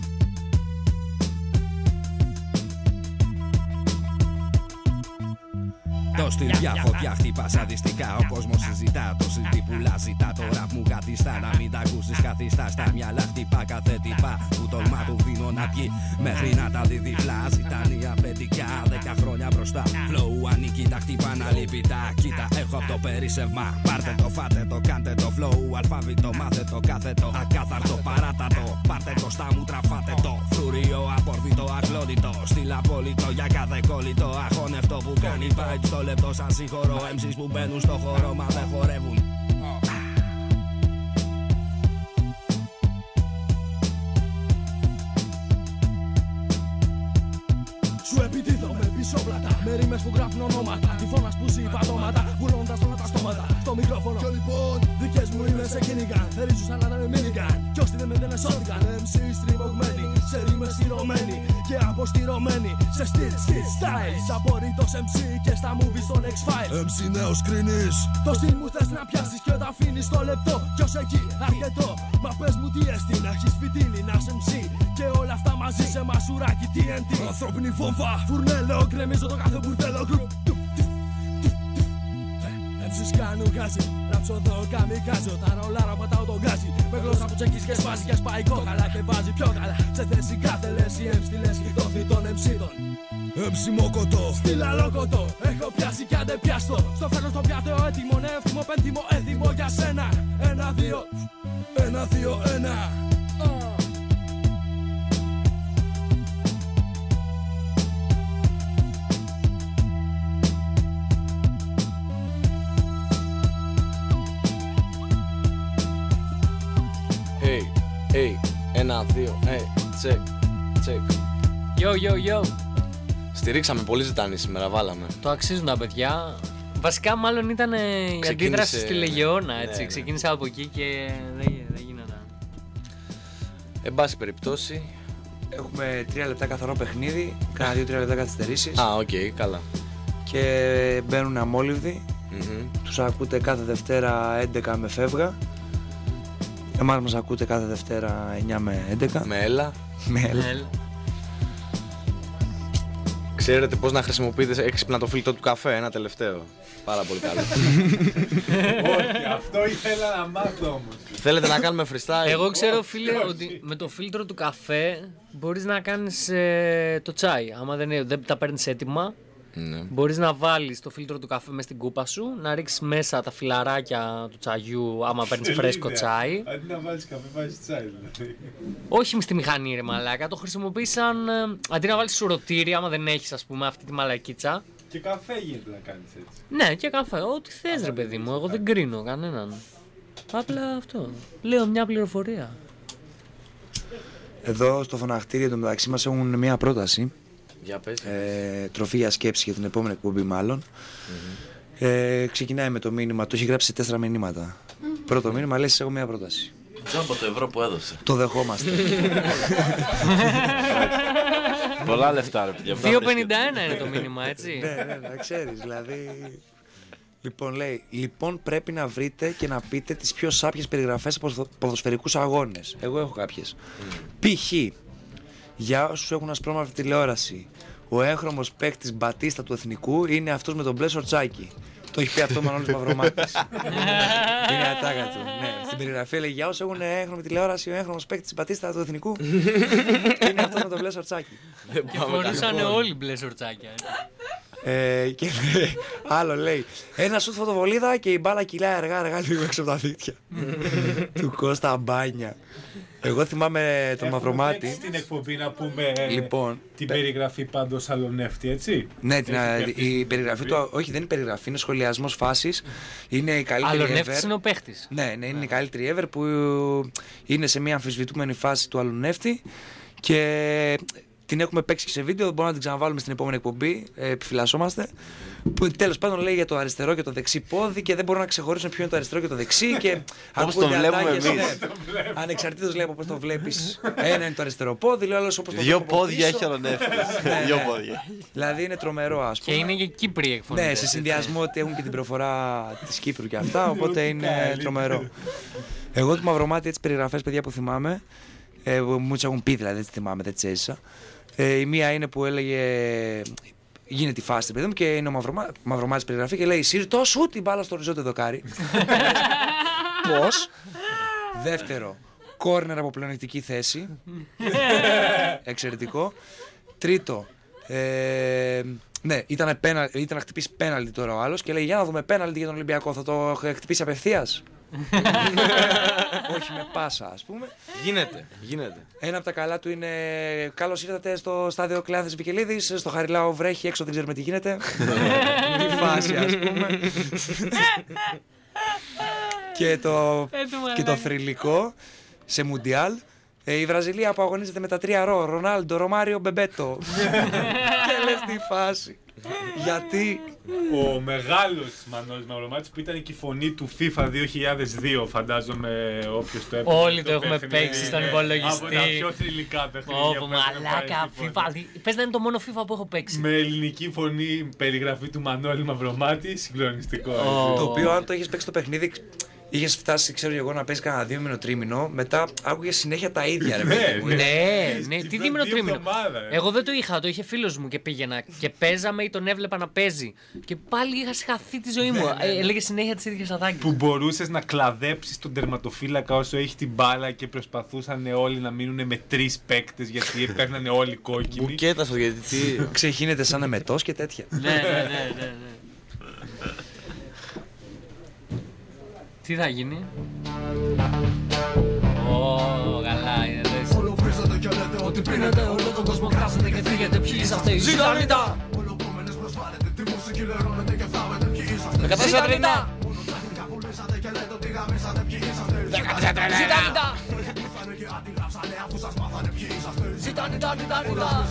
Το στυλ διαφωτιά χτυπά σαντιστικά. Ο κόσμος συζητά, το σιλτί πουλά ζητά. Το ραπ μου γατιστά, να μην τα ακούσεις καθιστά. Στα μυαλά χτυπά κάθε τυπά που τολμά του δίνω να βγει. Μέχρι να τα δει διπλά, ζητάνει αφεντικά. Δέκα χρόνια μπροστά, flow ανήκει τα χτυπά να λείπει τα. Κοίτα, έχω απ' το περίσσευμα. Πάρτε το, φάτε το, κάντε το flow. Αλφάβητο, μάθε το, κάθετο. Ακάθαρτο, παράτατο. Πάρτε το στα μούτρα, φάτε το. Φρούριο, απορβητό, αγλώδητο. Στυλ απόλυτο για κάθε κόλλητο. Αχώνευτο που κάνει vibes στο λεπτό σαν συγχωρώ. εμσις που μπαίνουν στο χώρο μα δεν χορεύουν. Σου επιτίθω με πισόπλατα. Με ρήμες που γράφουν ονόματα. Τυφώνας που ζει πατώματα. Βουλώντας όλα τα στόματα. Στο μικρόφωνο. Και λοιπόν, δικές μου ρήμες σε κυνηγάν. Θερίζουν σαν να είναι μίνιγκαν. Κι όσοι δεν με δεν εσώθηκαν. εμσις στριβωγμένοι. Σε ρήμες στηρωμένοι. Και αποστηρωμένοι. Σε στυλ, στυλ, styles. Απορρίτως εμσί και στα movies των X-Files. εμσί νέος κρίνεις. Το στυλ μου θες να πιάσεις και τα αφήνεις στο λεπτό. Κι ως εκεί αρκετό. Μα πες μου τι έστει να έχεις φιτίλι να σε εμσί. Και όλα αυτά μαζί σε μασουράκι τι εν τι. Ανθρώπινη βόμβα. Φουρνέλο, γκρεμίζω το κάθε μπουρδέλο. εμσις κάνουν γκάζι. Ράψω εδώ καμικάζω. Τα ρολάρα πατάω τον γκάζι. Με γλώσσα που τσεκείς και σπάζει και σπάει κόκαλα. Και βάζει πιο καλά. Σε θέση κάθε λέση έμψη λες χιτώθη των εμσίδων. εμσί μόκοτο. Στυλ αλόκοτο. Έχω πιάσει κι άντε πιάστο. Στο φέρνω στο πιάτο έτοιμο. Νεύθυμο, πέντιμο, έθιμο για σένα. Ένα, δύο. Ένα, δύο, ένα. Hey, hey, ένα, δύο, hey, check, check. Yo, yo, yo. Στηρίξαμε πολύ ζητάνη σήμερα, βάλαμε. Το αξίζουν τα παιδιά. Βασικά μάλλον ήταν η αντίδραση στη Λεγεώνα, έτσι. Ναι, ναι. Ξεκίνησε από εκεί και δεν, δεν γίνονταν. Εν πάση περιπτώσει. Έχουμε τρία λεπτά καθαρό παιχνίδι, κάνα δύο τρία λεπτά καθυστερήσεις. Α, οκ, okay, καλά. Και μπαίνουν αμόλυβδοι. Mm-hmm. Τους ακούτε κάθε Δευτέρα έντεκα με φεύγα. Εμάς μας ακούτε κάθε Δευτέρα εννιά με έντεκα. Με έλα. Με έλα. Ξέρετε πώς να χρησιμοποιείτε έξυπνα το φίλτρο του καφέ, ένα τελευταίο. Πάρα πολύ καλό. Όχι, αυτό ήθελα να μάθω όμως. Θέλετε να κάνουμε freestyle? Εγώ ξέρω, φίλε, ότι με το φίλτρο του καφέ μπορείς να κάνεις ε, το τσάι. Άμα δεν, δεν τα παίρνεις έτοιμα, ναι. Μπορείς να βάλεις το φίλτρο του καφέ μες στην κούπα σου, να ρίξεις μέσα τα φιλαράκια του τσαγιού άμα παίρνεις φρέσκο τσάι. Αντί να βάλεις καφέ, βάζεις τσάι δηλαδή. Όχι στη μηχανή ρε μαλάκα, το χρησιμοποιείς σαν... Αντί να βάλεις σουρωτήρι, άμα δεν έχεις ας πούμε αυτή τη μαλακίτσα. Και καφέ γίνεται να κάνεις έτσι. Ναι, και καφέ, ό,τι θες ρε παιδί μου, εγώ δεν κρίνω κανέναν. Απλά αυτό, λέω μια πληροφορία. Εδώ στο φωναχτήριο το μεταξύ μας έχουν μια πρόταση. Για πες. Ε, τροφή για σκέψη για την επόμενη εκπομπή μάλλον. Mm-hmm. ε, ξεκινάει με το μήνυμα, το έχει γράψει τέσσερα μηνύματα. Mm-hmm. Πρώτο μήνυμα, λες έχω μια πρόταση. Τζάμπο το ευρώ που έδωσε. Το δεχόμαστε. Πολλά λεφτά ρε παιδιά. δύο πενήντα ένα είναι το μήνυμα, έτσι. Ναι, ναι, να ξέρεις, δηλαδή... Λοιπόν, λέει, λοιπόν πρέπει να βρείτε και να πείτε τις πιο σάπιες περιγραφές από ποδοσφαιρικούς αγώνες. Εγώ έχω κάποιες. Mm. Π.χ. Για όσους έχουν ασπρόμαυρη τηλεόραση, ο έγχρωμος παίκτης Μπατίστα του Εθνικού είναι αυτός με τον μπλε σορτσάκι. Το έχει πει αυτό ο Μανώλης Μαυρομάτης. Είναι ατάκα του. Ναι. Στην περιγραφή λέει για όσους έχουν έγχρωμη τηλεόραση, ο έγχρωμος παίκτης Μπατίστα του Εθνικού είναι αυτός με τον μπλε σορτσάκι. Και φορούσαν όλοι μπλε σορτσάκια. Ε, και λέει, άλλο λέει, ένα σουτ φωτοβολίδα και η μπάλα κυλάει αργά αργά λίγο έξω από τα δίκτυα του Κώστα Μπάνια. Εγώ θυμάμαι τον Μαυρομάτι. Στην εκπομπή να πούμε λοιπόν, την περιγραφή πάντως Αλονεύτη, έτσι. Ναι, την, η περιγραφή του, όχι δεν είναι περιγραφή, είναι σχολιασμός φάσης. Είναι η καλύτερη Αλονεύτης είναι ο παίχτης. Ναι, ναι, είναι yeah. η καλύτερη ever που είναι σε μια αμφισβητούμενη φάση του Αλονεύτη και την έχουμε παίξει και σε βίντεο, μπορούμε να την ξαναβάλουμε στην επόμενη εκπομπή. Ε, επιφυλασσόμαστε. Που τέλος πάντων λέει για το αριστερό και το δεξί πόδι και δεν μπορούν να ξεχωρίσουν ποιο είναι το αριστερό και το δεξί. Και όπως το βλέπουμε εμείς. Ναι. Ανεξαρτήτως λέει από πώς το βλέπεις. Ένα είναι το αριστερό πόδι, λέει άλλος όπως το Δύο πόδια έχει ο Νέφης. Δύο πόδια. Δηλαδή είναι τρομερό, ας πούμε. Και είναι και Κύπροι εκφωνητές. Ναι, σε συνδυασμό ότι έχουν και την προφορά της Κύπρου και αυτά, οπότε είναι τρομερό. Εγώ του Μαυρομάτι έτσι περιγραφές, παιδιά, που θυμάμαι, ε, μου τις έχουν πει δηλαδή, δεν τις θυμάμαι, δεν τις έζησα. Ε, η μία είναι που έλεγε, γίνεται η φάση, παιδί μου, και είναι ο Μαυρομά... Μαυρομάτης περιγραφή και λέει «Σύρτο σου την μπάλα στο οριζόντιο δοκάρι». Πώς. Δεύτερο, κόρνερ από πλεονεκτική θέση. Εξαιρετικό. Τρίτο, ε, ναι, ήταν, πένα, ήταν να χτυπήσει πέναλτι τώρα ο άλλος και λέει «Για να δούμε πέναλτι για τον Ολυμπιακό, θα το χτυπήσει απευθείας». Όχι με πάσα, ας πούμε. Γίνεται, γίνεται. Ένα από τα καλά του είναι «Καλώς ήρθατε στο στάδιο Κλεάνθης Βικελίδης, στο Χαριλάο βρέχει, έξω δεν ξέρουμε τι γίνεται». Η φάση, ας πούμε. Και το, και το θρυλικό σε Μουντιάλ. Ε, η Βραζιλία που αγωνίζεται με τα τρία ρο, Ρονάλντο, Ρωμάριο, Μπεμπέτο. Και λες τη φάση. Γιατί ο μεγάλος Μανώλης Μαυρομάτης που ήταν και η φωνή του FIFA δύο χιλιάδες δύο, φαντάζομαι όποιος το έπαιξε. Όλοι το έχουμε παίξει στον υπολογιστή. Από τα πιο θρυλικά παιχνίδια. Όπο μαλάκα, FIFA. Πες να είναι το μόνο FIFA που έχω παίξει. Με ελληνική φωνή, περιγραφή του Μανώλη Μαυρομάτη, συγκλονιστικό. Το οποίο αν το έχεις παίξει το παιχνίδι, είχε φτάσει, ξέρω εγώ, να παίζει κανένα δύο μήνο τρίμηνο, μετά άκουγε συνέχεια τα ίδια, ρε παιδί μου. Ναι, ναι, τι δίμηνο τρίμηνο. Εγώ δεν το είχα, το είχε φίλος μου και πήγαινα και παίζαμε ή τον έβλεπα να παίζει. Και πάλι είχα συγχαθεί τη ζωή μου. Έλεγε συνέχεια τις ίδιες ατάκες. Που μπορούσες να κλαδέψεις τον τερματοφύλακα όσο έχει την μπάλα και προσπαθούσαν όλοι να μείνουν με τρεις παίκτες γιατί παίρνανε όλοι κόκκινοι. Μπουκέτα στο διαιτητή. Ξεχύνεται σαν εμετός και τέτοια. Ναι, ναι, ναι, ναι. Τι θα γίνει? Ω, καλά είναι λες. Όλο βρίζετε και λέτε ότι πίνετε, όλο τον κόσμο κράζετε και φύγετε. Ποιοι είσαστε οι Ζητανίτα? Όλο κόμενες προσβάλλετε, τη μουσική λερώνετε και φθάβετε. Ποιοι είσαστε Ζητανίτα? Ζητανίτα! Ζητανίτα, Ζητανίτα!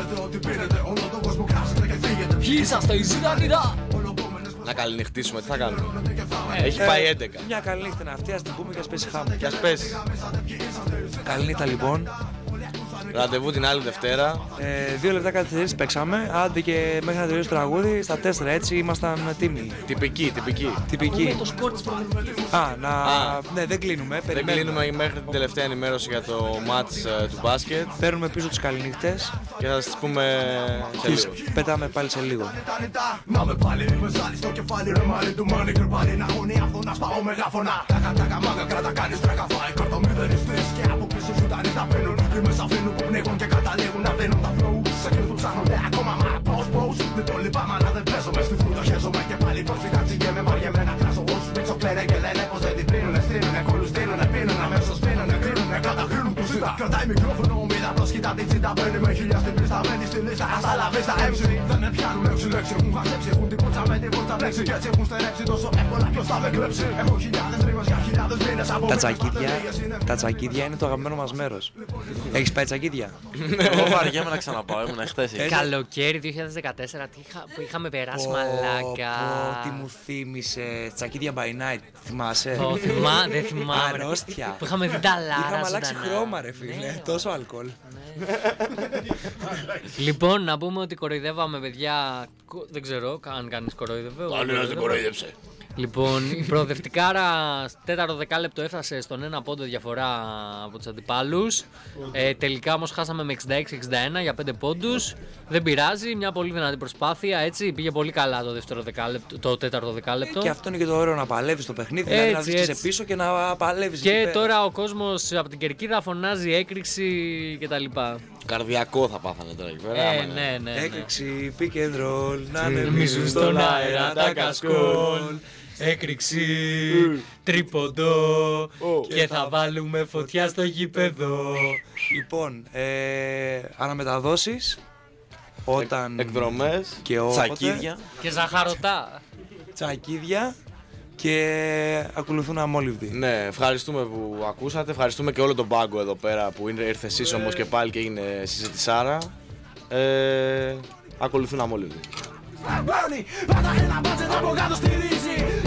Ποιοι είσαστε οι Ζητανίτα? Να καληνυχτήσουμε, τι θα κάνουμε. Έχει πάει έντεκα. Μια καληνύχτα είναι αυτή, ας την πούμε και ας πέσει χάμω. Και ας πέσει. Καληνύχτα λοιπόν. Ραντεβού την άλλη Δευτέρα. Ε, δύο λεπτά καθυστερήσεις παίξαμε. Άντε και μέχρι να τελειώσει το τραγούδι. Στα τέσσερα έτσι ήμασταν τίμοι. Τυπική, τυπική. Τυπική. Το σκορ της προηγούμενης. Α, να. Α, ναι, δεν κλείνουμε. Δεν κλείνουμε μέχρι την τελευταία ενημέρωση για το μάτς uh, του μπάσκετ. Παίρνουμε πίσω τις καληνύχτες. Και θα σας πούμε σε λίγο. Πετάμε πάλι σε λίγο. Να με πάλι, είμαι ζάλι στο κεφάλι, ρε μάλι του μάνι κρυπάλι. Να γωνεί αυτό να σπάω μεγάφωνα. Τάκα τάκα μάγκα κράτα κάνεις τρέκα φάει. Καρτομί δεν istείς και από πίσω σου τα νύχτα πίνουν. Ρήμες αφήνουν που πνίγουν και καταλήγουν να δίνουν τα flow. Σε κλειδούν ψάχνονται ακόμα μα πώς πώς. Δεν το λυπάμαι αλλά δεν παίζω μες στη φρούτα. Χέζομαι και πάλι προσφυγάτσι και με βαριεμένα κράζω. Όσους πίτσο κλαίνε και λένε πως δεν την πίνουνε. Στείνουνε κόλλους δίνουνε, πίνουνε αμέσως πίνουνε. Κρύνουνε, καταχρύνουν του ζήτα. Κρατάει μικρόφωνο, μίλα απλώς κοιτά την τσίτα. Παίρνει με χιλιά στην πίστα, μένει στη λίστα. Hasta la vista, εμ σι. Δεν με πιάνουν λέξη λέξη. Έχουν χασέψει, έχουν την πόρτσα με την πόρτσα μπλέξει. Και έτσι έχουν στερέψει τόσο εύκολα ποιος θα με κλέψει. Έχω χιλιάδες ρήμες για χιλιάδες μήνες από τα τσακίδια, τα τσακίδια είναι το αγαπημένο μας μέρος. Έχεις πάει τσακίδια? Εγώ βαριέμαι να ξαναπάω, ήμουν χτες. Καλοκαίρι δύο χιλιάδες δεκατέσσερα που είχαμε περάσει μαλάκα. Τι μου θύμισε, τσακίδια by night, θυμάσαι? Το θυμά, δεν θυμάμαι. Αρρώστια. Που είχαμε δει τα λάρα. Είχαμε αλλάξει χρώμα ρε φίλε, τόσο αλκοόλ. Λοιπόν, να πούμε ότι κοροϊδεύαμε παιδιά, δεν ξέρω αν κανείς κοροϊδεύε. Κανένας δεν κοροϊδεύσε. Λοιπόν, η προοδευτικάρα τέταρτο δεκάλεπτο έφτασε στον ένα πόντο διαφορά από τους αντιπάλους. Ε, τελικά όμως χάσαμε με εξήντα έξι εξήντα ένα για πέντε πόντους. Δεν πειράζει, μια πολύ δυνατή προσπάθεια, έτσι. Πήγε πολύ καλά το, δεύτερο δεκάλεπτο, το τέταρτο δεκάλεπτο. Και αυτό είναι και το ωραίο, να παλεύεις το παιχνίδι, έτσι, δηλαδή να βρίσκεσαι πίσω και να παλεύεις. Και τώρα ο κόσμος από την κερκίδα φωνάζει έκρηξη κτλ. Καρδιακό θα πάθανε τώρα εκεί πέρα. Ε, ναι, ναι, ναι. Έκρηξη, pick and roll, να ανεμίζουν στον αέρα τα κασκόλ. Έκρηξη, τρίποντο και θα βάλουμε φωτιά στο γήπεδο. Λοιπόν, ε, αναμεταδόσεις όταν εκδρομές και όποτε. Τσακίδια και ζαχαρωτά. Τσακίδια και ακολουθούν αμόλυβδοι. Ναι, ευχαριστούμε που ακούσατε. Ευχαριστούμε και όλο τον πάγκο εδώ πέρα που ήρθε σύσσωμος και πάλι και έγινε συζητησάρα. Ε, ακολουθούν αμόλυβδοι. Πάντα ένα μπάτζετ από κάτω στηρίζει.